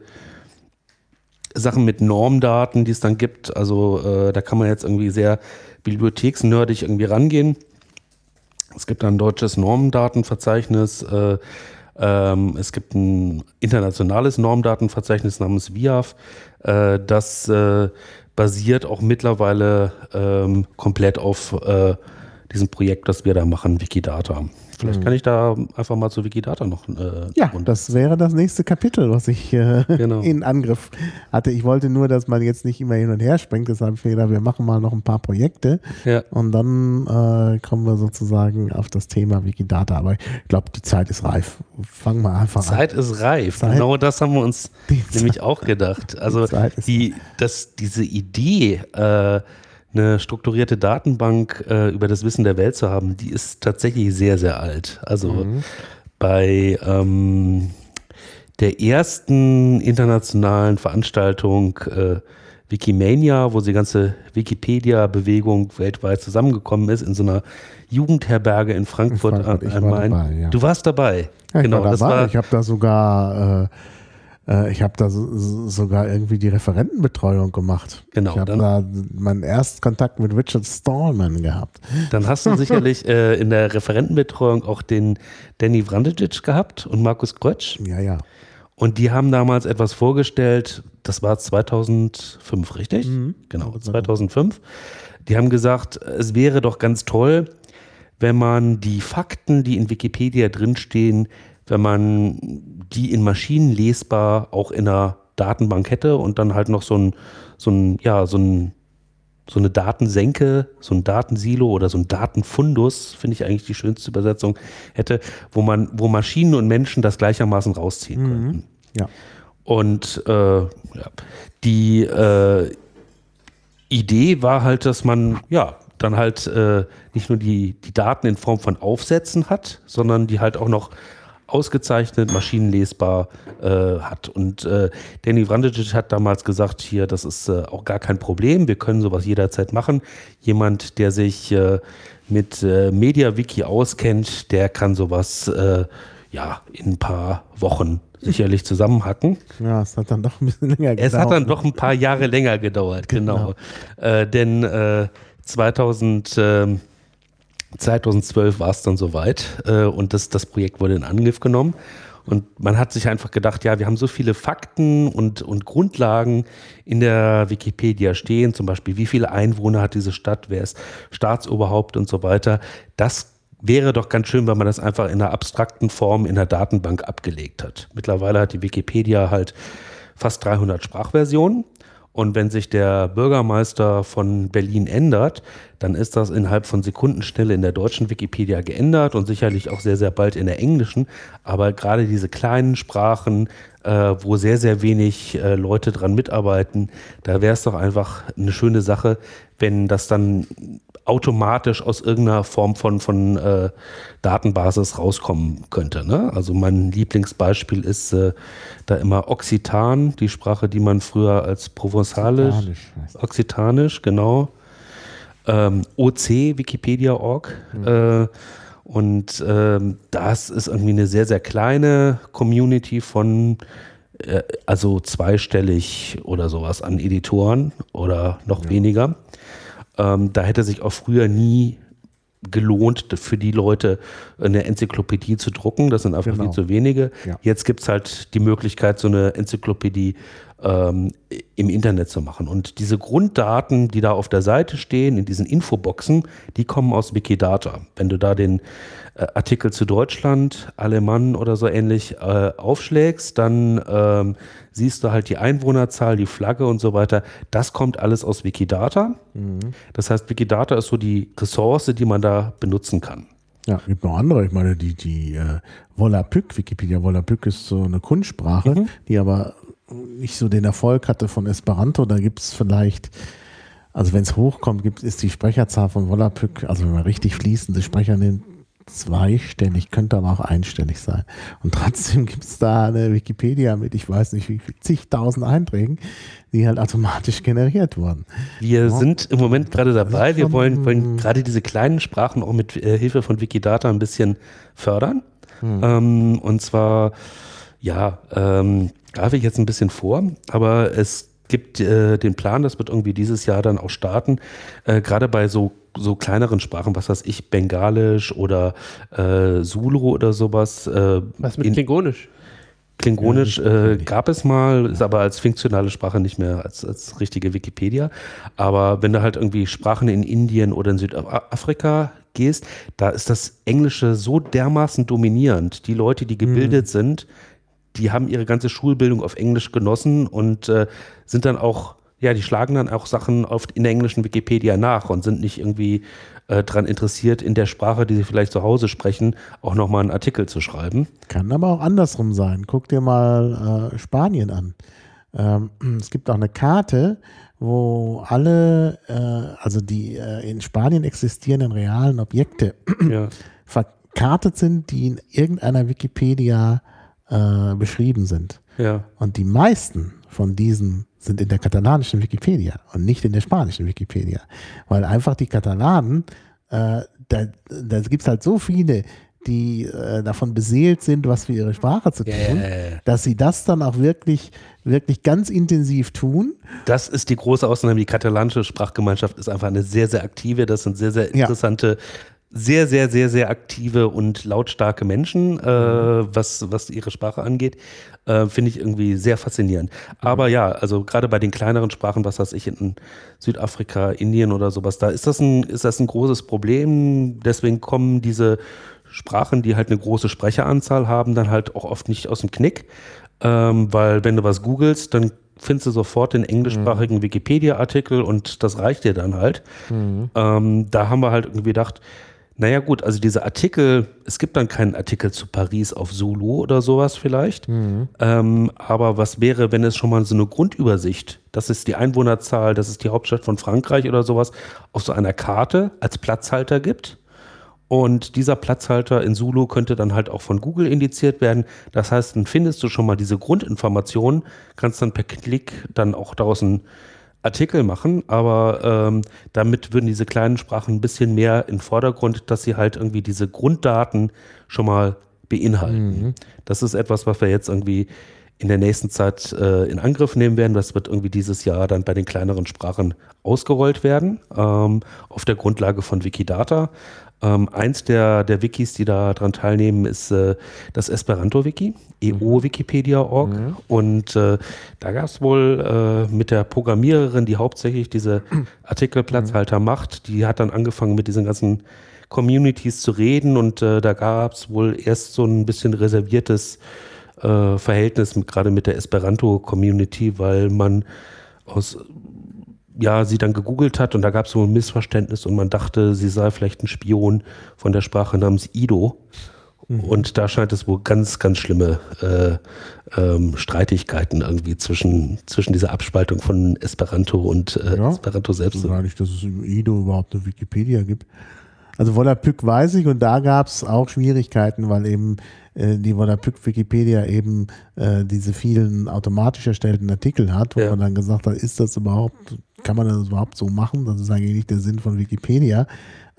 Speaker 2: Sachen mit Normdaten, die es dann gibt, also äh, da kann man jetzt irgendwie sehr bibliotheksnerdig irgendwie rangehen. Es gibt ein deutsches Normdatenverzeichnis, äh, ähm, es gibt ein internationales Normdatenverzeichnis namens V I A F, äh, das äh, basiert auch mittlerweile ähm, komplett auf äh, diesem Projekt, das wir da machen, Wikidata. Vielleicht
Speaker 1: Mhm.
Speaker 2: kann ich da einfach mal zu Wikidata noch äh,
Speaker 1: Ja,
Speaker 2: runter-
Speaker 1: das wäre das nächste Kapitel, was ich äh,
Speaker 2: Genau.
Speaker 1: in Angriff hatte. Ich wollte nur, dass man jetzt nicht immer hin und her springt. Deshalb habe ich mir gedacht, wir machen mal noch ein paar Projekte
Speaker 2: Ja.
Speaker 1: und dann äh, kommen wir sozusagen auf das Thema Wikidata. Aber ich glaube, die Zeit ist reif. Fangen wir einfach
Speaker 2: Zeit ist reif.
Speaker 1: Zeit-
Speaker 2: Genau das haben wir uns
Speaker 1: Die
Speaker 2: nämlich auch gedacht. Also
Speaker 1: Die Zeit ist
Speaker 2: die, das, diese Idee, äh, eine strukturierte Datenbank äh, über das Wissen der Welt zu haben, die ist tatsächlich sehr, sehr alt. Also
Speaker 1: Mhm.
Speaker 2: bei ähm, der ersten internationalen Veranstaltung äh, Wikimania, wo die ganze Wikipedia-Bewegung weltweit zusammengekommen ist, in so einer Jugendherberge in Frankfurt,
Speaker 1: In Frankfurt, ich
Speaker 2: am
Speaker 1: war
Speaker 2: Main.
Speaker 1: dabei, ja.
Speaker 2: Du warst dabei.
Speaker 1: Ja, ich
Speaker 2: genau,
Speaker 1: war
Speaker 2: das
Speaker 1: dabei.
Speaker 2: war
Speaker 1: Ich habe da sogar, äh, äh, ich habe da so, so- sogar irgendwie die Referentenbetreuung gemacht.
Speaker 2: Genau,
Speaker 1: Ich habe
Speaker 2: dann-
Speaker 1: da meinen ersten Kontakt mit Richard Stallman gehabt.
Speaker 2: Dann hast du sicherlich äh, in der Referentenbetreuung auch den Danny Vrandejic gehabt und Markus Krötsch.
Speaker 1: Ja, ja.
Speaker 2: Und die haben damals etwas vorgestellt, das war zweitausendfünf, richtig?
Speaker 1: Mhm.
Speaker 2: Genau, zweitausendfünf. Die haben gesagt, es wäre doch ganz toll, wenn man die Fakten, die in Wikipedia drinstehen, wenn man die in Maschinen lesbar auch in einer Datenbank hätte und dann halt noch so ein, so ein, ja, so ein so eine Datensenke, so ein Datensilo oder so ein Datenfundus, finde ich eigentlich die schönste Übersetzung, hätte, wo man, wo Maschinen und Menschen das gleichermaßen rausziehen
Speaker 1: Mhm.
Speaker 2: könnten.
Speaker 1: Ja.
Speaker 2: Und äh, ja, die äh, Idee war halt, dass man ja dann halt äh, nicht nur die, die Daten in Form von Aufsätzen hat, sondern die halt auch noch ausgezeichnet, maschinenlesbar äh, hat. Und äh, Danny Vrandicic hat damals gesagt, hier, das ist äh, auch gar kein Problem, wir können sowas jederzeit machen. Jemand, der sich äh, mit äh, MediaWiki auskennt, der kann sowas äh, ja in ein paar Wochen sicherlich zusammenhacken.
Speaker 1: Ja, es hat dann doch ein bisschen länger gedauert.
Speaker 2: Es hat dann doch ein paar Jahre länger gedauert, genau. genau. Äh, denn äh, zweitausend, äh, zweitausendzwölf war es dann soweit äh, und das, das Projekt wurde in Angriff genommen. Und man hat sich einfach gedacht, ja, wir haben so viele Fakten und, und Grundlagen in der Wikipedia stehen, zum Beispiel, wie viele Einwohner hat diese Stadt, wer ist Staatsoberhaupt und so weiter. Das wäre doch ganz schön, wenn man das einfach in einer abstrakten Form in der Datenbank abgelegt hat. Mittlerweile hat die Wikipedia halt fast dreihundert Sprachversionen. Und wenn sich der Bürgermeister von Berlin ändert, dann ist das innerhalb von Sekundenschnelle in der deutschen Wikipedia geändert und sicherlich auch sehr, sehr bald in der englischen. Aber gerade diese kleinen Sprachen, äh, wo sehr, sehr wenig äh, Leute dran mitarbeiten, da wäre es doch einfach eine schöne Sache, wenn das dann automatisch aus irgendeiner Form von, von äh, Datenbasis rauskommen könnte. Ne? Also mein Lieblingsbeispiel ist äh, da immer Occitan, die Sprache, die man früher als Provenzalisch,
Speaker 1: Occitanisch,
Speaker 2: Occitanisch, genau, ähm, O C, Wikipedia Punkt org. Mhm. Äh, und ähm, das ist irgendwie eine sehr, sehr kleine Community von äh, also zweistellig oder sowas an Editoren oder noch ja. weniger. Ähm, da hätte sich auch früher nie gelohnt, für die Leute eine Enzyklopädie zu drucken. Das sind einfach genau. viel zu wenige. Ja. Jetzt gibt es halt die Möglichkeit, so eine Enzyklopädie ähm, im Internet zu machen. Und diese Grunddaten, die da auf der Seite stehen, in diesen Infoboxen, die kommen aus Wikidata. Wenn du da den äh, Artikel zu Deutschland, Alemann oder so ähnlich äh, aufschlägst, dann ähm, siehst du halt die Einwohnerzahl, die Flagge und so weiter. Das kommt alles aus Wikidata. Mhm. Das heißt, Wikidata ist so die Ressource, die man da benutzen kann.
Speaker 1: Ja, gibt noch andere. Ich meine, die, die äh, Volapük, Wikipedia Volapük ist so eine Kunstsprache, mhm. die aber nicht so den Erfolg hatte von Esperanto. Da gibt es vielleicht, also wenn es hochkommt, gibt, ist die Sprecherzahl von Volapük, also wenn man richtig fließende Sprecher nimmt, zweistellig, könnte aber auch einstellig sein. Und trotzdem gibt es da eine Wikipedia mit, ich weiß nicht wie viel, zigtausend Einträgen, die halt automatisch generiert wurden.
Speaker 2: Wir ja. sind im Moment gerade dabei, wir wollen, wollen gerade diese kleinen Sprachen auch mit äh, Hilfe von Wikidata ein bisschen fördern. Hm. Ähm, und zwar, ja, ähm, greife ich jetzt ein bisschen vor, aber es gibt äh, den Plan, das wird irgendwie dieses Jahr dann auch starten, äh, gerade bei so so kleineren Sprachen, was weiß ich, Bengalisch oder äh, Zulu oder sowas. Äh,
Speaker 3: was mit Klingonisch?
Speaker 2: Klingonisch äh, gab es mal, ist aber als funktionale Sprache nicht mehr als, als richtige Wikipedia. Aber wenn du halt irgendwie Sprachen in Indien oder in Südafrika gehst, da ist das Englische so dermaßen dominierend. Die Leute, die gebildet hm. sind, die haben ihre ganze Schulbildung auf Englisch genossen und äh, sind dann auch Ja, die schlagen dann auch Sachen oft in der englischen Wikipedia nach und sind nicht irgendwie äh, daran interessiert, in der Sprache, die sie vielleicht zu Hause sprechen, auch nochmal einen Artikel zu schreiben.
Speaker 1: Kann aber auch andersrum sein. Guck dir mal äh, Spanien an. Ähm, es gibt auch eine Karte, wo alle, äh, also die äh, in Spanien existierenden realen Objekte ja. verkartet sind, die in irgendeiner Wikipedia äh, beschrieben sind.
Speaker 2: Ja.
Speaker 1: Und die meisten von diesen sind in der katalanischen Wikipedia und nicht in der spanischen Wikipedia. Weil einfach die Katalanen, äh, da, da gibt es halt so viele, die äh, davon beseelt sind, was für ihre Sprache zu tun, yeah. dass sie das dann auch wirklich, wirklich ganz intensiv tun.
Speaker 2: Das ist die große Ausnahme. Die katalanische Sprachgemeinschaft ist einfach eine sehr, sehr aktive, das sind sehr, sehr interessante ja. sehr, sehr, sehr, sehr aktive und lautstarke Menschen, äh, was, was ihre Sprache angeht. Äh, finde ich irgendwie sehr faszinierend. Aber ja, also gerade bei den kleineren Sprachen, was weiß ich, in Südafrika, Indien oder sowas, da ist das ein, ist das ein großes Problem. Deswegen kommen diese Sprachen, die halt eine große Sprecheranzahl haben, dann halt auch oft nicht aus dem Knick. Ähm, weil wenn du was googelst, dann findest du sofort den englischsprachigen mhm. Wikipedia-Artikel und das reicht dir dann halt. Mhm. Ähm, da haben wir halt irgendwie gedacht, Naja gut, also diese Artikel, es gibt dann keinen Artikel zu Paris auf Zulu oder sowas vielleicht,
Speaker 1: Mhm.
Speaker 2: ähm, aber was wäre, wenn es schon mal so eine Grundübersicht, das ist die Einwohnerzahl, das ist die Hauptstadt von Frankreich oder sowas, auf so einer Karte als Platzhalter gibt und dieser Platzhalter in Zulu könnte dann halt auch von Google indiziert werden, das heißt, dann findest du schon mal diese Grundinformationen, kannst dann per Klick dann auch daraus ein Artikel machen, aber ähm, damit würden diese kleinen Sprachen ein bisschen mehr in den Vordergrund, dass sie halt irgendwie diese Grunddaten schon mal beinhalten.
Speaker 1: Mhm.
Speaker 2: Das ist etwas, was wir jetzt irgendwie in der nächsten Zeit äh, in Angriff nehmen werden. Das wird irgendwie dieses Jahr dann bei den kleineren Sprachen ausgerollt werden, ähm, auf der Grundlage von Wikidata. Ähm, eins der, der Wikis, die da dran teilnehmen, ist äh, das Esperanto-Wiki, e o wikipedia punkt org.
Speaker 1: Mhm.
Speaker 2: Und äh, da gab es wohl äh, mit der Programmiererin, die hauptsächlich diese Artikelplatzhalter macht, die hat dann angefangen mit diesen ganzen Communities zu reden und äh, da gab es wohl erst so ein bisschen reserviertes äh, Verhältnis mit, gerade mit der Esperanto-Community, weil man aus ja, sie dann gegoogelt hat und da gab es so ein Missverständnis und man dachte, sie sei vielleicht ein Spion von der Sprache namens Ido. Mhm. Und da scheint es wohl ganz, ganz schlimme äh, ähm, Streitigkeiten irgendwie zwischen, zwischen dieser Abspaltung von Esperanto und äh,
Speaker 1: Ja,
Speaker 2: Esperanto selbst.
Speaker 1: So gar nicht, dass es über Ido überhaupt eine Wikipedia gibt. Also Volapük weiß ich und da gab es auch Schwierigkeiten, weil eben äh, die Volapük-Wikipedia eben äh, diese vielen automatisch erstellten Artikel hat, wo
Speaker 2: Ja.
Speaker 1: man dann gesagt hat, ist das überhaupt, kann man das überhaupt so machen? Das ist eigentlich nicht der Sinn von Wikipedia.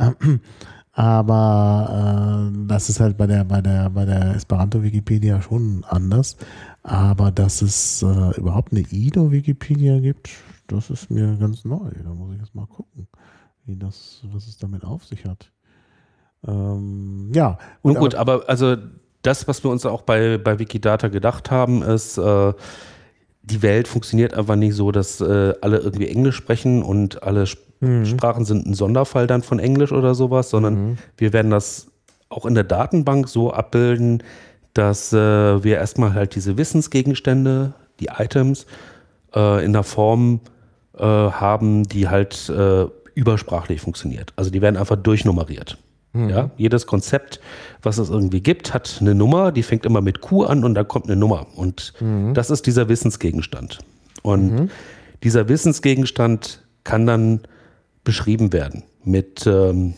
Speaker 1: Aber äh, das ist halt bei der, bei der, bei der Esperanto-Wikipedia schon anders. Aber dass es äh, überhaupt eine Ido-Wikipedia gibt, das ist mir ganz neu. Da muss ich jetzt mal gucken, wie das, was es damit auf sich hat. Ähm, ja.
Speaker 2: Und gut, aber, aber also das, was wir uns auch bei, bei Wikidata gedacht haben, ist, äh, die Welt funktioniert einfach nicht so, dass äh, alle irgendwie Englisch sprechen und alle Sp- mhm. Sprachen sind ein Sonderfall dann von Englisch oder sowas, sondern mhm. wir werden das auch in der Datenbank so abbilden, dass äh, wir erstmal halt diese Wissensgegenstände, die Items, äh, in der Form äh, haben, die halt äh, übersprachlich funktioniert. Also die werden einfach durchnummeriert. Mhm. Ja? Jedes Konzept, was es irgendwie gibt, hat eine Nummer, die fängt immer mit Q an und dann kommt eine Nummer. Und mhm. das ist dieser Wissensgegenstand. Und mhm. dieser Wissensgegenstand kann dann beschrieben werden mit, ähm,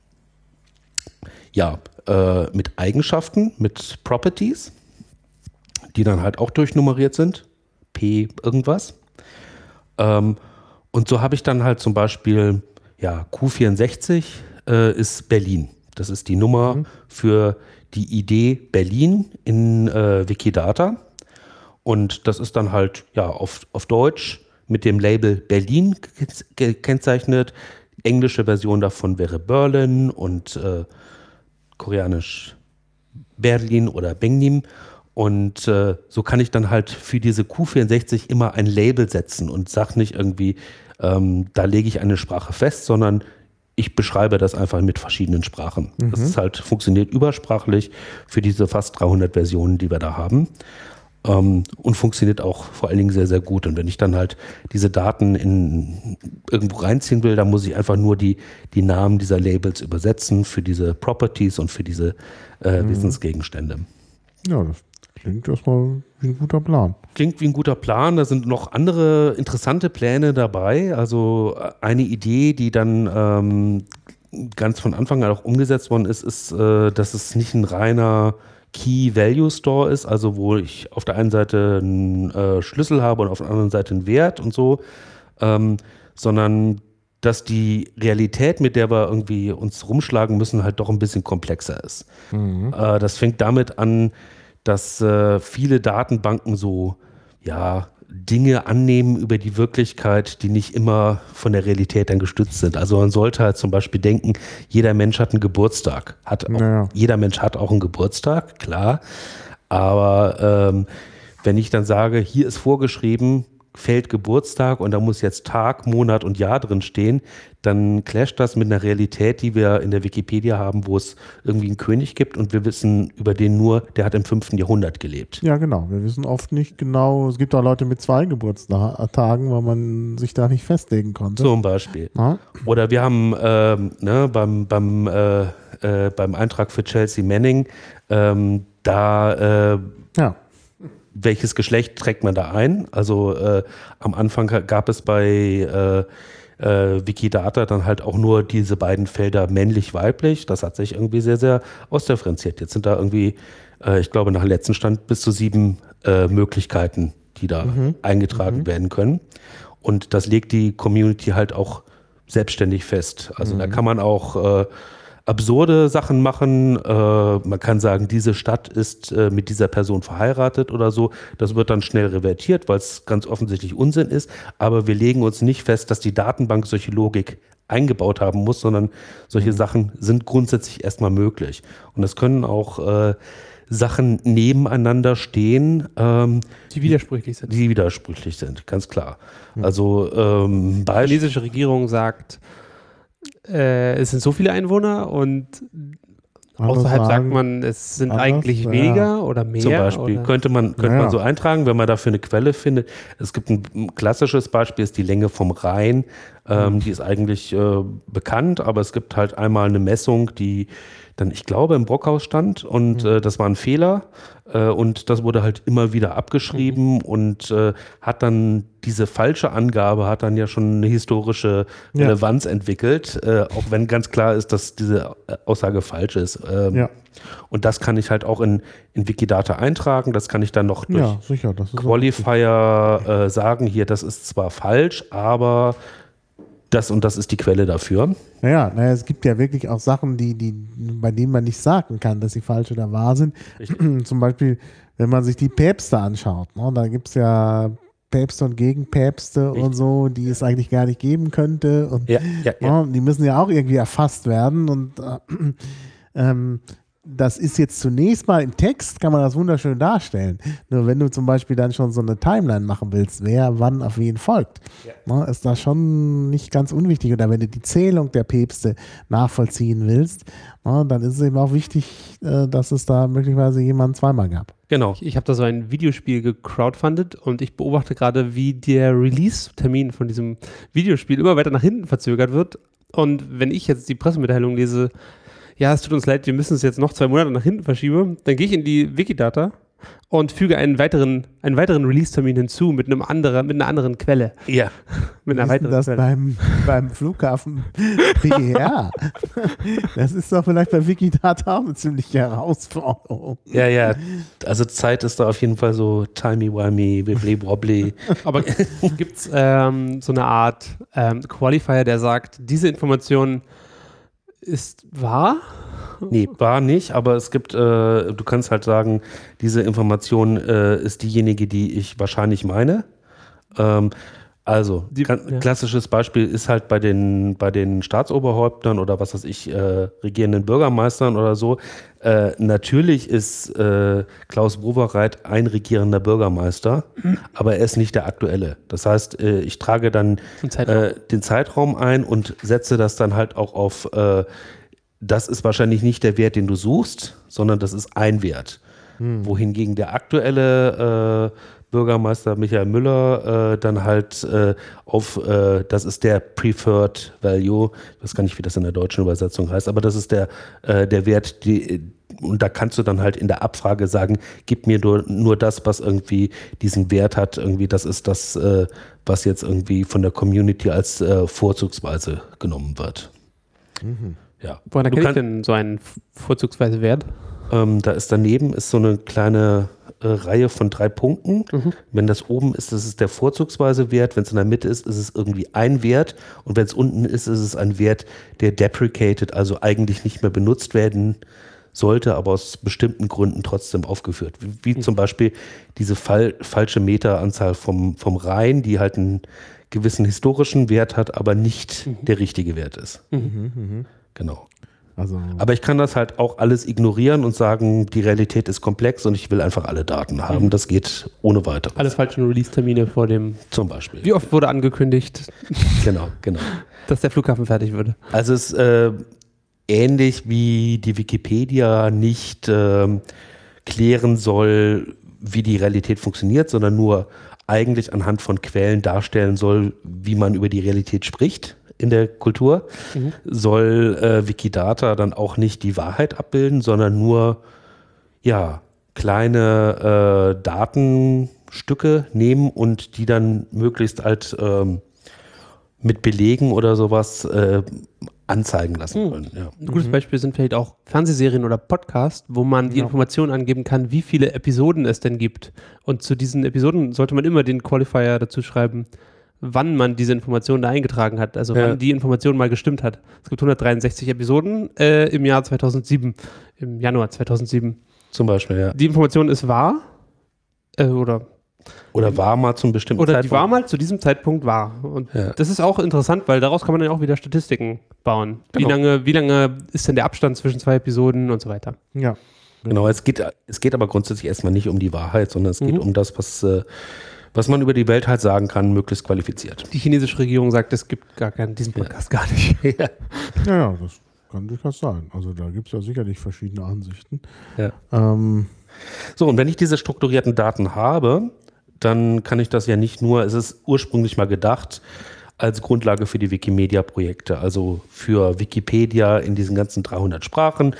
Speaker 2: ja, äh, mit Eigenschaften, mit Properties, die dann halt auch durchnummeriert sind. P irgendwas. Ähm, und so habe ich dann halt zum Beispiel, ja, Q vierundsechzig äh, ist Berlin. Das ist die Nummer mhm. für die Idee Berlin in äh, Wikidata. Und das ist dann halt, ja, auf, auf Deutsch mit dem Label Berlin gekennzeichnet. Englische Version davon wäre Berlin und äh, koreanisch Berlin oder Bengnim. Und äh, so kann ich dann halt für diese Q vierundsechzig immer ein Label setzen und sage nicht irgendwie, ähm, da lege ich eine Sprache fest, sondern ich beschreibe das einfach mit verschiedenen Sprachen. Mhm. Das ist halt, funktioniert übersprachlich für diese fast dreihundert Versionen, die wir da haben. Ähm, und funktioniert auch vor allen Dingen sehr, sehr gut. Und wenn ich dann halt diese Daten in irgendwo reinziehen will, dann muss ich einfach nur die, die Namen dieser Labels übersetzen für diese Properties und für diese äh, mhm. Wissensgegenstände.
Speaker 1: Ja, das klingt erstmal wie ein guter Plan.
Speaker 2: Klingt wie ein guter Plan. Da sind noch andere interessante Pläne dabei. Also eine Idee, die dann ähm, ganz von Anfang an auch umgesetzt worden ist, ist, äh, dass es nicht ein reiner Key-Value-Store ist, also wo ich auf der einen Seite einen äh, Schlüssel habe und auf der anderen Seite einen Wert und so, ähm, sondern dass die Realität, mit der wir irgendwie uns rumschlagen müssen, halt doch ein bisschen komplexer ist. Mhm. Äh, das fängt damit an, dass äh, viele Datenbanken so, ja, Dinge annehmen über die Wirklichkeit, die nicht immer von der Realität dann gestützt sind. Also man sollte halt zum Beispiel denken, jeder Mensch hat einen Geburtstag. Hat auch, naja. Jeder Mensch hat auch einen Geburtstag, klar. Aber ähm, wenn ich dann sage, hier ist vorgeschrieben, Feld Geburtstag und da muss jetzt Tag, Monat und Jahr drin stehen, dann clasht das mit einer Realität, die wir in der Wikipedia haben, wo es irgendwie einen König gibt und wir wissen über den nur, der hat im fünften Jahrhundert gelebt.
Speaker 1: Ja, genau. Wir wissen oft nicht genau, es gibt auch Leute mit zwei Geburtstagen, weil man sich da nicht festlegen konnte.
Speaker 2: Zum Beispiel.
Speaker 1: Ja.
Speaker 2: Oder wir haben ähm, ne, beim, beim, äh, äh, beim Eintrag für Chelsea Manning, ähm, da äh,
Speaker 1: Ja.
Speaker 2: welches Geschlecht trägt man da ein? Also äh, am Anfang gab es bei äh, äh, Wikidata dann halt auch nur diese beiden Felder männlich-weiblich. Das hat sich irgendwie sehr, sehr ausdifferenziert. Jetzt sind da irgendwie, äh, ich glaube nach letztem Stand, bis zu sieben äh, Möglichkeiten, die da
Speaker 1: Mhm.
Speaker 2: eingetragen
Speaker 1: Mhm.
Speaker 2: werden können. Und das legt die Community halt auch selbstständig fest. Also da kann man auch äh, absurde Sachen machen. Äh, man kann sagen, diese Stadt ist äh, mit dieser Person verheiratet oder so. Das wird dann schnell revertiert, weil es ganz offensichtlich Unsinn ist. Aber wir legen uns nicht fest, dass die Datenbank solche Logik eingebaut haben muss, sondern solche Sachen sind grundsätzlich erstmal möglich. Und es können auch äh, Sachen nebeneinander stehen, ähm,
Speaker 3: Die widersprüchlich sind.
Speaker 2: die widersprüchlich sind, ganz klar. Also ähm,
Speaker 3: Die
Speaker 2: Beispiel.
Speaker 3: chinesische Regierung sagt, äh, es sind so viele Einwohner und
Speaker 1: Andere
Speaker 3: außerhalb sagt
Speaker 1: sagen
Speaker 3: man, es sind
Speaker 1: anders,
Speaker 3: eigentlich
Speaker 1: ja.
Speaker 3: weniger oder mehr.
Speaker 2: Zum Beispiel
Speaker 3: oder?
Speaker 2: könnte man, könnte
Speaker 1: Ja.
Speaker 2: man so eintragen, wenn man dafür eine Quelle findet. Es gibt ein, ein klassisches Beispiel, ist die Länge vom Rhein. Ähm, Die ist eigentlich äh, bekannt, aber es gibt halt einmal eine Messung, die dann, ich glaube, im Brockhaus stand und äh, das war ein Fehler. Äh, und das wurde halt immer wieder abgeschrieben und äh, hat dann diese falsche Angabe, hat dann ja schon eine historische
Speaker 1: Ja.
Speaker 2: Relevanz entwickelt, äh, auch wenn ganz klar ist, dass diese äh, Aussage falsch ist. Ähm,
Speaker 1: Ja.
Speaker 2: Und das kann ich halt auch in, in Wikidata eintragen. Das kann ich dann noch durch
Speaker 1: Ja, sicher. Das ist auch
Speaker 2: Qualifier äh, sagen, hier, das ist zwar falsch, aber das und das ist die Quelle dafür.
Speaker 1: Naja, naja, es gibt ja wirklich auch Sachen, die, die, bei denen man nicht sagen kann, dass sie falsch oder wahr sind. Zum Beispiel, wenn man sich die Päpste anschaut, ne, da gibt es ja Päpste und Gegenpäpste
Speaker 2: Richtig.
Speaker 1: und so, die es eigentlich gar nicht geben könnte. Und
Speaker 2: Ja, ja, ja.
Speaker 1: ne, die müssen ja auch irgendwie erfasst werden. Und äh, ähm, das ist jetzt zunächst mal im Text, kann man das wunderschön darstellen. Nur wenn du zum Beispiel dann schon so eine Timeline machen willst, wer wann auf wen folgt, ne, ist das schon nicht ganz unwichtig. Oder wenn du die Zählung der Päpste nachvollziehen willst, ne, dann ist es eben auch wichtig, äh, dass es da möglicherweise jemanden zweimal gab.
Speaker 2: Genau.
Speaker 3: Ich, ich habe da so ein Videospiel gecrowdfundet und ich beobachte gerade, wie der Release-Termin von diesem Videospiel immer weiter nach hinten verzögert wird. Und wenn ich jetzt die Pressemitteilung lese, ja, es tut uns leid, wir müssen es jetzt noch zwei Monate nach hinten verschieben, dann gehe ich in die Wikidata und füge einen weiteren, einen weiteren Release-Termin hinzu mit einem anderen, mit einer anderen Quelle.
Speaker 2: Ja.
Speaker 3: Mit einer
Speaker 1: Wie ist denn
Speaker 3: weiteren
Speaker 1: das
Speaker 3: Quelle.
Speaker 1: beim, beim Flughafen P R? Das ist doch vielleicht bei Wikidata auch eine ziemliche Herausforderung.
Speaker 2: Ja, ja. Also Zeit ist da auf jeden Fall so timey-wimey, wibbly-wobbly.
Speaker 3: Aber gibt es ähm, so eine Art ähm, Qualifier, der sagt, diese Information ist wahr?
Speaker 2: Nee, war nicht, aber es gibt, äh, du kannst halt sagen, diese Information äh, ist diejenige, die ich wahrscheinlich meine. Ähm, also,
Speaker 3: Die-
Speaker 2: kan-
Speaker 3: ja.
Speaker 2: klassisches Beispiel ist halt bei den, bei den Staatsoberhäuptern oder was weiß ich, äh, regierenden Bürgermeistern oder so. Äh, natürlich ist äh, Klaus Wowereit ein regierender Bürgermeister, aber er ist nicht der aktuelle. Das heißt, äh, ich trage dann
Speaker 3: Ein Zeitraum.
Speaker 2: äh, den Zeitraum ein und setze das dann halt auch auf, äh, das ist wahrscheinlich nicht der Wert, den du suchst, sondern das ist ein Wert. Wohingegen der aktuelle äh, Bürgermeister Michael Müller äh, dann halt äh, auf, äh, das ist der Preferred Value, ich weiß gar nicht, wie das in der deutschen Übersetzung heißt, aber das ist der, äh, der Wert, die, und da kannst du dann halt in der Abfrage sagen, gib mir nur, nur das, was irgendwie diesen Wert hat, irgendwie das ist das, äh, was jetzt irgendwie von der Community als äh, vorzugsweise genommen wird. Ja.
Speaker 3: Woran
Speaker 2: Du
Speaker 3: erkenne ich
Speaker 2: kann-
Speaker 3: denn so einen vorzugsweise Wert?
Speaker 2: Ähm, da ist daneben ist so eine kleine äh, Reihe von drei Punkten. Wenn das oben ist, das ist der vorzugsweise Wert. Wenn es in der Mitte ist, ist es irgendwie ein Wert. Und wenn es unten ist, ist es ein Wert, der deprecated, also eigentlich nicht mehr benutzt werden sollte, aber aus bestimmten Gründen trotzdem aufgeführt. Wie, wie zum Beispiel diese Fall, falsche Meteranzahl vom, vom Rhein, die halt einen gewissen historischen Wert hat, aber nicht der richtige Wert ist. Genau.
Speaker 1: Also,
Speaker 2: Aber ich kann das halt auch alles ignorieren und sagen, die Realität ist komplex und ich will einfach alle Daten haben.
Speaker 3: Mhm.
Speaker 2: Das geht ohne weiteres.
Speaker 3: Alle falschen Release-Termine vor dem.
Speaker 2: Zum Beispiel.
Speaker 3: Wie oft wurde angekündigt,
Speaker 2: Genau, genau.
Speaker 3: dass der Flughafen fertig würde?
Speaker 2: Also es ist äh, ähnlich wie die Wikipedia nicht ähm, klären soll, wie die Realität funktioniert, sondern nur eigentlich anhand von Quellen darstellen soll, wie man über die Realität spricht in der Kultur,
Speaker 3: Mhm.
Speaker 2: soll äh, Wikidata dann auch nicht die Wahrheit abbilden, sondern nur ja, kleine äh, Datenstücke nehmen und die dann möglichst halt ähm, mit Belegen oder sowas äh, anzeigen lassen
Speaker 3: Mhm.
Speaker 2: können. Ja.
Speaker 3: Ein gutes Beispiel sind vielleicht auch Fernsehserien oder Podcasts, wo man die
Speaker 1: Ja.
Speaker 3: Informationen angeben kann, wie viele Episoden es denn gibt. Und zu diesen Episoden sollte man immer den Qualifier dazu schreiben, wann man diese Informationen da eingetragen hat, also
Speaker 2: Ja.
Speaker 3: wann die Information mal gestimmt hat. Es gibt hundertdreiundsechzig Episoden äh, im Jahr zweitausendsieben, im Januar zweitausendsieben.
Speaker 2: Zum Beispiel, ja.
Speaker 3: Die Information ist wahr äh, oder,
Speaker 2: Oder war mal zum bestimmten
Speaker 3: oder die
Speaker 2: Zeitpunkt.
Speaker 3: war mal zu diesem Zeitpunkt wahr. Und
Speaker 2: Ja.
Speaker 3: das ist auch interessant, weil daraus kann man dann auch wieder Statistiken bauen. Wie,
Speaker 2: Genau.
Speaker 3: lange, wie lange ist denn der Abstand zwischen zwei Episoden und so weiter.
Speaker 1: ja.
Speaker 2: Genau, es geht, es geht aber grundsätzlich erstmal nicht um die Wahrheit, sondern es geht
Speaker 3: Mhm.
Speaker 2: um das, was, äh, was man über die Welt halt sagen kann, möglichst qualifiziert.
Speaker 3: Die chinesische Regierung sagt, es gibt gar keinen, diesen Podcast gar nicht.
Speaker 2: ja.
Speaker 1: Ja, ja, das kann durchaus sein. Also da gibt es ja sicherlich verschiedene Ansichten.
Speaker 2: Ja.
Speaker 1: Ähm,
Speaker 2: So, und wenn ich diese strukturierten Daten habe, dann kann ich das ja nicht nur, es ist ursprünglich mal gedacht, als Grundlage für die Wikimedia-Projekte, also für Wikipedia in diesen ganzen dreihundert Sprachen,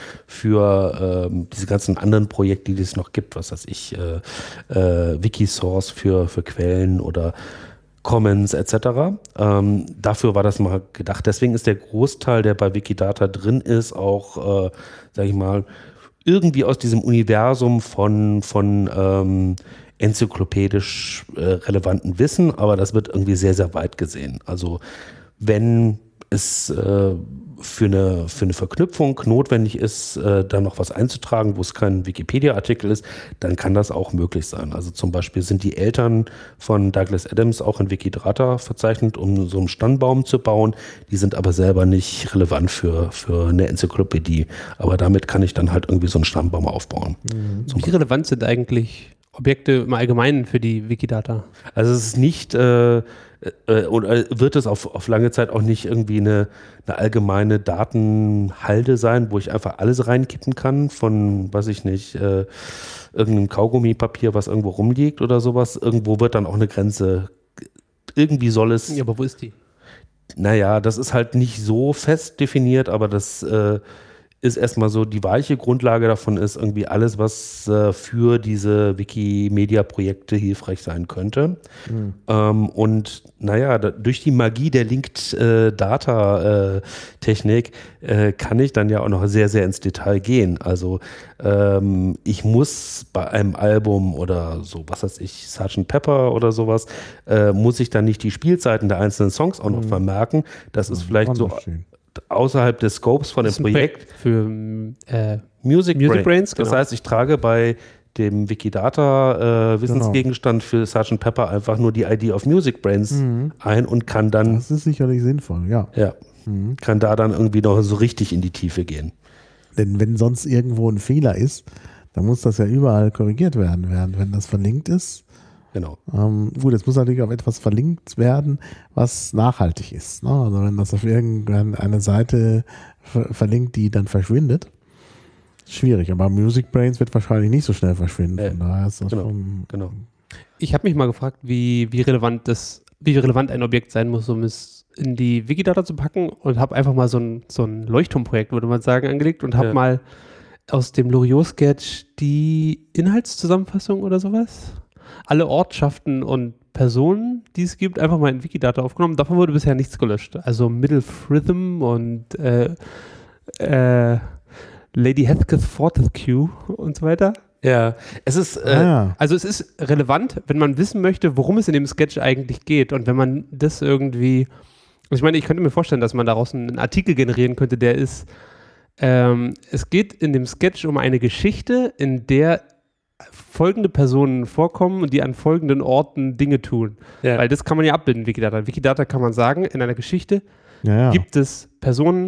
Speaker 2: für ähm, diese ganzen anderen Projekte, die es noch gibt, was weiß ich, äh, äh, Wikisource für, für Quellen oder Commons et cetera. Ähm, dafür war das mal gedacht. Deswegen ist der Großteil, der bei Wikidata drin ist, auch, äh, sag ich mal, irgendwie aus diesem Universum von, von ähm, enzyklopädisch äh, relevanten Wissen, aber das wird irgendwie sehr, sehr weit gesehen. Also wenn es äh, für, eine, für eine Verknüpfung notwendig ist, äh, da noch was einzutragen, wo es kein Wikipedia-Artikel ist, dann kann das auch möglich sein. Also zum Beispiel sind die Eltern von Douglas Adams auch in Wikidata verzeichnet, um so einen Stammbaum zu bauen. Die sind aber selber nicht relevant für, für eine Enzyklopädie. Aber damit kann ich dann halt irgendwie so einen Stammbaum aufbauen. Zum
Speaker 3: Wie relevant sind eigentlich Objekte im Allgemeinen für die Wikidata?
Speaker 2: Also es ist nicht, äh, äh, oder wird es auf, auf lange Zeit auch nicht irgendwie eine, eine allgemeine Datenhalde sein, wo ich einfach alles reinkippen kann von, weiß ich nicht, äh, irgendeinem Kaugummipapier, was irgendwo rumliegt oder sowas. Irgendwo wird dann auch eine Grenze, irgendwie soll es,
Speaker 3: Ja, aber wo ist die?
Speaker 2: naja, das ist halt nicht so fest definiert, aber das äh, ist erstmal so, die weiche Grundlage davon ist irgendwie alles, was äh, für diese Wikimedia-Projekte hilfreich sein könnte.
Speaker 1: Mhm.
Speaker 2: Ähm, und naja, da, durch die Magie der Linked-Data-Technik äh, äh, kann ich dann ja auch noch sehr, sehr ins Detail gehen. Also ähm, ich muss bei einem Album oder so, was weiß ich, Sergeant Pepper oder sowas, äh, muss ich dann nicht die Spielzeiten der einzelnen Songs auch noch
Speaker 1: Mhm.
Speaker 2: vermerken. Das ist vielleicht so
Speaker 1: Wunderschön.
Speaker 2: außerhalb des Scopes von dem
Speaker 3: Das ist ein
Speaker 2: Projekt.
Speaker 3: für äh,
Speaker 2: Music,
Speaker 3: Music
Speaker 2: Brain.
Speaker 3: Brains,
Speaker 2: Das
Speaker 3: genau.
Speaker 2: heißt, ich trage bei dem Wikidata-Wissensgegenstand für Sergeant Pepper einfach nur die I D of Music Brains
Speaker 1: Mhm.
Speaker 2: ein und kann dann,
Speaker 1: Das ist sicherlich sinnvoll, ja.
Speaker 2: ja,
Speaker 1: Mhm.
Speaker 2: kann da dann irgendwie noch so richtig in die Tiefe gehen.
Speaker 1: Denn wenn sonst irgendwo ein Fehler ist, dann muss das ja überall korrigiert werden, während wenn das verlinkt ist.
Speaker 2: Genau.
Speaker 1: Ähm, gut, es muss natürlich auf etwas verlinkt werden, was nachhaltig ist. Ne? Also wenn das auf irgendeine Seite ver verlinkt, die dann verschwindet, schwierig. Aber Music Brains wird wahrscheinlich nicht so schnell verschwinden.
Speaker 2: Ja,
Speaker 1: Von daher ist das
Speaker 2: genau,
Speaker 1: schon.
Speaker 2: Genau.
Speaker 3: Ich habe mich mal gefragt, wie, wie, relevant das, wie relevant ein Objekt sein muss, um es in die Wikidata zu packen, und habe einfach mal so ein, so ein Leuchtturmprojekt, würde man sagen, angelegt und habe
Speaker 2: Ja.
Speaker 3: mal aus dem Loriot-Sketch die Inhaltszusammenfassung oder sowas, alle Ortschaften und Personen, die es gibt, einfach mal in Wikidata aufgenommen. Davon wurde bisher nichts gelöscht. Also Middle Fritham und äh, äh, Lady Heathcliff Fortescue und so weiter.
Speaker 2: Ja, es ist, äh,
Speaker 1: Ah, ja.
Speaker 3: Also es ist relevant, wenn man wissen möchte, worum es in dem Sketch eigentlich geht, und wenn man das irgendwie, also ich meine, ich könnte mir vorstellen, dass man daraus einen Artikel generieren könnte, der ist, ähm, es geht in dem Sketch um eine Geschichte, in der folgende Personen vorkommen und die an folgenden Orten Dinge tun.
Speaker 2: ja.
Speaker 3: Weil das kann man ja abbilden in Wikidata. In Wikidata kann man sagen, in einer Geschichte
Speaker 1: Ja, ja.
Speaker 3: gibt es Personen,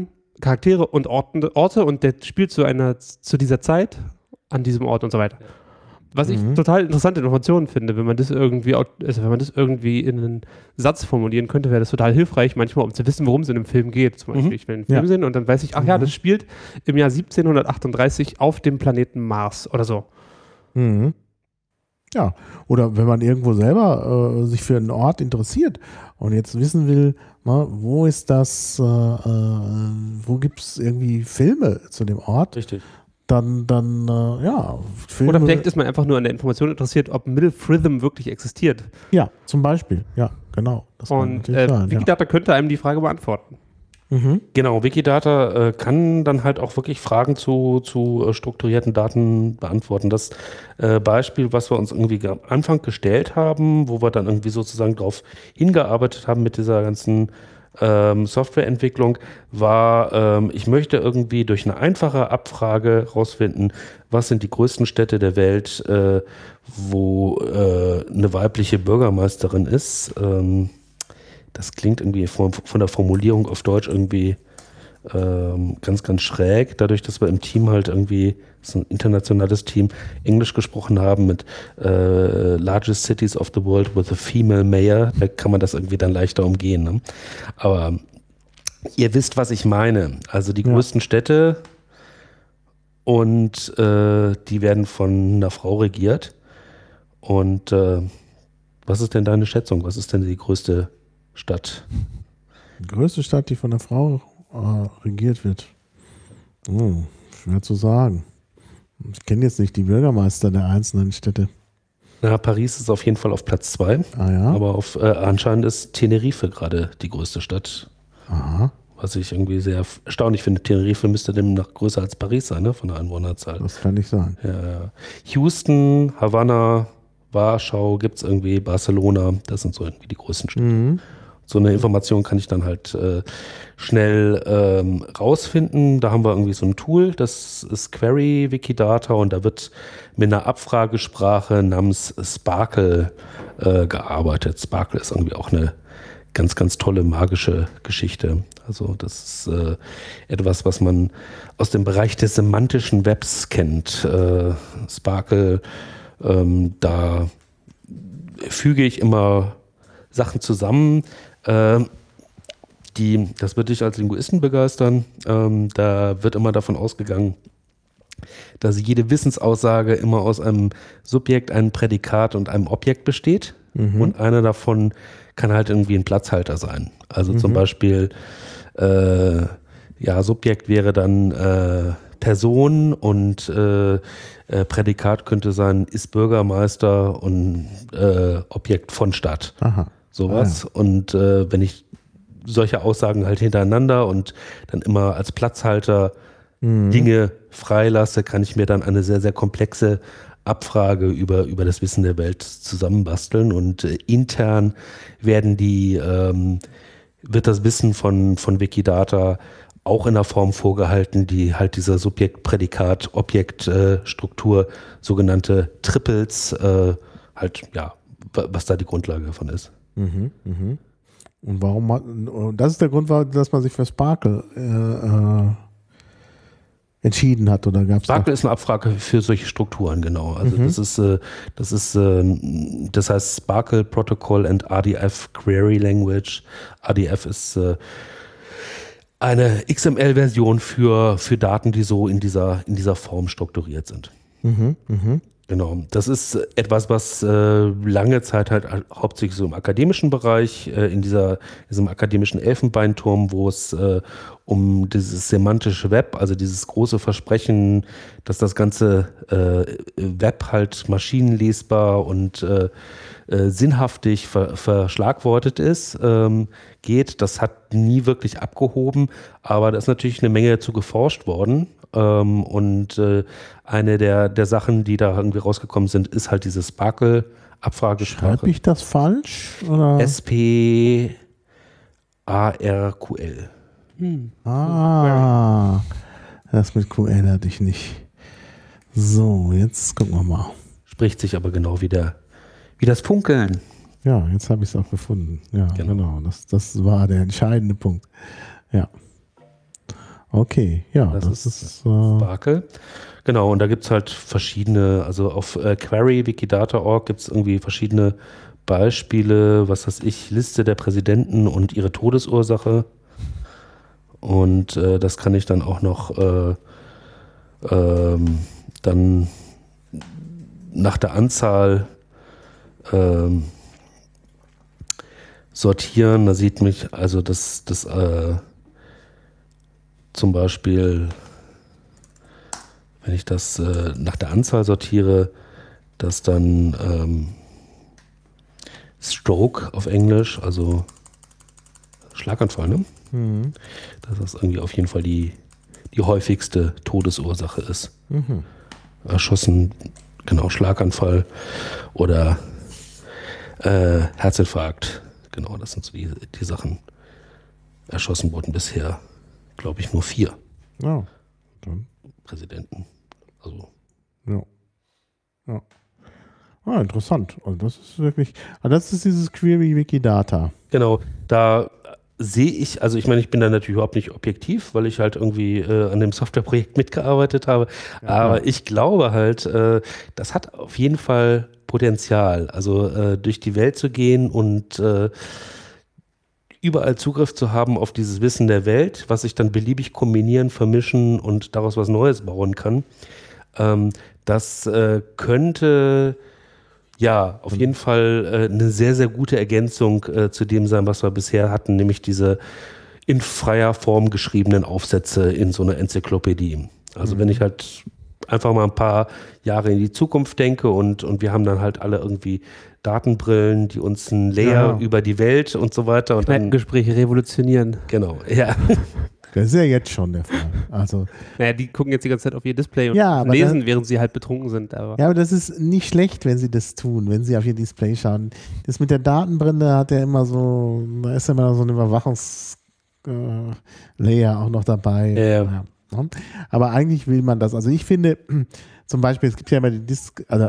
Speaker 3: Charaktere und Orte, Orte und der spielt zu einer, zu dieser Zeit an diesem Ort und so weiter. Was ich
Speaker 1: Mhm.
Speaker 3: total interessante Informationen finde, wenn man das irgendwie, au- also wenn man das irgendwie in einen Satz formulieren könnte, wäre das total hilfreich, manchmal, um zu wissen, worum es in einem Film geht. Zum Beispiel,
Speaker 2: Mhm.
Speaker 3: ich will einen Film
Speaker 1: Ja.
Speaker 3: sehen und dann weiß ich, ach ja,
Speaker 1: Mhm.
Speaker 3: das spielt im Jahr siebzehnhundertachtunddreißig auf dem Planeten Mars oder so.
Speaker 1: Mhm. Ja, oder wenn man irgendwo selber äh, sich für einen Ort interessiert und jetzt wissen will, na, wo ist das, äh, äh, wo gibt es irgendwie Filme zu dem Ort,
Speaker 2: Richtig.
Speaker 1: dann, dann äh, ja, Filme.
Speaker 3: Oder vielleicht ist man einfach nur an der Information interessiert, ob Middle Fritham wirklich existiert.
Speaker 1: Ja, zum Beispiel, ja, genau. Das kann
Speaker 3: Und
Speaker 1: natürlich
Speaker 3: äh,
Speaker 1: sein, ja.
Speaker 3: Wikidata könnte einem die Frage beantworten.
Speaker 1: Mhm.
Speaker 2: Genau, Wikidata äh, kann dann halt auch wirklich Fragen zu, zu äh, strukturierten Daten beantworten. Das äh, Beispiel, was wir uns irgendwie am Anfang gestellt haben, wo wir dann irgendwie sozusagen darauf hingearbeitet haben mit dieser ganzen ähm, Softwareentwicklung, war, ähm, ich möchte irgendwie durch eine einfache Abfrage rausfinden, was sind die größten Städte der Welt, äh, wo äh, eine weibliche Bürgermeisterin ist. Ähm, Das klingt irgendwie von, von der Formulierung auf Deutsch irgendwie ähm, ganz, ganz schräg. Dadurch, dass wir im Team halt irgendwie, das ist ein internationales Team, Englisch gesprochen haben mit äh, Largest Cities of the World with a Female Mayor, da kann man das irgendwie dann leichter umgehen. Ne? Aber ihr wisst, was ich meine. Also die
Speaker 1: Ja.
Speaker 2: größten Städte und äh, die werden von einer Frau regiert. Und äh, was ist denn deine Schätzung? Was ist denn die größte Stadt?
Speaker 1: Die größte Stadt, die von einer Frau äh, regiert wird. Oh, schwer zu sagen. Ich kenne jetzt nicht die Bürgermeister der einzelnen Städte.
Speaker 2: Na, Paris ist auf jeden Fall auf Platz zwei,
Speaker 1: Ah ja?
Speaker 2: aber auf, äh, anscheinend ist Tenerife gerade die größte Stadt,
Speaker 1: Aha,
Speaker 2: was ich irgendwie sehr erstaunlich finde. Tenerife müsste demnach größer als Paris sein, ne, von der Einwohnerzahl.
Speaker 1: das kann nicht sein.
Speaker 2: Ja, ja. Houston, Havanna, Warschau gibt es irgendwie, Barcelona, das sind so irgendwie die größten Städte.
Speaker 1: Mhm.
Speaker 2: So eine Information kann ich dann halt äh, schnell ähm, rausfinden. Da haben wir irgendwie so ein Tool, das ist Query Wikidata und da wird mit einer Abfragesprache namens Sparkle äh, gearbeitet. Sparkle ist irgendwie auch eine ganz, ganz tolle magische Geschichte. Also das ist äh, etwas, was man aus dem Bereich des semantischen Webs kennt. Äh, Sparkle, ähm, da füge ich immer Sachen zusammen, ähm, die, das wird dich als Linguisten begeistern. Ähm, da wird immer davon ausgegangen, dass jede Wissensaussage immer aus einem Subjekt, einem Prädikat und einem Objekt besteht.
Speaker 1: Mhm.
Speaker 2: Und einer davon kann halt irgendwie ein Platzhalter sein. Also
Speaker 1: Mhm.
Speaker 2: zum Beispiel, äh, ja, Subjekt wäre dann äh, Person und äh, äh, Prädikat könnte sein, ist Bürgermeister und äh, Objekt von Stadt.
Speaker 1: Aha.
Speaker 2: Sowas. Und äh, wenn ich solche Aussagen halt hintereinander und dann immer als Platzhalter
Speaker 1: Mhm.
Speaker 2: Dinge freilasse, kann ich mir dann eine sehr, sehr komplexe Abfrage über, über das Wissen der Welt zusammenbasteln. Und äh, intern werden die, ähm, wird das Wissen von, von Wikidata auch in der Form vorgehalten, die halt dieser Subjekt-Prädikat-Objekt-Struktur, sogenannte Triples, äh, halt, ja, was da die Grundlage davon ist.
Speaker 1: Mhm. Mhm. Und warum hat, und das ist der Grund, war, dass man sich für Sparkle äh, äh, entschieden hat, oder gab es
Speaker 2: Sparkle ist eine Abfrage für solche Strukturen, genau. Also
Speaker 1: Mhm.
Speaker 2: das ist, äh, das ist, äh, das heißt Sparkle Protocol and R D F Query Language. R D F ist äh, eine X M L-Version für, für Daten, die so in dieser, in dieser Form strukturiert sind.
Speaker 1: Mhm. Mhm.
Speaker 2: Genau, das ist etwas, was äh, lange Zeit halt hauptsächlich so im akademischen Bereich, äh, in dieser, diesem akademischen Elfenbeinturm, wo es äh, um dieses semantische Web, also dieses große Versprechen, dass das ganze äh, Web halt maschinenlesbar und äh, äh, sinnhaftig ver verschlagwortet ist, ähm, geht. Das hat nie wirklich abgehoben, aber da ist natürlich eine Menge zu geforscht worden. Ähm, und äh, eine der, der Sachen, die da irgendwie rausgekommen sind, ist halt diese Sparkle-Abfragesprache.
Speaker 1: Schreibe ich das falsch? Oder?
Speaker 2: S P A R Q L.
Speaker 3: Hm.
Speaker 1: Ah, das mit Q L hatte ich nicht. So, jetzt gucken wir mal.
Speaker 2: Spricht sich aber genau wie, der, wie das Funkeln.
Speaker 1: Ja, jetzt habe ich es auch gefunden. Ja,
Speaker 2: Genau.
Speaker 1: genau. Das, das war der entscheidende Punkt. Ja. Okay, ja,
Speaker 2: Das,
Speaker 1: das,
Speaker 2: ist,
Speaker 1: ist, äh,
Speaker 2: Sparkle. Genau, und da gibt es halt verschiedene, also auf äh, Query, Wikidata Punkt org gibt es irgendwie verschiedene Beispiele, was weiß ich, Liste der Präsidenten und ihre Todesursache. Und äh, das kann ich dann auch noch äh, ähm, dann nach der Anzahl ähm, sortieren. Da sieht mich, also das, das äh, zum Beispiel, wenn ich das äh, nach der Anzahl sortiere, dass dann ähm, Stroke auf Englisch, also Schlaganfall, ne?
Speaker 1: mhm.
Speaker 2: Dass das irgendwie auf jeden Fall die, die häufigste Todesursache ist.
Speaker 1: Mhm.
Speaker 2: Erschossen, genau, Schlaganfall oder äh, Herzinfarkt. Genau, das sind so die, die Sachen. Erschossen wurden bisher, glaube ich, nur vier
Speaker 1: Ja, dann,
Speaker 2: Präsidenten. Also
Speaker 1: ja. Ja. Ah, interessant. Also das ist wirklich, also das ist dieses Query Wikidata.
Speaker 2: genau, da sehe ich, also ich meine, ich bin da natürlich überhaupt nicht objektiv, weil ich halt irgendwie äh, an dem Softwareprojekt mitgearbeitet habe,
Speaker 1: Ja,
Speaker 2: aber
Speaker 1: klar.
Speaker 2: ich glaube halt, äh, das hat auf jeden Fall Potenzial, also äh, durch die Welt zu gehen und äh, überall Zugriff zu haben auf dieses Wissen der Welt, was ich dann beliebig kombinieren, vermischen und daraus was Neues bauen kann. Ähm, das äh, könnte ja auf jeden Fall äh, eine sehr, sehr gute Ergänzung äh, zu dem sein, was wir bisher hatten, nämlich diese in freier Form geschriebenen Aufsätze in so einer Enzyklopädie. Also
Speaker 1: Mhm.
Speaker 2: wenn ich halt einfach mal ein paar Jahre in die Zukunft denke und, und wir haben dann halt alle irgendwie Datenbrillen, die uns ein Layer
Speaker 1: Ja.
Speaker 2: über die Welt und so weiter und dann,
Speaker 3: Gespräche revolutionieren.
Speaker 2: genau, ja.
Speaker 1: Das ist ja jetzt schon der Fall. Also,
Speaker 3: Naja, die gucken jetzt die ganze Zeit auf ihr Display und
Speaker 1: Ja, aber
Speaker 3: lesen,
Speaker 1: da-
Speaker 3: während sie halt betrunken sind. Aber
Speaker 1: ja, aber das ist nicht schlecht, wenn sie das tun, wenn sie auf ihr Display schauen. Das mit der Datenbrille hat ja immer so, da ist ja immer so ein Überwachungslayer auch noch dabei.
Speaker 2: Ja, ja.
Speaker 1: Ja. Ne? Aber eigentlich will man das. Also ich finde, zum Beispiel, es gibt ja immer die Disk, also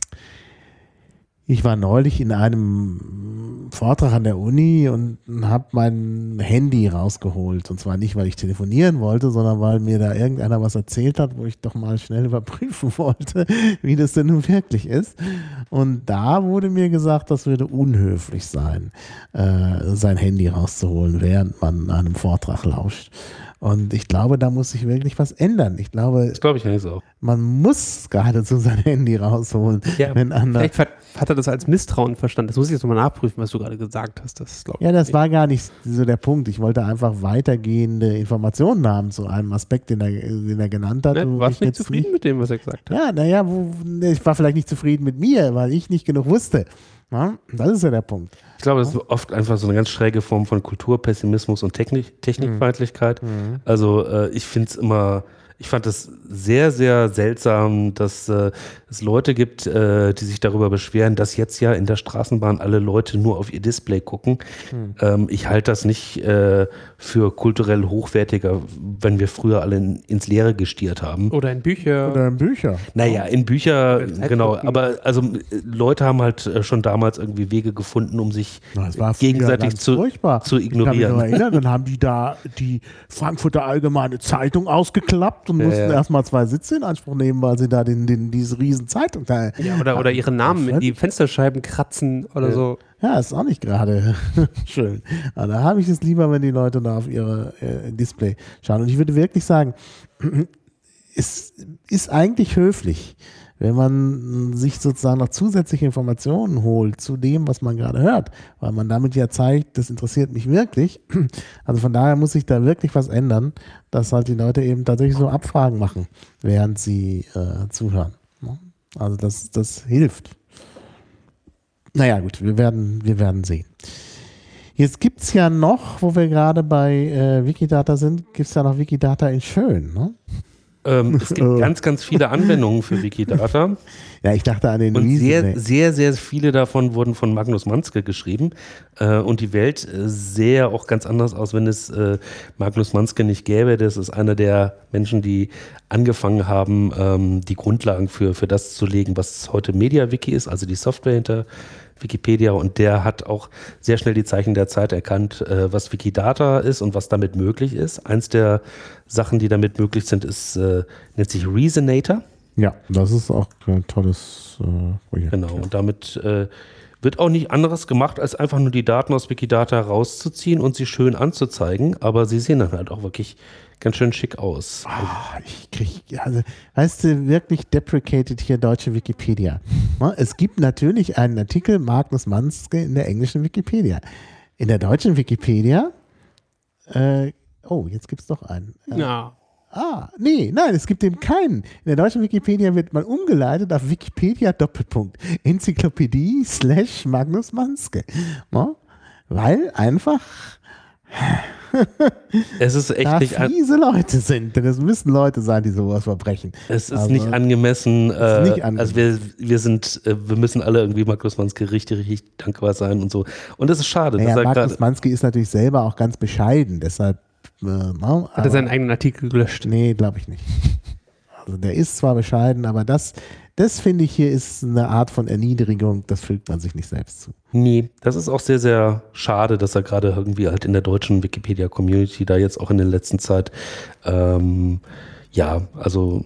Speaker 1: ich war neulich in einem Vortrag an der Uni und habe mein Handy rausgeholt. Und zwar nicht, weil ich telefonieren wollte, sondern weil mir da irgendeiner was erzählt hat, wo ich doch mal schnell überprüfen wollte, wie das denn nun wirklich ist. Und da wurde mir gesagt, das würde unhöflich sein, äh, sein Handy rauszuholen, während man einem Vortrag lauscht. Und ich glaube, da muss sich wirklich was ändern. Ich glaube,
Speaker 2: Das glaube ich nicht so.
Speaker 1: man muss geradezu sein Handy rausholen,
Speaker 3: ja,
Speaker 1: wenn andere.
Speaker 3: vielleicht hat, hat er das als Misstrauen verstanden. Das muss ich jetzt nochmal nachprüfen, was du gerade gesagt hast. Das glaube ich
Speaker 1: Ja, das
Speaker 3: nicht.
Speaker 1: war gar nicht so der Punkt. Ich wollte einfach weitergehende Informationen haben zu einem Aspekt, den er, den er genannt hat.
Speaker 3: Ne,
Speaker 1: wo
Speaker 3: du warst
Speaker 1: ich
Speaker 3: nicht
Speaker 1: jetzt
Speaker 3: zufrieden mit dem, was er gesagt hat.
Speaker 1: Ja, naja, ich war vielleicht nicht zufrieden mit mir, weil ich nicht genug wusste. Ja, das ist ja der Punkt.
Speaker 2: Ich glaube, das ist oft einfach so eine ganz schräge Form von Kulturpessimismus und Technik, Technikfeindlichkeit.
Speaker 1: Mhm.
Speaker 2: Also äh, ich finde es immer, ich fand es sehr, sehr seltsam, dass äh, es Leute gibt, äh, die sich darüber beschweren, dass jetzt ja in der Straßenbahn alle Leute nur auf ihr Display gucken.
Speaker 1: Mhm.
Speaker 2: Ähm, ich halte das nicht äh, für kulturell hochwertiger, wenn wir früher alle in, ins Leere gestiert haben.
Speaker 3: Oder in Bücher.
Speaker 1: Oder in Bücher.
Speaker 2: Naja, in Bücher,
Speaker 3: Oder Zeitschriften.
Speaker 2: genau, aber also äh, Leute haben halt äh, schon damals irgendwie Wege gefunden, um sich
Speaker 1: Na, es war früher
Speaker 2: gegenseitig
Speaker 1: ganz
Speaker 2: zu,
Speaker 1: furchtbar.
Speaker 2: zu
Speaker 1: Ich kann mich
Speaker 2: ignorieren.
Speaker 1: noch erinnern, dann haben die da die Frankfurter Allgemeine Zeitung ausgeklappt und
Speaker 2: Ja,
Speaker 1: mussten
Speaker 2: ja.
Speaker 1: erstmal zwei Sitze in Anspruch nehmen, weil sie da den, den, diese riesen Zeitung da.
Speaker 3: Ja, oder, oder ihre Namen in die Fensterscheiben kratzen oder
Speaker 2: Ja.
Speaker 3: so.
Speaker 1: Ja, ist auch nicht gerade schön. Aber da habe ich es lieber, wenn die Leute da auf ihre äh, Display schauen. Und ich würde wirklich sagen, es ist eigentlich höflich, wenn man sich sozusagen noch zusätzliche Informationen holt zu dem, was man gerade hört, weil man damit ja zeigt, das interessiert mich wirklich. Also von daher muss sich da wirklich was ändern, dass halt die Leute eben tatsächlich so Abfragen machen, während sie äh, zuhören. Ne? Also das, das hilft. Naja, gut, wir werden, wir werden sehen. Jetzt gibt es ja noch, wo wir gerade bei äh, Wikidata sind, gibt es ja noch Wikidata in Schön, ne?
Speaker 2: Ähm, es gibt
Speaker 1: Oh.
Speaker 2: ganz, ganz viele Anwendungen für Wikidata
Speaker 1: Ja, ich dachte an den
Speaker 2: und sehr,
Speaker 1: Wiesen.
Speaker 2: sehr, sehr viele davon wurden von Magnus Manske geschrieben äh, und die Welt äh, sähe auch ganz anders aus, wenn es äh, Magnus Manske nicht gäbe. Das ist einer der Menschen, die angefangen haben, ähm, die Grundlagen für, für das zu legen, was heute MediaWiki ist, also die Software hinter Wikipedia, und der hat auch sehr schnell die Zeichen der Zeit erkannt, äh, was Wikidata ist und was damit möglich ist. Eins der Sachen, die damit möglich sind, ist, äh, nennt sich Reasonator.
Speaker 1: Ja, das ist auch ein tolles äh, Projekt.
Speaker 2: Genau,
Speaker 1: ja.
Speaker 2: und damit äh, wird auch nicht anderes gemacht, als einfach nur die Daten aus Wikidata rauszuziehen und sie schön anzuzeigen, aber sie sehen dann halt auch wirklich ganz schön schick aus.
Speaker 1: Ah, ich krieg, also, weißt du, wirklich deprecated hier deutsche Wikipedia. Ne? Es gibt natürlich einen Artikel Magnus Manske in der englischen Wikipedia. In der deutschen Wikipedia, äh, oh, jetzt gibt es doch einen. Äh,
Speaker 3: Ja.
Speaker 1: Ah, nee, nein, es gibt eben keinen. In der deutschen Wikipedia wird man umgeleitet auf Wikipedia Doppelpunkt Enzyklopädie slash Magnus Manske. Ne? Weil einfach
Speaker 2: Es ist echt
Speaker 1: da
Speaker 2: nicht, an,
Speaker 1: fiese Leute sind. Denn es müssen Leute sein, die sowas verbrechen.
Speaker 2: es ist
Speaker 1: Also,
Speaker 2: nicht angemessen. Äh,
Speaker 1: nicht angemessen.
Speaker 2: Also wir, wir sind, äh, wir müssen alle irgendwie Magnus Manske richtig, richtig dankbar sein und so. Und das ist schade.
Speaker 1: Naja,
Speaker 2: dass er
Speaker 1: Magnus
Speaker 2: grad,
Speaker 1: Manske ist natürlich selber auch ganz bescheiden, deshalb äh, no,
Speaker 3: Hat er seinen eigenen Artikel gelöscht?
Speaker 1: nee, glaube ich nicht. Also der ist zwar bescheiden, aber das, das finde ich hier ist eine Art von Erniedrigung, das fügt man sich nicht selbst zu.
Speaker 2: nee, das ist auch sehr, sehr schade, dass er gerade irgendwie halt in der deutschen Wikipedia-Community da jetzt auch in der letzten Zeit, ähm, ja, also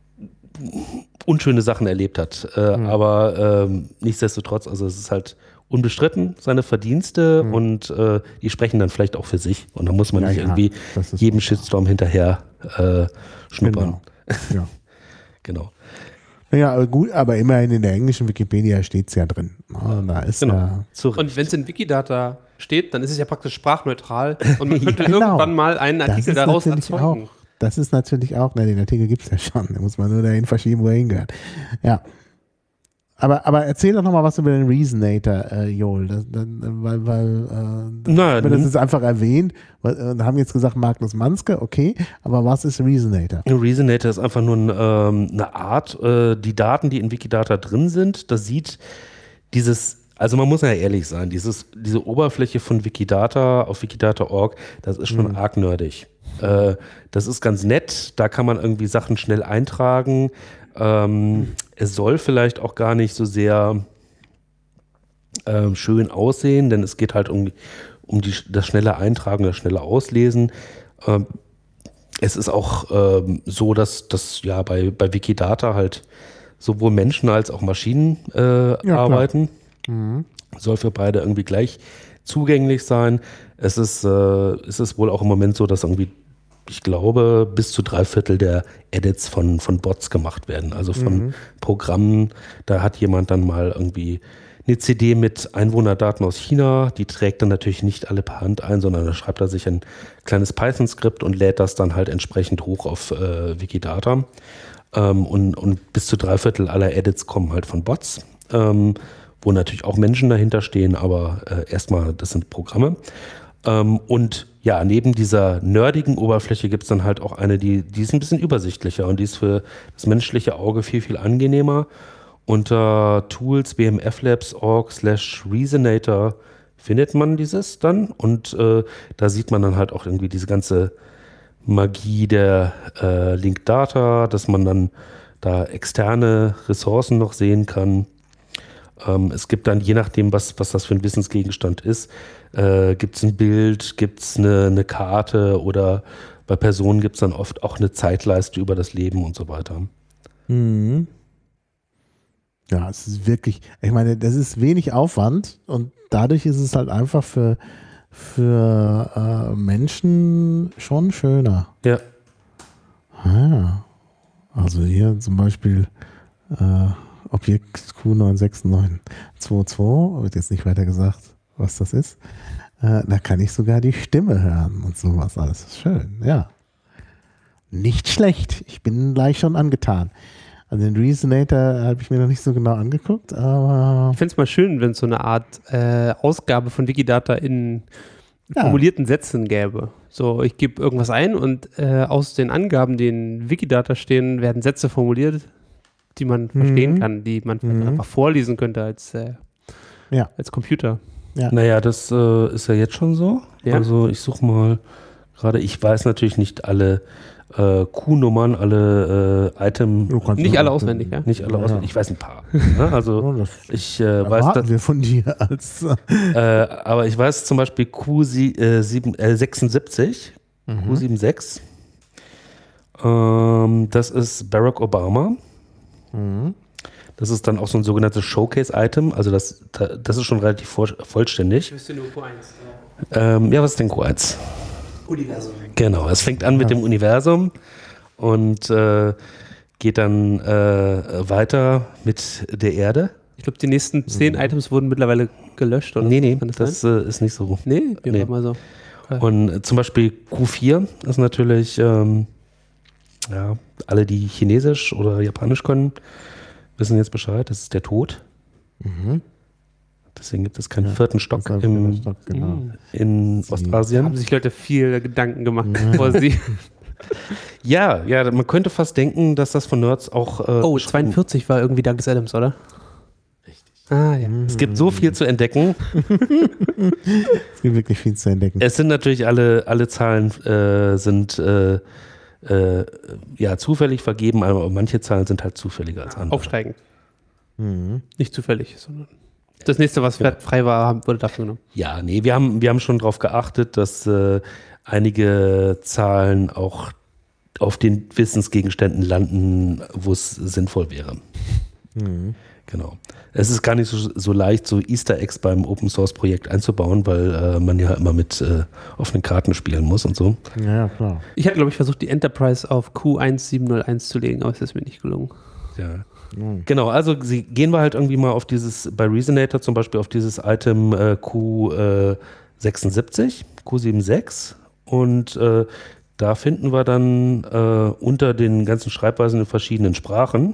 Speaker 2: unschöne Sachen erlebt hat. Äh,
Speaker 1: Mhm.
Speaker 2: Aber ähm, nichtsdestotrotz, also es ist halt unbestritten, seine Verdienste,
Speaker 1: Mhm.
Speaker 2: und äh, die sprechen dann vielleicht auch für sich. Und da muss man
Speaker 1: Ja,
Speaker 2: nicht
Speaker 1: ja,
Speaker 2: irgendwie
Speaker 1: das ist
Speaker 2: jedem
Speaker 1: so.
Speaker 2: Shitstorm hinterher äh, schnuppern.
Speaker 1: Genau. Ja.
Speaker 2: Genau.
Speaker 1: Ja, aber gut, aber immerhin in der englischen Wikipedia steht es ja drin. Ja, da ist
Speaker 2: Genau.
Speaker 1: ja,
Speaker 2: Zu Recht.
Speaker 3: Und wenn es in Wikidata steht, dann ist es ja praktisch sprachneutral und man könnte
Speaker 1: Ja, genau.
Speaker 3: irgendwann mal einen
Speaker 1: das
Speaker 3: Artikel
Speaker 1: ist
Speaker 3: daraus
Speaker 1: natürlich
Speaker 3: erzeugen.
Speaker 1: auch, das ist natürlich auch, ne, den Artikel gibt es ja schon, den muss man nur dahin verschieben, wo er hingehört. Ja. Aber, aber erzähl doch nochmal was über den Reasonator, äh, Joel, das, das, weil, weil äh,
Speaker 2: Na,
Speaker 1: wir das jetzt einfach erwähnt weil, äh, haben jetzt gesagt Magnus Manske, okay, aber was ist Reasonator?
Speaker 2: Reasonator ist einfach nur ein, ähm, eine Art, äh, die Daten, die in Wikidata drin sind, das sieht dieses, also man muss ja ehrlich sein, dieses, diese Oberfläche von Wikidata auf Wikidata Punkt org, das ist schon
Speaker 1: Mhm.
Speaker 2: arg nerdig. Äh, das ist ganz nett, da kann man irgendwie Sachen schnell eintragen. Ähm, es soll vielleicht auch gar nicht so sehr ähm, schön aussehen, denn es geht halt um, um die, das schnelle Eintragen, das schnelle Auslesen. Ähm, es ist auch ähm, so, dass, dass ja bei, bei Wikidata halt sowohl Menschen als auch Maschinen äh,
Speaker 1: klar.
Speaker 2: arbeiten.
Speaker 1: Mhm.
Speaker 2: Soll für beide irgendwie gleich zugänglich sein. Es ist, äh, es ist wohl auch im Moment so, dass irgendwie, ich glaube, bis zu drei Viertel der Edits von, von Bots gemacht werden, also von
Speaker 1: Mhm.
Speaker 2: Programmen. Da hat jemand dann mal irgendwie eine C D mit Einwohnerdaten aus China, die trägt dann natürlich nicht alle per Hand ein, sondern da schreibt er sich ein kleines Python-Skript und lädt das dann halt entsprechend hoch auf äh, Wikidata. Ähm, und, und bis zu drei Viertel aller Edits kommen halt von Bots, ähm, wo natürlich auch Menschen dahinter stehen, aber äh, erstmal, das sind Programme. Ähm, und ja, neben dieser nerdigen Oberfläche gibt es dann halt auch eine, die, die ist ein bisschen übersichtlicher und die ist für das menschliche Auge viel, viel angenehmer. Unter Tools bmflabs Punkt org slash Reasonator findet man dieses dann und äh, da sieht man dann halt auch irgendwie diese ganze Magie der äh, Linked Data, dass man dann da externe Ressourcen noch sehen kann. Ähm, es gibt dann, je nachdem, was, was das für ein Wissensgegenstand ist, äh, gibt es ein Bild, gibt es eine, eine Karte oder bei Personen gibt es dann oft auch eine Zeitleiste über das Leben und so weiter.
Speaker 1: Mhm. Ja, es ist wirklich, ich meine, das ist wenig Aufwand und dadurch ist es halt einfach für, für äh, Menschen schon schöner.
Speaker 2: Ja.
Speaker 1: Ah, also hier zum Beispiel äh, Objekt Q neun sechs neun zwei zwei, wird jetzt nicht weiter gesagt, was das ist. Äh, da kann ich sogar die Stimme hören und sowas alles. Schön, ja. Nicht schlecht. Ich bin gleich schon angetan. Also den Reasonator habe ich mir noch nicht so genau angeguckt, aber
Speaker 3: Ich fände es mal schön, wenn es so eine Art äh, Ausgabe von Wikidata in
Speaker 1: Ja.
Speaker 3: formulierten Sätzen gäbe. So, ich gebe irgendwas ein und äh, aus den Angaben, die in Wikidata stehen, werden Sätze formuliert, die man verstehen kann, die man vielleicht
Speaker 1: Mhm.
Speaker 3: einfach vorlesen könnte als, äh,
Speaker 1: Ja.
Speaker 3: als Computer.
Speaker 2: Naja, das äh, ist ja jetzt schon so.
Speaker 3: Ja.
Speaker 2: Also ich suche mal gerade, ich weiß natürlich nicht alle, äh, Q-Nummern, alle äh, Item.
Speaker 3: Nicht
Speaker 1: ja
Speaker 3: alle auswendig, ja?
Speaker 2: Nicht alle
Speaker 1: Ja,
Speaker 2: auswendig.
Speaker 1: ja.
Speaker 2: Ich weiß ein paar. Ne? Also
Speaker 1: Oh, das
Speaker 2: ich äh, weiß,
Speaker 1: erwarten
Speaker 2: dass,
Speaker 1: wir von dir als
Speaker 2: äh, aber ich weiß zum Beispiel Q sechsundsiebzig,
Speaker 1: Mhm.
Speaker 2: Q sechsundsiebzig. Ähm, das ist Barack Obama.
Speaker 1: Mhm.
Speaker 2: Das ist dann auch so ein sogenanntes Showcase-Item. Also das, das ist schon relativ voll, vollständig.
Speaker 3: Ich wüsste nur Q eins.
Speaker 2: Ähm, ja, was ist denn Q eins?
Speaker 3: Universum.
Speaker 2: Genau, es fängt an mit dem Universum und äh, geht dann äh, weiter mit der Erde.
Speaker 3: Ich glaube, die nächsten zehn Items wurden mittlerweile gelöscht, oder?
Speaker 2: Nee, nee,
Speaker 3: Kann
Speaker 2: das,
Speaker 3: sein?
Speaker 2: äh, ist nicht so.
Speaker 3: Nee, wir
Speaker 2: Nee.
Speaker 3: waren mal so. Okay.
Speaker 2: Und äh, zum Beispiel Q vier ist natürlich, ähm, ja, alle, die Chinesisch oder Japanisch können, wissen jetzt Bescheid, das ist der Tod.
Speaker 1: Mhm.
Speaker 2: Deswegen gibt es keinen
Speaker 1: Ja,
Speaker 2: vierten Stock
Speaker 1: das hab ich
Speaker 2: im,
Speaker 1: gedacht, genau.
Speaker 3: Mhm.
Speaker 2: in
Speaker 1: Sie-
Speaker 3: Da
Speaker 2: Ostasien.
Speaker 3: haben sich Leute viel Gedanken gemacht,
Speaker 1: Ja.
Speaker 3: bevor sie.
Speaker 2: Ja, ja, man könnte fast denken, dass das von Nerds auch. Äh,
Speaker 3: Oh,
Speaker 2: geschrieben-
Speaker 3: zweiundvierzig war irgendwie Douglas Adams, oder? Richtig. Ah, ja.
Speaker 2: Es gibt so viel zu entdecken.
Speaker 1: Es gibt wirklich viel zu entdecken.
Speaker 2: Es sind natürlich alle, alle Zahlen äh, sind äh, äh, ja zufällig vergeben, aber manche Zahlen sind halt zufälliger als andere.
Speaker 3: Aufsteigend.
Speaker 1: Mhm.
Speaker 3: Nicht zufällig, sondern. Das nächste, was
Speaker 2: Ja.
Speaker 3: frei war, haben- wurde dafür genommen.
Speaker 2: Ja, nee, wir haben, wir haben schon darauf geachtet, dass äh, einige Zahlen auch auf den Wissensgegenständen landen, wo es sinnvoll wäre.
Speaker 1: Mhm.
Speaker 2: Genau. Es ist gar nicht so, so leicht, so Easter Eggs beim Open Source Projekt einzubauen, weil äh, man ja immer mit äh, offenen Karten spielen muss und so.
Speaker 1: Ja, ja, klar.
Speaker 3: Ich hatte, glaube ich, versucht, die Enterprise auf Q eins sieben null eins zu legen, aber es ist mir nicht gelungen.
Speaker 2: Ja.
Speaker 1: Mhm.
Speaker 2: Genau, also sie, gehen wir halt irgendwie mal auf dieses, bei Reasonator zum Beispiel auf dieses Item äh, Q sechsundsiebzig, Q sechsundsiebzig und äh, da finden wir dann äh, unter den ganzen Schreibweisen in verschiedenen Sprachen.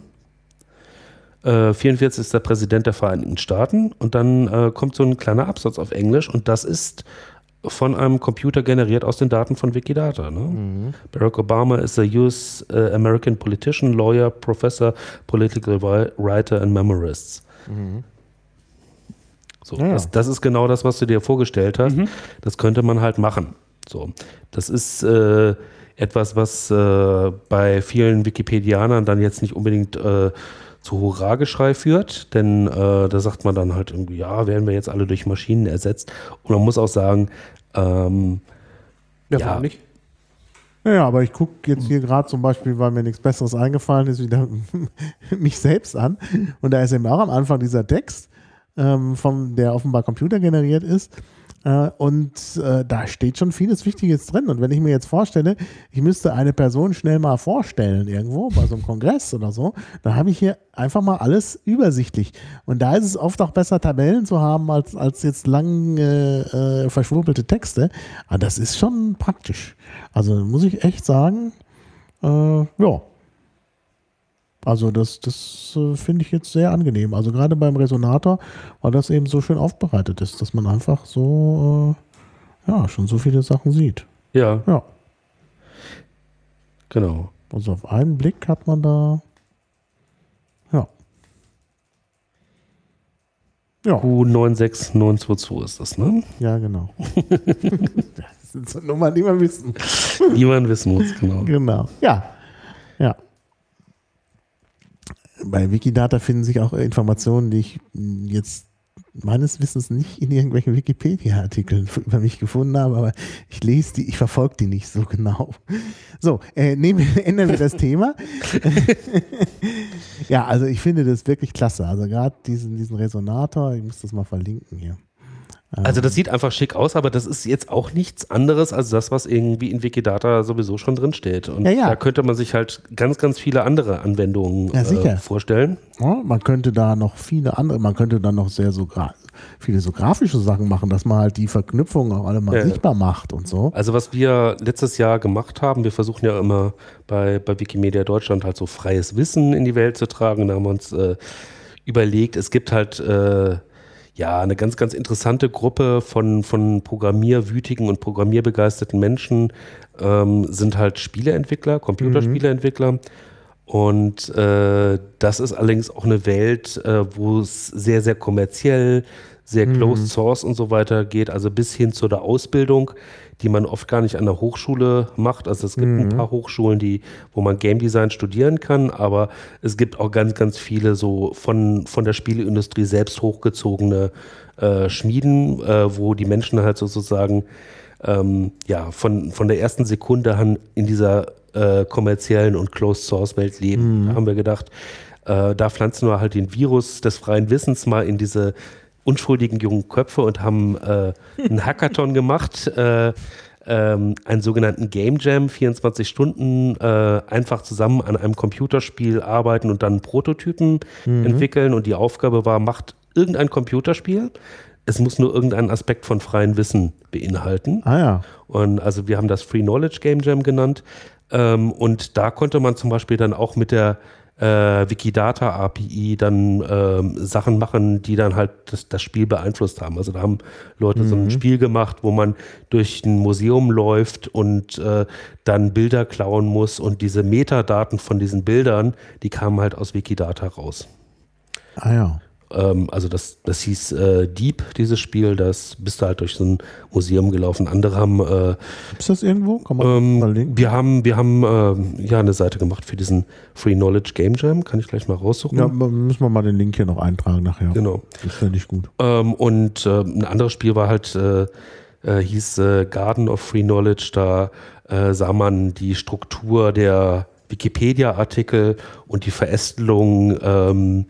Speaker 2: Äh, vierundvierzig ist der Präsident der Vereinigten Staaten und dann äh, kommt so ein kleiner Absatz auf Englisch und das ist von einem Computer generiert aus den Daten von Wikidata. Ne?
Speaker 1: Mhm.
Speaker 2: Barack Obama is a U S uh, American politician, lawyer, professor, political wi- writer and memorist.
Speaker 1: Mhm.
Speaker 2: So,
Speaker 1: Ja, ja.
Speaker 2: das, das ist genau das, was du dir vorgestellt hast.
Speaker 3: Mhm.
Speaker 2: Das könnte man halt machen. So, das ist äh, etwas, was äh, bei vielen Wikipedianern dann jetzt nicht unbedingt äh, zu Hurrageschrei führt, denn äh, da sagt man dann halt irgendwie, ja, werden wir jetzt alle durch Maschinen ersetzt. Und man muss auch sagen, ähm,
Speaker 3: Ja,
Speaker 2: Ja.
Speaker 3: warum nicht?
Speaker 1: Ja, aber ich gucke jetzt hier gerade zum Beispiel, weil mir nichts Besseres eingefallen ist, wieder mich selbst an. Und da ist eben auch am Anfang dieser Text, ähm, vom, der offenbar computergeneriert ist. Äh, und äh, da steht schon vieles Wichtiges drin. Und wenn ich mir jetzt vorstelle, ich müsste eine Person schnell mal vorstellen irgendwo, bei so einem Kongress oder so, dann habe ich hier einfach mal alles übersichtlich. Und da ist es oft auch besser, Tabellen zu haben, als, als jetzt lang äh, äh, verschwurbelte Texte. Aber das ist schon praktisch. Also muss ich echt sagen, äh, ja. Also das, das äh, finde ich jetzt sehr angenehm. Also gerade beim Resonator, weil das eben so schön aufbereitet ist, dass man einfach so, äh, ja, schon so viele Sachen sieht.
Speaker 2: ja,
Speaker 1: Ja,
Speaker 2: genau.
Speaker 1: also auf einen Blick hat man da, ja. Ja,
Speaker 2: Q neun sechs neun zwei zwei ist das, ne?
Speaker 1: ja, genau. Das sind so Nummern, die man wissen.
Speaker 2: Die man wissen muss, genau.
Speaker 1: Genau, ja, ja. Bei Wikidata finden sich auch Informationen, die ich mh, jetzt meines Wissens nicht in irgendwelchen Wikipedia-Artikeln f- über mich gefunden habe, aber ich lese die, ich verfolge die nicht so genau. So, äh, nehmen, wir- ändern wir das Thema. Ja, also ich finde das wirklich klasse. Also gerade diesen, diesen Resonator, ich muss das mal verlinken hier.
Speaker 2: Also das sieht einfach schick aus, aber das ist jetzt auch nichts anderes als das, was irgendwie in Wikidata sowieso schon drin steht. Und
Speaker 1: Ja, ja.
Speaker 2: da könnte man sich halt ganz, ganz viele andere Anwendungen
Speaker 1: Ja, sicher.
Speaker 2: äh, vorstellen.
Speaker 1: Ja, man könnte da noch viele andere, man könnte dann noch sehr so gra- viele so grafische Sachen machen, dass man halt die Verknüpfungen auch alle mal
Speaker 2: Ja, ja.
Speaker 1: sichtbar macht und so.
Speaker 2: Also was wir letztes Jahr gemacht haben, wir versuchen ja immer bei, bei Wikimedia Deutschland halt so freies Wissen in die Welt zu tragen. Da haben wir uns äh, überlegt, es gibt halt äh, ja eine ganz, ganz interessante Gruppe von, von programmierwütigen und programmierbegeisterten Menschen, ähm, sind halt Spieleentwickler, Computerspieleentwickler. Und äh, das ist allerdings auch eine Welt, äh, wo es sehr, sehr kommerziell, sehr closed source und so weiter geht, also bis hin zu der Ausbildung, die man oft gar nicht an der Hochschule macht. Also es gibt
Speaker 1: Mhm.
Speaker 2: ein paar Hochschulen, die, wo man Game Design studieren kann, aber es gibt auch ganz, ganz viele so von, von der Spieleindustrie selbst hochgezogene äh, Schmieden, äh, wo die Menschen halt sozusagen ähm, ja, von, von der ersten Sekunde an in dieser äh, kommerziellen und Closed Source Welt leben.
Speaker 1: Mhm.
Speaker 2: Da haben wir gedacht, äh, da pflanzen wir halt den Virus des freien Wissens mal in diese unschuldigen jungen Köpfe und haben äh, einen Hackathon gemacht, äh, ähm, einen sogenannten Game Jam, vierundzwanzig Stunden äh, einfach zusammen an einem Computerspiel arbeiten und dann Prototypen
Speaker 1: Mhm.
Speaker 2: entwickeln. Und die Aufgabe war, macht irgendein Computerspiel. Es muss nur irgendeinen Aspekt von freiem Wissen beinhalten.
Speaker 1: Ah ja.
Speaker 2: Und also wir haben das Free Knowledge Game Jam genannt. Ähm, und da konnte man zum Beispiel dann auch mit der äh, Wikidata A P I dann ähm, Sachen machen, die dann halt das, das Spiel beeinflusst haben. Also da haben Leute so ein Spiel gemacht, wo man durch ein Museum läuft und äh, dann Bilder klauen muss und diese Metadaten von diesen Bildern, die kamen halt aus Wikidata raus.
Speaker 1: Ah ja.
Speaker 2: Ähm, also das, das hieß äh, Deep, dieses Spiel, das bist du halt durch so ein Museum gelaufen. Andere haben äh,
Speaker 1: Gibt's das irgendwo? Kann man
Speaker 2: ähm,
Speaker 1: verlinken?
Speaker 2: wir haben, wir haben ähm, ja eine Seite gemacht für diesen Free Knowledge Game Jam, kann ich gleich mal raussuchen.
Speaker 1: Ja, müssen wir mal den Link hier noch eintragen nachher.
Speaker 2: Genau.
Speaker 1: Das finde ich gut.
Speaker 2: Ähm, und äh, ein anderes Spiel war halt, äh, äh, hieß äh, Garden of Free Knowledge, da äh, sah man die Struktur der Wikipedia-Artikel und die Verästelung, ähm,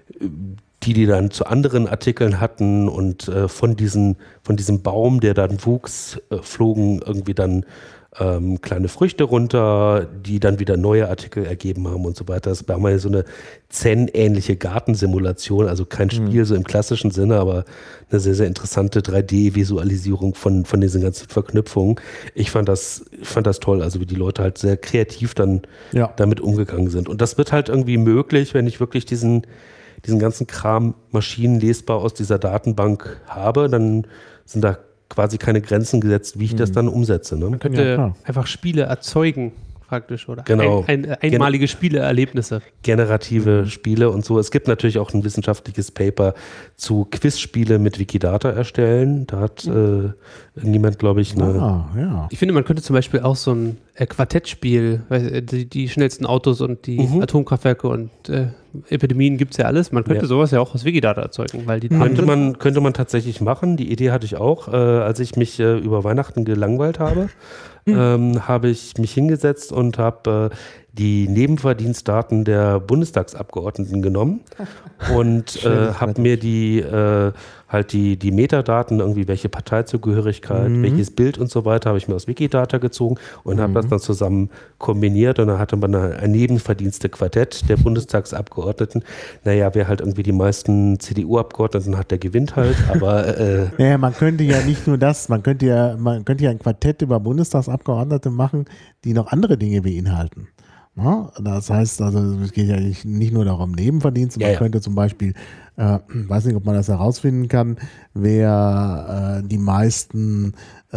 Speaker 2: die die dann zu anderen Artikeln hatten und äh, von, diesen, von diesem Baum, der dann wuchs, äh, flogen irgendwie dann ähm, kleine Früchte runter, die dann wieder neue Artikel ergeben haben und so weiter. Das war mal so eine Zen-ähnliche Gartensimulation, also kein Spiel so im klassischen Sinne, aber eine sehr, sehr interessante drei D-Visualisierung von, von diesen ganzen Verknüpfungen. Ich fand das, ich fand das toll, also wie die Leute halt sehr kreativ dann
Speaker 1: Ja.
Speaker 2: damit umgegangen sind. Und das wird halt irgendwie möglich, wenn ich wirklich diesen diesen ganzen Kram maschinenlesbar aus dieser Datenbank habe, dann sind da quasi keine Grenzen gesetzt, wie ich das dann umsetze. Ne?
Speaker 3: Man könnte
Speaker 1: Ja, klar.
Speaker 3: einfach Spiele erzeugen, praktisch, oder?
Speaker 2: Genau.
Speaker 3: Ein, ein, einmalige Spieleerlebnisse.
Speaker 2: Generative Spiele und so. Es gibt natürlich auch ein wissenschaftliches Paper zu Quizspiele mit Wikidata erstellen. Da hat äh, irgendjemand, glaube ich, eine...
Speaker 1: Ah, ja.
Speaker 3: Ich finde, man könnte zum Beispiel auch so ein äh, Quartettspiel, weil, äh, die, die schnellsten Autos und die
Speaker 2: Mhm.
Speaker 3: Atomkraftwerke und äh, Epidemien gibt es ja alles. Man könnte
Speaker 2: Ja.
Speaker 3: sowas ja auch aus Wikidata erzeugen, weil die
Speaker 2: Könnte
Speaker 3: Daten-
Speaker 2: man, könnte man tatsächlich machen. Die Idee hatte ich auch, äh, als ich mich äh, über Weihnachten gelangweilt habe. Ähm, habe ich mich hingesetzt und habe äh, die Nebenverdienstdaten der Bundestagsabgeordneten genommen und äh,
Speaker 1: Schönes
Speaker 2: habe
Speaker 1: Wetter.
Speaker 2: mir die äh, halt die, die Metadaten, irgendwie welche Parteizugehörigkeit,
Speaker 1: Mhm.
Speaker 2: welches Bild und so weiter, habe ich mir aus Wikidata gezogen und habe das dann zusammen kombiniert und dann hatte man eine, ein Nebenverdienste-Quartett der Bundestagsabgeordneten. Naja, wer halt irgendwie die meisten C D U-Abgeordneten hat, der gewinnt halt, aber äh,
Speaker 1: Naja, man könnte ja nicht nur das, man könnte ja, man könnte ja ein Quartett über Bundestagsabgeordnete machen, die noch andere Dinge beinhalten. Ja, das heißt also, es geht ja nicht, nicht nur darum Nebenverdienst, man
Speaker 2: Ja, ja.
Speaker 1: könnte zum Beispiel, äh, weiß nicht, ob man das herausfinden kann, wer äh, die meisten äh,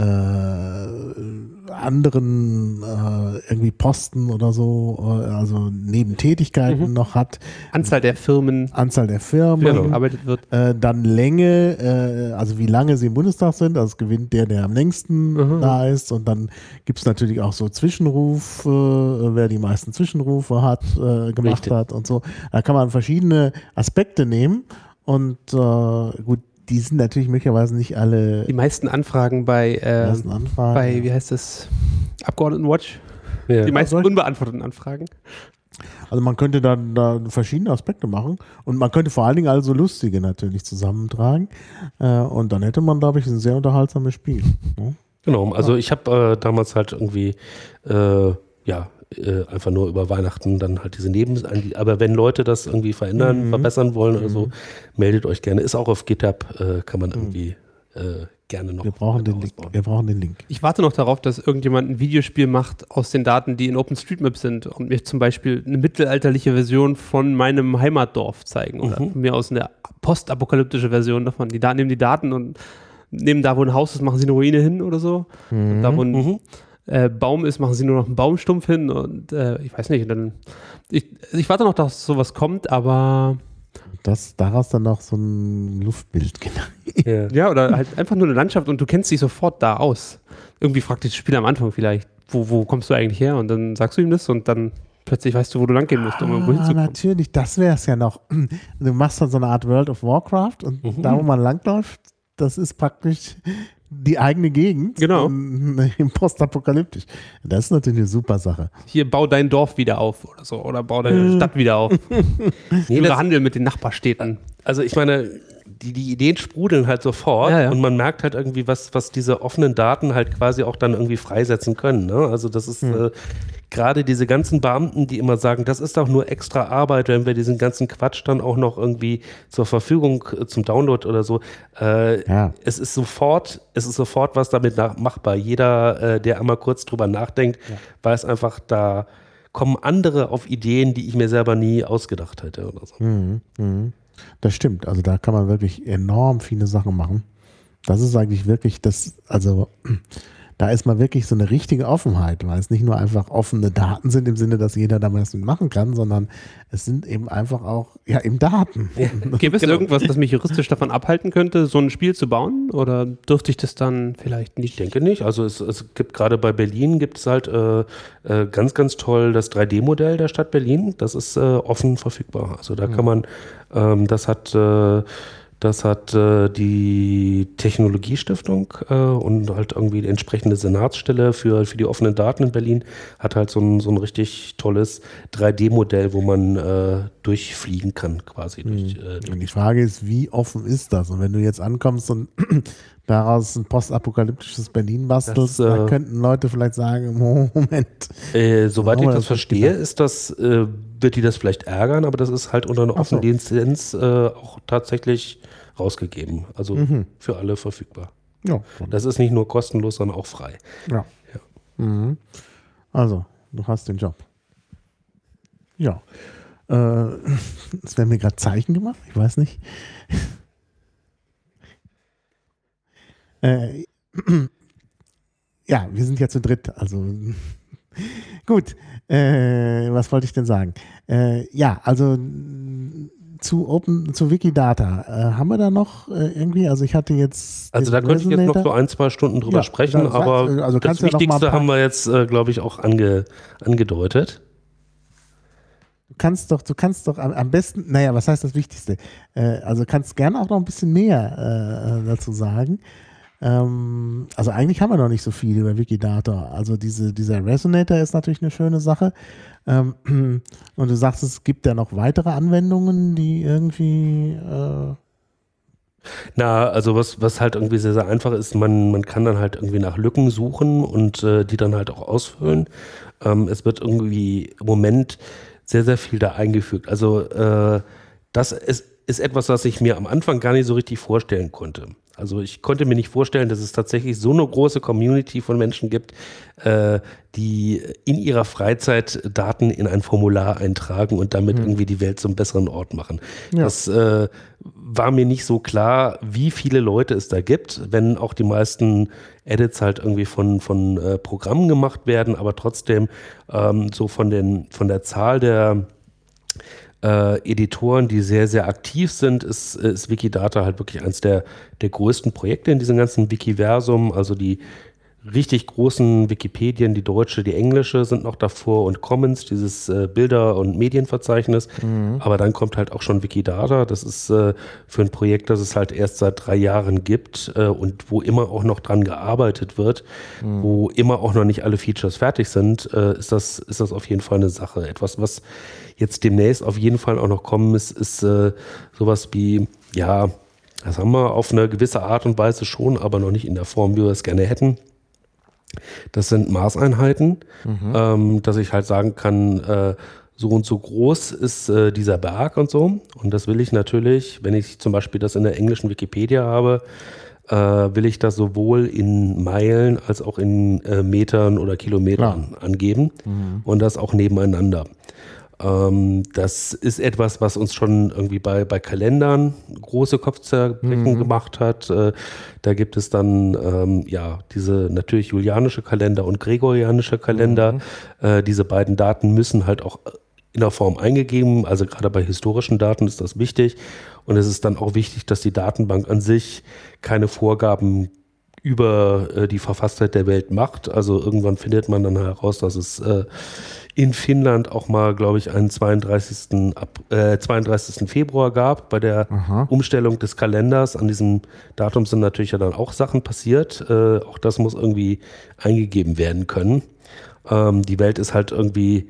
Speaker 1: anderen äh, irgendwie Posten oder so, äh, also Nebentätigkeiten
Speaker 3: Mhm.
Speaker 1: noch hat,
Speaker 3: Anzahl der Firmen,
Speaker 1: Anzahl der Firmen,
Speaker 3: für die gearbeitet wird.
Speaker 1: äh, dann Länge, äh, also wie lange sie im Bundestag sind, also es gewinnt der, der am längsten
Speaker 3: Mhm.
Speaker 1: da ist und dann gibt es natürlich auch so Zwischenrufe, äh, wer die meisten Zwischenrufe hat, äh, gemacht
Speaker 2: Richtig.
Speaker 1: hat und so. Da kann man verschiedene Aspekte nehmen und äh, gut, die sind natürlich möglicherweise nicht alle
Speaker 3: Die meisten Anfragen bei, äh,
Speaker 1: ersten Anfragen.
Speaker 3: bei wie heißt das, Abgeordnetenwatch?
Speaker 2: ja.
Speaker 3: Die meisten
Speaker 1: solche-
Speaker 3: unbeantworteten Anfragen.
Speaker 1: Also man könnte dann da verschiedene Aspekte machen und man könnte vor allen Dingen also lustige natürlich zusammentragen äh, und dann hätte man, glaube ich, ein sehr unterhaltsames Spiel. Ne?
Speaker 2: Genau, also ich habe äh, damals halt irgendwie, äh, ja, äh, einfach nur über Weihnachten dann halt diese Neben... Aber wenn Leute das irgendwie verändern,
Speaker 1: Mhm.
Speaker 2: verbessern wollen oder so, meldet euch gerne. Ist auch auf GitHub, äh, kann man irgendwie äh, gerne noch
Speaker 1: Wir brauchen,
Speaker 2: weiter
Speaker 1: den Link.
Speaker 2: ausbauen.
Speaker 1: Wir brauchen den Link.
Speaker 3: Ich warte noch darauf, dass irgendjemand ein Videospiel macht aus den Daten, die in OpenStreetMap sind und mir zum Beispiel eine mittelalterliche Version von meinem Heimatdorf zeigen oder
Speaker 2: Mhm.
Speaker 3: von mir aus eine postapokalyptische Version davon. Die da nehmen die Daten und nehmen da, wo ein Haus ist, machen sie eine Ruine hin oder so. Und da, wo ein
Speaker 2: Mhm.
Speaker 3: äh, Baum ist, machen sie nur noch einen Baumstumpf hin und äh, ich weiß nicht, dann ich, ich warte noch, dass sowas kommt, aber
Speaker 1: Dass daraus dann noch so ein Luftbild
Speaker 2: Ja.
Speaker 3: Ja, oder halt einfach nur eine Landschaft und du kennst dich sofort da aus. Irgendwie fragt dich das Spiel am Anfang vielleicht, wo, wo kommst du eigentlich her? Und dann sagst du ihm das und dann plötzlich weißt du, wo du lang gehen musst, um irgendwo
Speaker 1: Ah,
Speaker 3: hinzukommen.
Speaker 1: natürlich, das wäre es ja noch. Du machst dann so eine Art World of Warcraft und
Speaker 3: Mhm.
Speaker 1: da, wo man langläuft, das ist praktisch die eigene Gegend.
Speaker 3: Genau.
Speaker 1: ähm, Im Postapokalyptisch. Das ist natürlich eine super Sache.
Speaker 3: Hier, bau dein Dorf wieder auf oder so. Oder bau deine Stadt wieder auf.
Speaker 2: Nee,
Speaker 3: oder
Speaker 2: das-
Speaker 3: handel mit den Nachbarstädten.
Speaker 2: Also ich meine, die, die Ideen sprudeln halt sofort
Speaker 3: Ja, ja.
Speaker 2: und man merkt halt irgendwie, was, was diese offenen Daten halt quasi auch dann irgendwie freisetzen können. Ne? Also das ist äh, gerade diese ganzen Beamten, die immer sagen, das ist doch nur extra Arbeit, wenn wir diesen ganzen Quatsch dann auch noch irgendwie zur Verfügung äh, zum Download oder so. Äh,
Speaker 1: Ja.
Speaker 2: Es ist sofort, es ist sofort was damit nach, machbar. Jeder, äh, der einmal kurz drüber nachdenkt, weiß einfach, da kommen andere auf Ideen, die ich mir selber nie ausgedacht hätte oder so.
Speaker 1: Mhm. Mhm. Das stimmt. Also da kann man wirklich enorm viele Sachen machen. Das ist eigentlich wirklich das, also da ist mal wirklich so eine richtige Offenheit, weil es nicht nur einfach offene Daten sind im Sinne, dass jeder da was mit machen kann, sondern es sind eben einfach auch, ja, eben Daten.
Speaker 3: Gäbe es irgendwas, das mich juristisch davon abhalten könnte, so ein Spiel zu bauen? Oder dürfte ich das dann vielleicht
Speaker 2: Ich
Speaker 3: nicht?
Speaker 2: denke nicht. Also es, es gibt gerade bei Berlin gibt es halt äh, äh, ganz, ganz toll das drei D Modell der Stadt Berlin. Das ist äh, offen verfügbar. Also da kann man, ähm, das hat äh, das hat äh, die Technologiestiftung äh, und halt irgendwie die entsprechende Senatsstelle für, für die offenen Daten in Berlin hat halt so ein, so ein richtig tolles drei D Modell, wo man äh, durchfliegen kann quasi. Durch, äh,
Speaker 1: Und die Frage ist, wie offen ist das? Und wenn du jetzt ankommst und daraus ein postapokalyptisches Berlin bastelst,
Speaker 2: Das, äh,
Speaker 1: da könnten Leute vielleicht sagen, Moment.
Speaker 2: Äh, soweit
Speaker 1: Oh,
Speaker 2: ich
Speaker 1: das
Speaker 2: das
Speaker 1: ist
Speaker 2: verstehe,
Speaker 1: gedacht.
Speaker 2: ist das, äh, wird die das vielleicht ärgern, aber das ist halt unter einer
Speaker 1: Ach so.
Speaker 2: offenen Lizenz äh, auch tatsächlich rausgegeben. Also für alle verfügbar.
Speaker 1: Ja,
Speaker 2: Das ist nicht nur kostenlos, sondern auch frei.
Speaker 1: ja. Mhm. Also, du hast den Job. Ja. Äh, es werden mir gerade Zeichen gemacht, ich weiß nicht. äh, ja, wir sind ja zu dritt, also gut. Äh, was wollte ich denn sagen? Äh, ja, also zu Open, zu Wikidata, äh, haben wir da noch äh, irgendwie, also ich hatte jetzt
Speaker 2: Also
Speaker 1: den
Speaker 2: da könnte ich jetzt noch
Speaker 1: Resonator.
Speaker 2: so ein, zwei Stunden drüber
Speaker 1: Ja,
Speaker 2: sprechen,
Speaker 1: da-
Speaker 2: aber
Speaker 1: also
Speaker 2: das
Speaker 1: kannst du ja noch mal ein
Speaker 2: Wichtigste
Speaker 1: paar-
Speaker 2: haben wir jetzt, äh, glaube ich, auch ange, angedeutet.
Speaker 1: Du kannst doch, du kannst doch am, am besten, naja, was heißt das Wichtigste? Äh, also kannst gerne auch noch ein bisschen mehr äh, dazu sagen. Ähm, also eigentlich haben wir noch nicht so viel über Wikidata. Also diese, dieser Resonator ist natürlich eine schöne Sache. Ähm, und du sagst, es gibt ja noch weitere Anwendungen, die irgendwie äh,
Speaker 2: Na, also was, was halt irgendwie sehr, sehr einfach ist, man, man kann dann halt irgendwie nach Lücken suchen und äh, die dann halt auch ausfüllen. Ähm, es wird irgendwie im Moment sehr, sehr viel da eingefügt. Also äh, das ist, ist etwas, was ich mir am Anfang gar nicht so richtig vorstellen konnte. Also ich konnte mir nicht vorstellen, dass es tatsächlich so eine große Community von Menschen gibt, äh, die in ihrer Freizeit Daten in ein Formular eintragen und damit irgendwie die Welt zum besseren Ort machen.
Speaker 1: Ja.
Speaker 2: Das äh, war mir nicht so klar, wie viele Leute es da gibt, wenn auch die meisten Edits halt irgendwie von, von äh, Programmen gemacht werden, aber trotzdem ähm, so von, den, von der Zahl der äh, Editoren, die sehr, sehr aktiv sind, ist, ist Wikidata halt wirklich eines der, der größten Projekte in diesem ganzen Wikiversum. Also die richtig großen Wikipedien, die deutsche, die englische sind noch davor und Commons, dieses äh, Bilder- und Medienverzeichnis. Aber dann kommt halt auch schon Wikidata. Das ist äh, für ein Projekt, das es halt erst seit drei Jahren gibt äh, und wo immer auch noch dran gearbeitet wird, wo immer auch noch nicht alle Features fertig sind, äh, ist das, ist das auf jeden Fall eine Sache. Etwas, was jetzt demnächst auf jeden Fall auch noch kommen ist, ist äh, sowas wie, ja, das haben wir auf eine gewisse Art und Weise schon, aber noch nicht in der Form, wie wir es gerne hätten. Das sind Maßeinheiten, ähm, dass ich halt sagen kann, äh, so und so groß ist äh, dieser Berg und so. Und das will ich natürlich, wenn ich zum Beispiel das in der englischen Wikipedia habe, äh, will ich das sowohl in Meilen als auch in äh, Metern oder Kilometern angeben und das auch nebeneinander. Ähm, das ist etwas, was uns schon irgendwie bei, bei Kalendern große Kopfzerbrechen gemacht hat. Äh, da gibt es dann ähm, ja diese natürlich julianische Kalender und gregorianische Kalender. Äh, diese beiden Daten müssen halt auch in der Form eingegeben. Also gerade bei historischen Daten ist das wichtig. Und es ist dann auch wichtig, dass die Datenbank an sich keine Vorgaben über äh, die Verfasstheit der Welt macht. Also irgendwann findet man dann heraus, dass es äh, in Finnland auch mal, glaube ich, einen zweiunddreißigsten. Ab, äh, zweiunddreißigsten Februar gab bei der
Speaker 1: Aha.
Speaker 2: Umstellung des Kalenders. An diesem Datum sind natürlich ja dann auch Sachen passiert. Äh, auch das muss irgendwie eingegeben werden können. Ähm, die Welt ist halt irgendwie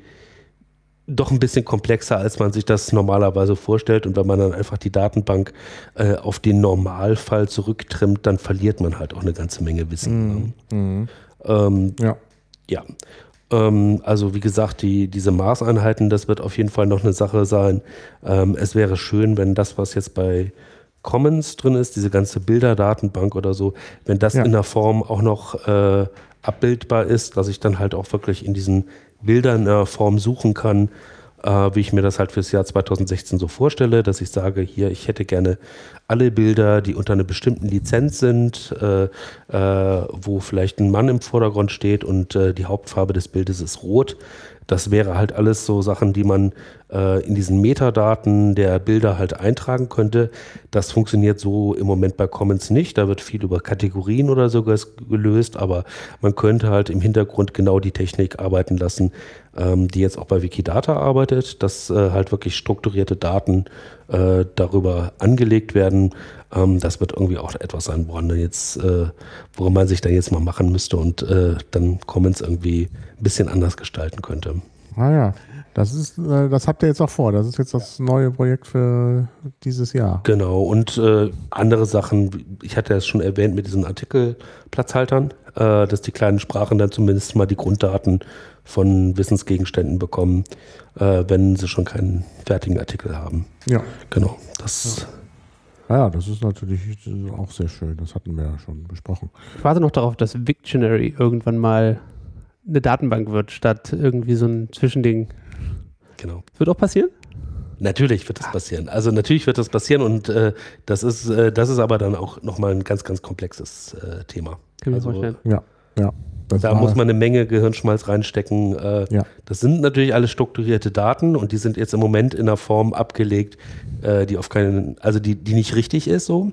Speaker 2: doch ein bisschen komplexer, als man sich das normalerweise vorstellt. Und wenn man dann einfach die Datenbank äh, auf den Normalfall zurücktrimmt, dann verliert man halt auch eine ganze Menge Wissen.
Speaker 1: Mhm. Mhm.
Speaker 2: Ähm,
Speaker 1: Ja.
Speaker 2: ja. Ähm, also wie gesagt, die, diese Maßeinheiten, das wird auf jeden Fall noch eine Sache sein. Ähm, es wäre schön, wenn das, was jetzt bei Commons drin ist, diese ganze Bilderdatenbank oder so, wenn das
Speaker 1: Ja.
Speaker 2: in der Form auch noch äh, abbildbar ist, dass ich dann halt auch wirklich in diesen Bildern in der Form suchen kann, äh, wie ich mir das halt fürs Jahr zweitausendsechzehn so vorstelle, dass ich sage, hier, ich hätte gerne alle Bilder, die unter einer bestimmten Lizenz sind, äh, äh, wo vielleicht ein Mann im Vordergrund steht und äh, die Hauptfarbe des Bildes ist rot. Das wäre halt alles so Sachen, die man äh, in diesen Metadaten der Bilder halt eintragen könnte. Das funktioniert so im Moment bei Commons nicht. Da wird viel über Kategorien oder so gelöst, aber man könnte halt im Hintergrund genau die Technik arbeiten lassen, ähm, die jetzt auch bei Wikidata arbeitet, dass äh, halt wirklich strukturierte Daten äh, darüber angelegt werden. Ähm, das wird irgendwie auch etwas sein, woran, dann jetzt, äh, woran man sich dann jetzt mal machen müsste und äh, dann Commons irgendwie ein bisschen anders gestalten könnte.
Speaker 1: Ah ja, das ist, äh, das habt ihr jetzt auch vor. Das ist jetzt das neue Projekt für dieses Jahr.
Speaker 2: Genau, und äh, andere Sachen, ich hatte es schon erwähnt mit diesen Artikelplatzhaltern, äh, dass die kleinen Sprachen dann zumindest mal die Grunddaten von Wissensgegenständen bekommen, äh, wenn sie schon keinen fertigen Artikel haben.
Speaker 1: Ja.
Speaker 2: Genau, das...
Speaker 1: Ah ja, das ist natürlich auch sehr schön. Das hatten wir ja schon besprochen.
Speaker 3: Ich warte noch darauf, dass Wiktionary irgendwann mal eine Datenbank wird, statt irgendwie so ein Zwischending.
Speaker 2: Genau.
Speaker 3: Wird auch passieren?
Speaker 2: Natürlich wird das passieren. Also natürlich wird das passieren und äh, das ist äh, das ist aber dann auch nochmal ein ganz, ganz komplexes äh, Thema.
Speaker 3: Kann ich
Speaker 2: Also,
Speaker 3: mir vorstellen.
Speaker 1: Ja, ja. Das
Speaker 2: da
Speaker 1: war-
Speaker 2: muss man eine Menge Gehirnschmalz reinstecken. Äh,
Speaker 1: Ja.
Speaker 2: Das sind natürlich alles strukturierte Daten und die sind jetzt im Moment in einer Form abgelegt, äh, die auf keinen, also die, die nicht richtig ist so.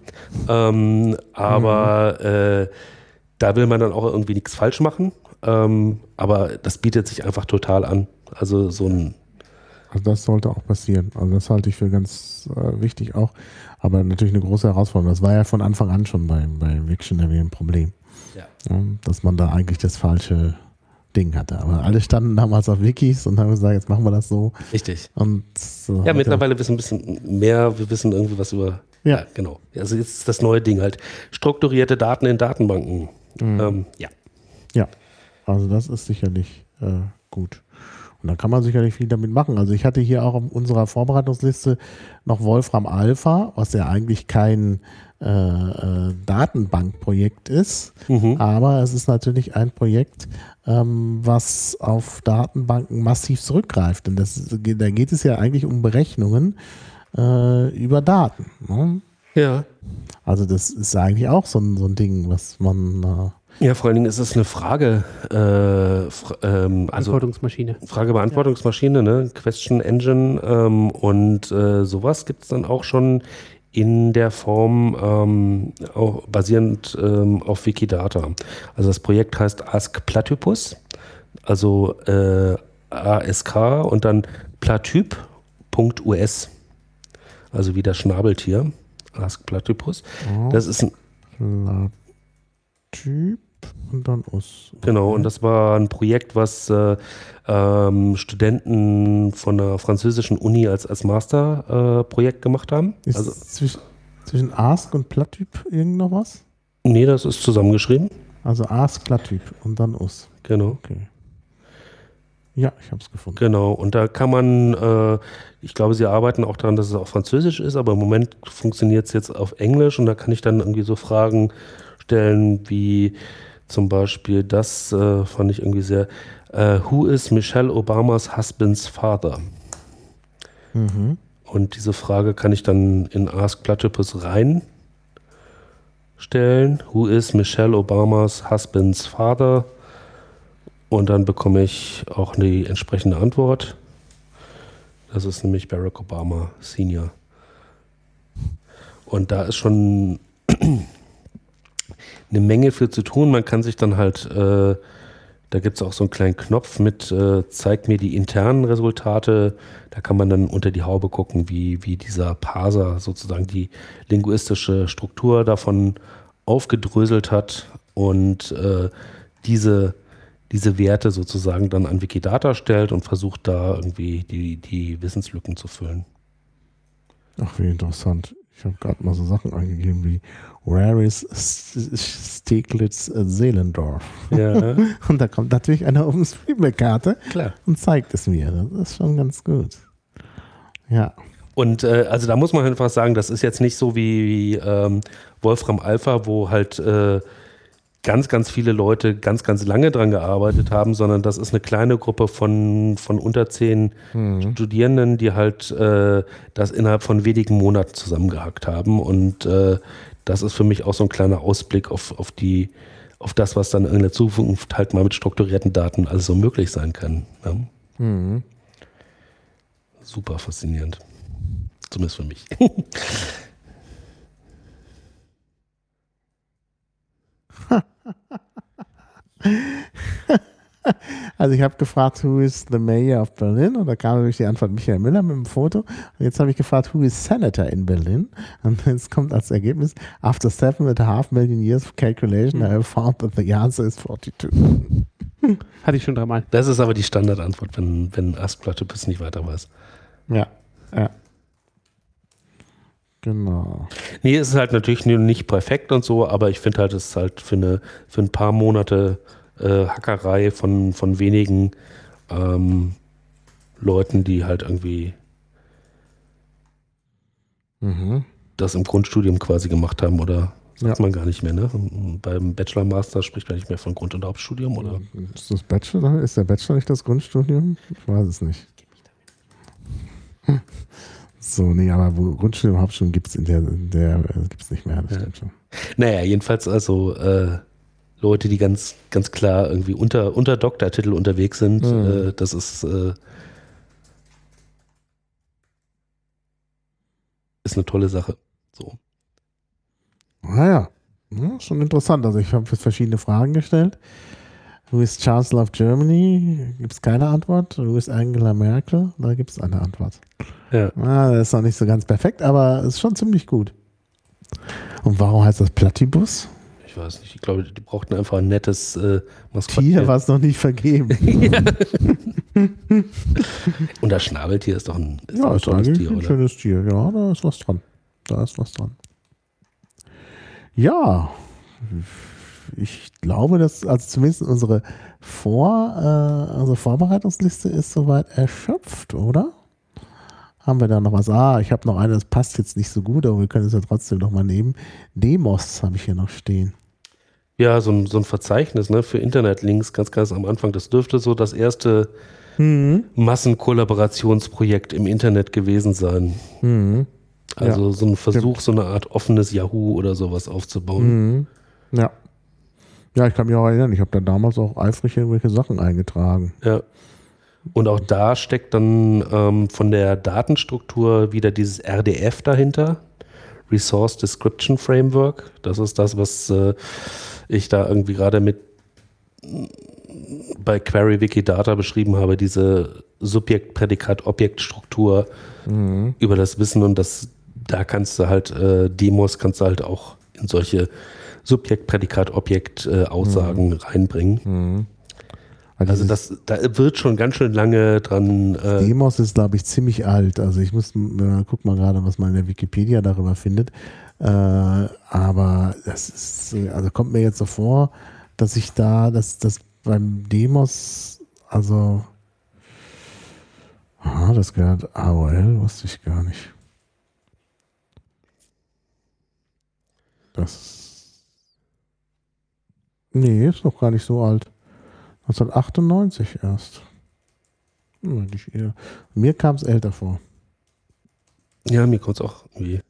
Speaker 2: Ähm, aber
Speaker 1: Mhm.
Speaker 2: äh, da will man dann auch irgendwie nichts falsch machen. Ähm, aber das bietet sich einfach total an. Also so ein
Speaker 1: Also das sollte auch passieren. Also das halte ich für ganz äh, wichtig auch. Aber natürlich eine große Herausforderung. Das war ja von Anfang an schon bei, bei Wiktionary ein Problem.
Speaker 2: Ja.
Speaker 1: Ja, dass man da eigentlich das falsche Ding hatte. Aber alle standen damals auf Wikis und haben gesagt, jetzt machen wir das so.
Speaker 2: Richtig.
Speaker 1: Und so
Speaker 2: Ja,
Speaker 1: hat
Speaker 2: mittlerweile wissen wir ein bisschen mehr, wir wissen irgendwie was über,
Speaker 1: Ja.
Speaker 2: ja, genau. Also jetzt ist das neue Ding halt, strukturierte Daten in Datenbanken.
Speaker 1: Mhm.
Speaker 2: Ähm, ja.
Speaker 1: Ja, also das ist sicherlich äh, gut. Und da kann man sicherlich viel damit machen. Also ich hatte hier auch auf unserer Vorbereitungsliste noch Wolfram Alpha, was ja eigentlich kein äh, äh, Datenbankprojekt ist,
Speaker 2: Mhm.
Speaker 1: aber es ist natürlich ein Projekt, ähm, was auf Datenbanken massiv zurückgreift. Denn das, da geht es ja eigentlich um Berechnungen äh, über Daten. Ne?
Speaker 2: Ja.
Speaker 1: Also das ist eigentlich auch so ein, so ein Ding, was man... Äh,
Speaker 2: Ja, vor allen Dingen ist es eine Frage, äh, fra ähm, also
Speaker 3: Antwortungsmaschine.
Speaker 2: Frage-Beantwortungsmaschine, ne? Question Engine ähm, und äh, sowas gibt es dann auch schon in der Form ähm, auch basierend ähm, auf Wikidata. Also das Projekt heißt Ask Platypus, also äh, A S K und dann platyp Punkt U S, also wie das Schnabeltier, Ask Platypus. Das ist ein
Speaker 1: Typ und dann Us.
Speaker 2: Genau, und das war ein Projekt, was äh, ähm, Studenten von der französischen Uni als, als Masterprojekt äh, Projekt gemacht haben.
Speaker 1: Ist
Speaker 2: Also,
Speaker 1: zwischen, zwischen Ask und Platyp irgend noch was?
Speaker 2: nee, das ist zusammengeschrieben.
Speaker 1: Also Ask, Platyp und dann Us.
Speaker 2: Genau,
Speaker 1: Okay. Ja, ich habe es gefunden.
Speaker 2: genau. Und da kann man, äh, ich glaube, sie arbeiten auch daran, dass es auf Französisch ist, aber im Moment funktioniert es jetzt auf Englisch und da kann ich dann irgendwie so Fragen stellen wie zum Beispiel, das äh, fand ich irgendwie sehr, äh, Who is Michelle Obamas husband's father?
Speaker 1: Mhm.
Speaker 2: Und diese Frage kann ich dann in Ask Platypus reinstellen. Who is Michelle Obamas husband's father? Und dann bekomme ich auch die entsprechende Antwort. Das ist nämlich Barack Obama Senior. Und da ist schon eine Menge für zu tun. Man kann sich dann halt, äh, da gibt es auch so einen kleinen Knopf mit, äh, zeigt mir die internen Resultate. Da kann man dann unter die Haube gucken, wie, wie dieser Parser sozusagen die linguistische Struktur davon aufgedröselt hat und äh, diese, diese Werte sozusagen dann an Wikidata stellt und versucht da irgendwie die, die Wissenslücken zu füllen.
Speaker 1: Ach, wie interessant. Ich habe gerade mal so Sachen eingegeben wie Where is Steglitz-Zehlendorf?
Speaker 2: Ja.
Speaker 1: Und da kommt natürlich eine OpenStreetMap-Karte
Speaker 2: Klar.
Speaker 1: und zeigt es mir. Das ist schon ganz gut. Ja.
Speaker 2: Und äh, also da muss man einfach sagen, das ist jetzt nicht so wie, wie ähm, Wolfram Alpha, wo halt äh, ganz, ganz viele Leute ganz, ganz lange dran gearbeitet haben, sondern das ist eine kleine Gruppe von, von unter zehn mhm. Studierenden, die halt äh, das innerhalb von wenigen Monaten zusammengehackt haben. Und äh, das ist für mich auch so ein kleiner Ausblick auf, auf, die, auf das, was dann in der Zukunft halt mal mit strukturierten Daten alles so möglich sein kann. Ja?
Speaker 1: Mhm.
Speaker 2: Super faszinierend. Zumindest für mich.
Speaker 1: Also ich habe gefragt, who is the mayor of Berlin? Und da kam natürlich die Antwort Michael Müller mit dem Foto. Und jetzt habe ich gefragt, who is senator in Berlin? Und jetzt kommt als Ergebnis, after seven and a half million years of calculation, I have found that the answer is forty-two.
Speaker 3: Hatte ich schon dreimal.
Speaker 2: Das ist aber die Standardantwort, wenn, wenn Asplatypus nicht weiter weiß.
Speaker 1: Ja, ja. Genau.
Speaker 2: Nee, es ist halt natürlich nicht perfekt und so, aber ich finde halt, es ist halt für, eine, für ein paar Monate äh, Hackerei von, von wenigen ähm, Leuten, die halt irgendwie
Speaker 1: mhm.
Speaker 2: das im Grundstudium quasi gemacht haben, oder sagt
Speaker 1: Ja.
Speaker 2: man gar nicht mehr, ne? Beim Bachelor, Master spricht man nicht mehr von Grund- und Hauptstudium, oder?
Speaker 1: Ist das Bachelor? Ist der Bachelor nicht das Grundstudium? Ich weiß es nicht. So, nee, aber wo Grundstudium, Hauptstudium gibt es in der, in der äh, gibt's nicht mehr. Das
Speaker 2: Ja.
Speaker 1: stimmt schon.
Speaker 2: Naja, jedenfalls also äh, Leute, die ganz, ganz klar irgendwie unter, unter Doktortitel unterwegs sind,
Speaker 1: Mhm.
Speaker 2: äh, das ist, äh, ist eine tolle Sache. So.
Speaker 1: Naja, ja, schon interessant. Also ich habe jetzt verschiedene Fragen gestellt. Who is Chancellor of Germany? Gibt es keine Antwort. Who is Angela Merkel? Da gibt es eine Antwort.
Speaker 2: Ja.
Speaker 1: Ah, das ist noch nicht so ganz perfekt, aber ist schon ziemlich gut. Und warum heißt das Platypus?
Speaker 2: Ich weiß nicht, ich glaube, die brauchten einfach ein nettes äh, Maskottchen.
Speaker 1: Tier, was noch nicht vergeben.
Speaker 2: Und das Schnabeltier ist doch ein, ist doch
Speaker 1: Ja,
Speaker 2: ein
Speaker 1: ist
Speaker 2: tolles
Speaker 1: eigentlich
Speaker 2: Tier,
Speaker 1: ein
Speaker 2: oder?
Speaker 1: schönes Tier. Ja, da ist was dran. Da ist was dran. Ja, ich glaube, dass also zumindest unsere Vor, äh, unsere Vorbereitungsliste ist soweit erschöpft, oder? Haben wir da noch was? Ah, ich habe noch eine, das passt jetzt nicht so gut, aber wir können es ja trotzdem noch mal nehmen. Demos habe ich hier noch stehen.
Speaker 2: Ja, so ein, so ein Verzeichnis, ne, für Internetlinks, ganz, ganz am Anfang. Das dürfte so das erste
Speaker 1: Mhm.
Speaker 2: Massenkollaborationsprojekt im Internet gewesen sein.
Speaker 1: Mhm.
Speaker 2: Also
Speaker 1: Ja,
Speaker 2: so ein Versuch, so eine Art offenes Yahoo oder sowas aufzubauen.
Speaker 1: Mhm. Ja. Ja, ich kann mich auch erinnern, ich habe da damals auch eifrig irgendwelche Sachen eingetragen.
Speaker 2: Ja. Und auch da steckt dann ähm, von der Datenstruktur wieder dieses R D F dahinter, Resource Description Framework. Das ist das, was äh, ich da irgendwie gerade mit bei Query Wikidata beschrieben habe, diese Subjekt-Prädikat-Objekt-Struktur
Speaker 1: Mhm.
Speaker 2: über das Wissen, und das, da kannst du halt äh, Demos kannst du halt auch in solche Subjekt-Prädikat-Objekt-Aussagen
Speaker 1: Mhm.
Speaker 2: reinbringen.
Speaker 1: Mhm.
Speaker 2: Also das, da wird schon ganz schön lange dran. Äh,
Speaker 1: Demos ist, glaube ich, ziemlich alt. Also ich muss, äh, guck mal gerade, was man in der Wikipedia darüber findet. Äh, aber das ist, also kommt mir jetzt so vor, dass ich da, dass das beim Demos, also ah, das gehört A O L, wusste ich gar nicht. Das nee, ist noch gar nicht so alt. neunzehnhundertachtundneunzig erst. Hm, nicht eher. Mir kam es älter vor.
Speaker 2: ja, mir kommt es auch irgendwie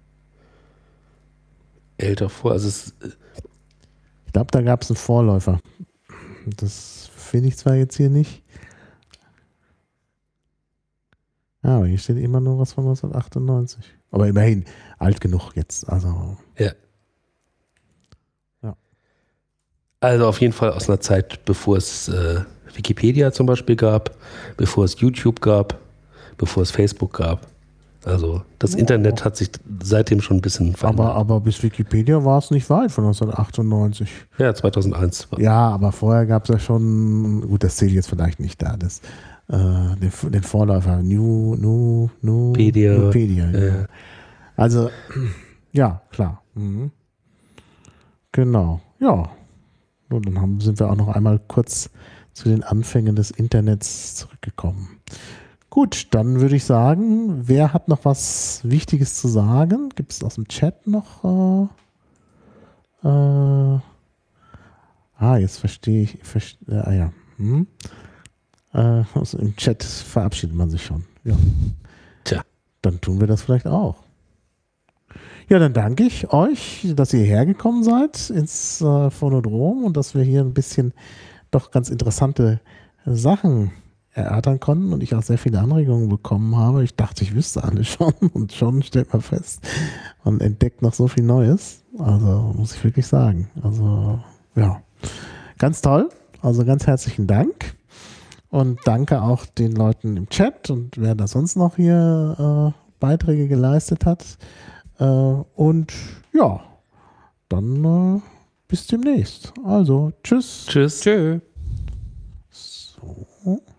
Speaker 2: älter vor. Also es,
Speaker 1: Ich glaube, da gab es einen Vorläufer. Das finde ich zwar jetzt hier nicht. Ja, aber hier steht immer nur was von neunzehnhundertachtundneunzig. Aber immerhin alt genug jetzt. Also.
Speaker 2: Ja.
Speaker 1: Ja.
Speaker 2: Also auf jeden Fall aus einer Zeit, bevor es äh, Wikipedia zum Beispiel gab, bevor es YouTube gab, bevor es Facebook gab. Also das
Speaker 1: Ja.
Speaker 2: Internet hat sich seitdem schon ein bisschen verändert.
Speaker 1: Aber, aber bis Wikipedia war es nicht weit von neunzehnhundertachtundneunzig.
Speaker 2: Ja, zweitauseneins.
Speaker 1: Ja, aber vorher gab es ja schon, gut, das zählt jetzt vielleicht nicht da, das, äh, den, den Vorläufer New, New, New,
Speaker 2: Pedia,
Speaker 1: Nupedia.
Speaker 2: äh.
Speaker 1: Ja. Also, ja, klar. Mhm. Genau, ja. Und dann haben, sind wir auch noch einmal kurz zu den Anfängen des Internets zurückgekommen. Gut, dann würde ich sagen, wer hat noch was Wichtiges zu sagen? Gibt es aus dem Chat noch? Äh, äh, ah, jetzt verstehe ich. Verste, äh, ah ja. Hm. Äh, also im Chat verabschiedet man sich schon. Ja.
Speaker 2: Tja.
Speaker 1: Dann tun wir das vielleicht auch. Ja, dann danke ich euch, dass ihr hergekommen seid ins äh, Phonodrom und dass wir hier ein bisschen doch ganz interessante Sachen erörtern konnten und ich auch sehr viele Anregungen bekommen habe. Ich dachte, ich wüsste alles schon und schon stellt man fest, man entdeckt noch so viel Neues. Also muss ich wirklich sagen. Also ja, ganz toll. Also ganz herzlichen Dank und danke auch den Leuten im Chat und wer da sonst noch hier äh, Beiträge geleistet hat. Äh, und ja, dann äh, bis demnächst. Also tschüss.
Speaker 2: Tschüss.
Speaker 3: Tschö.
Speaker 1: So.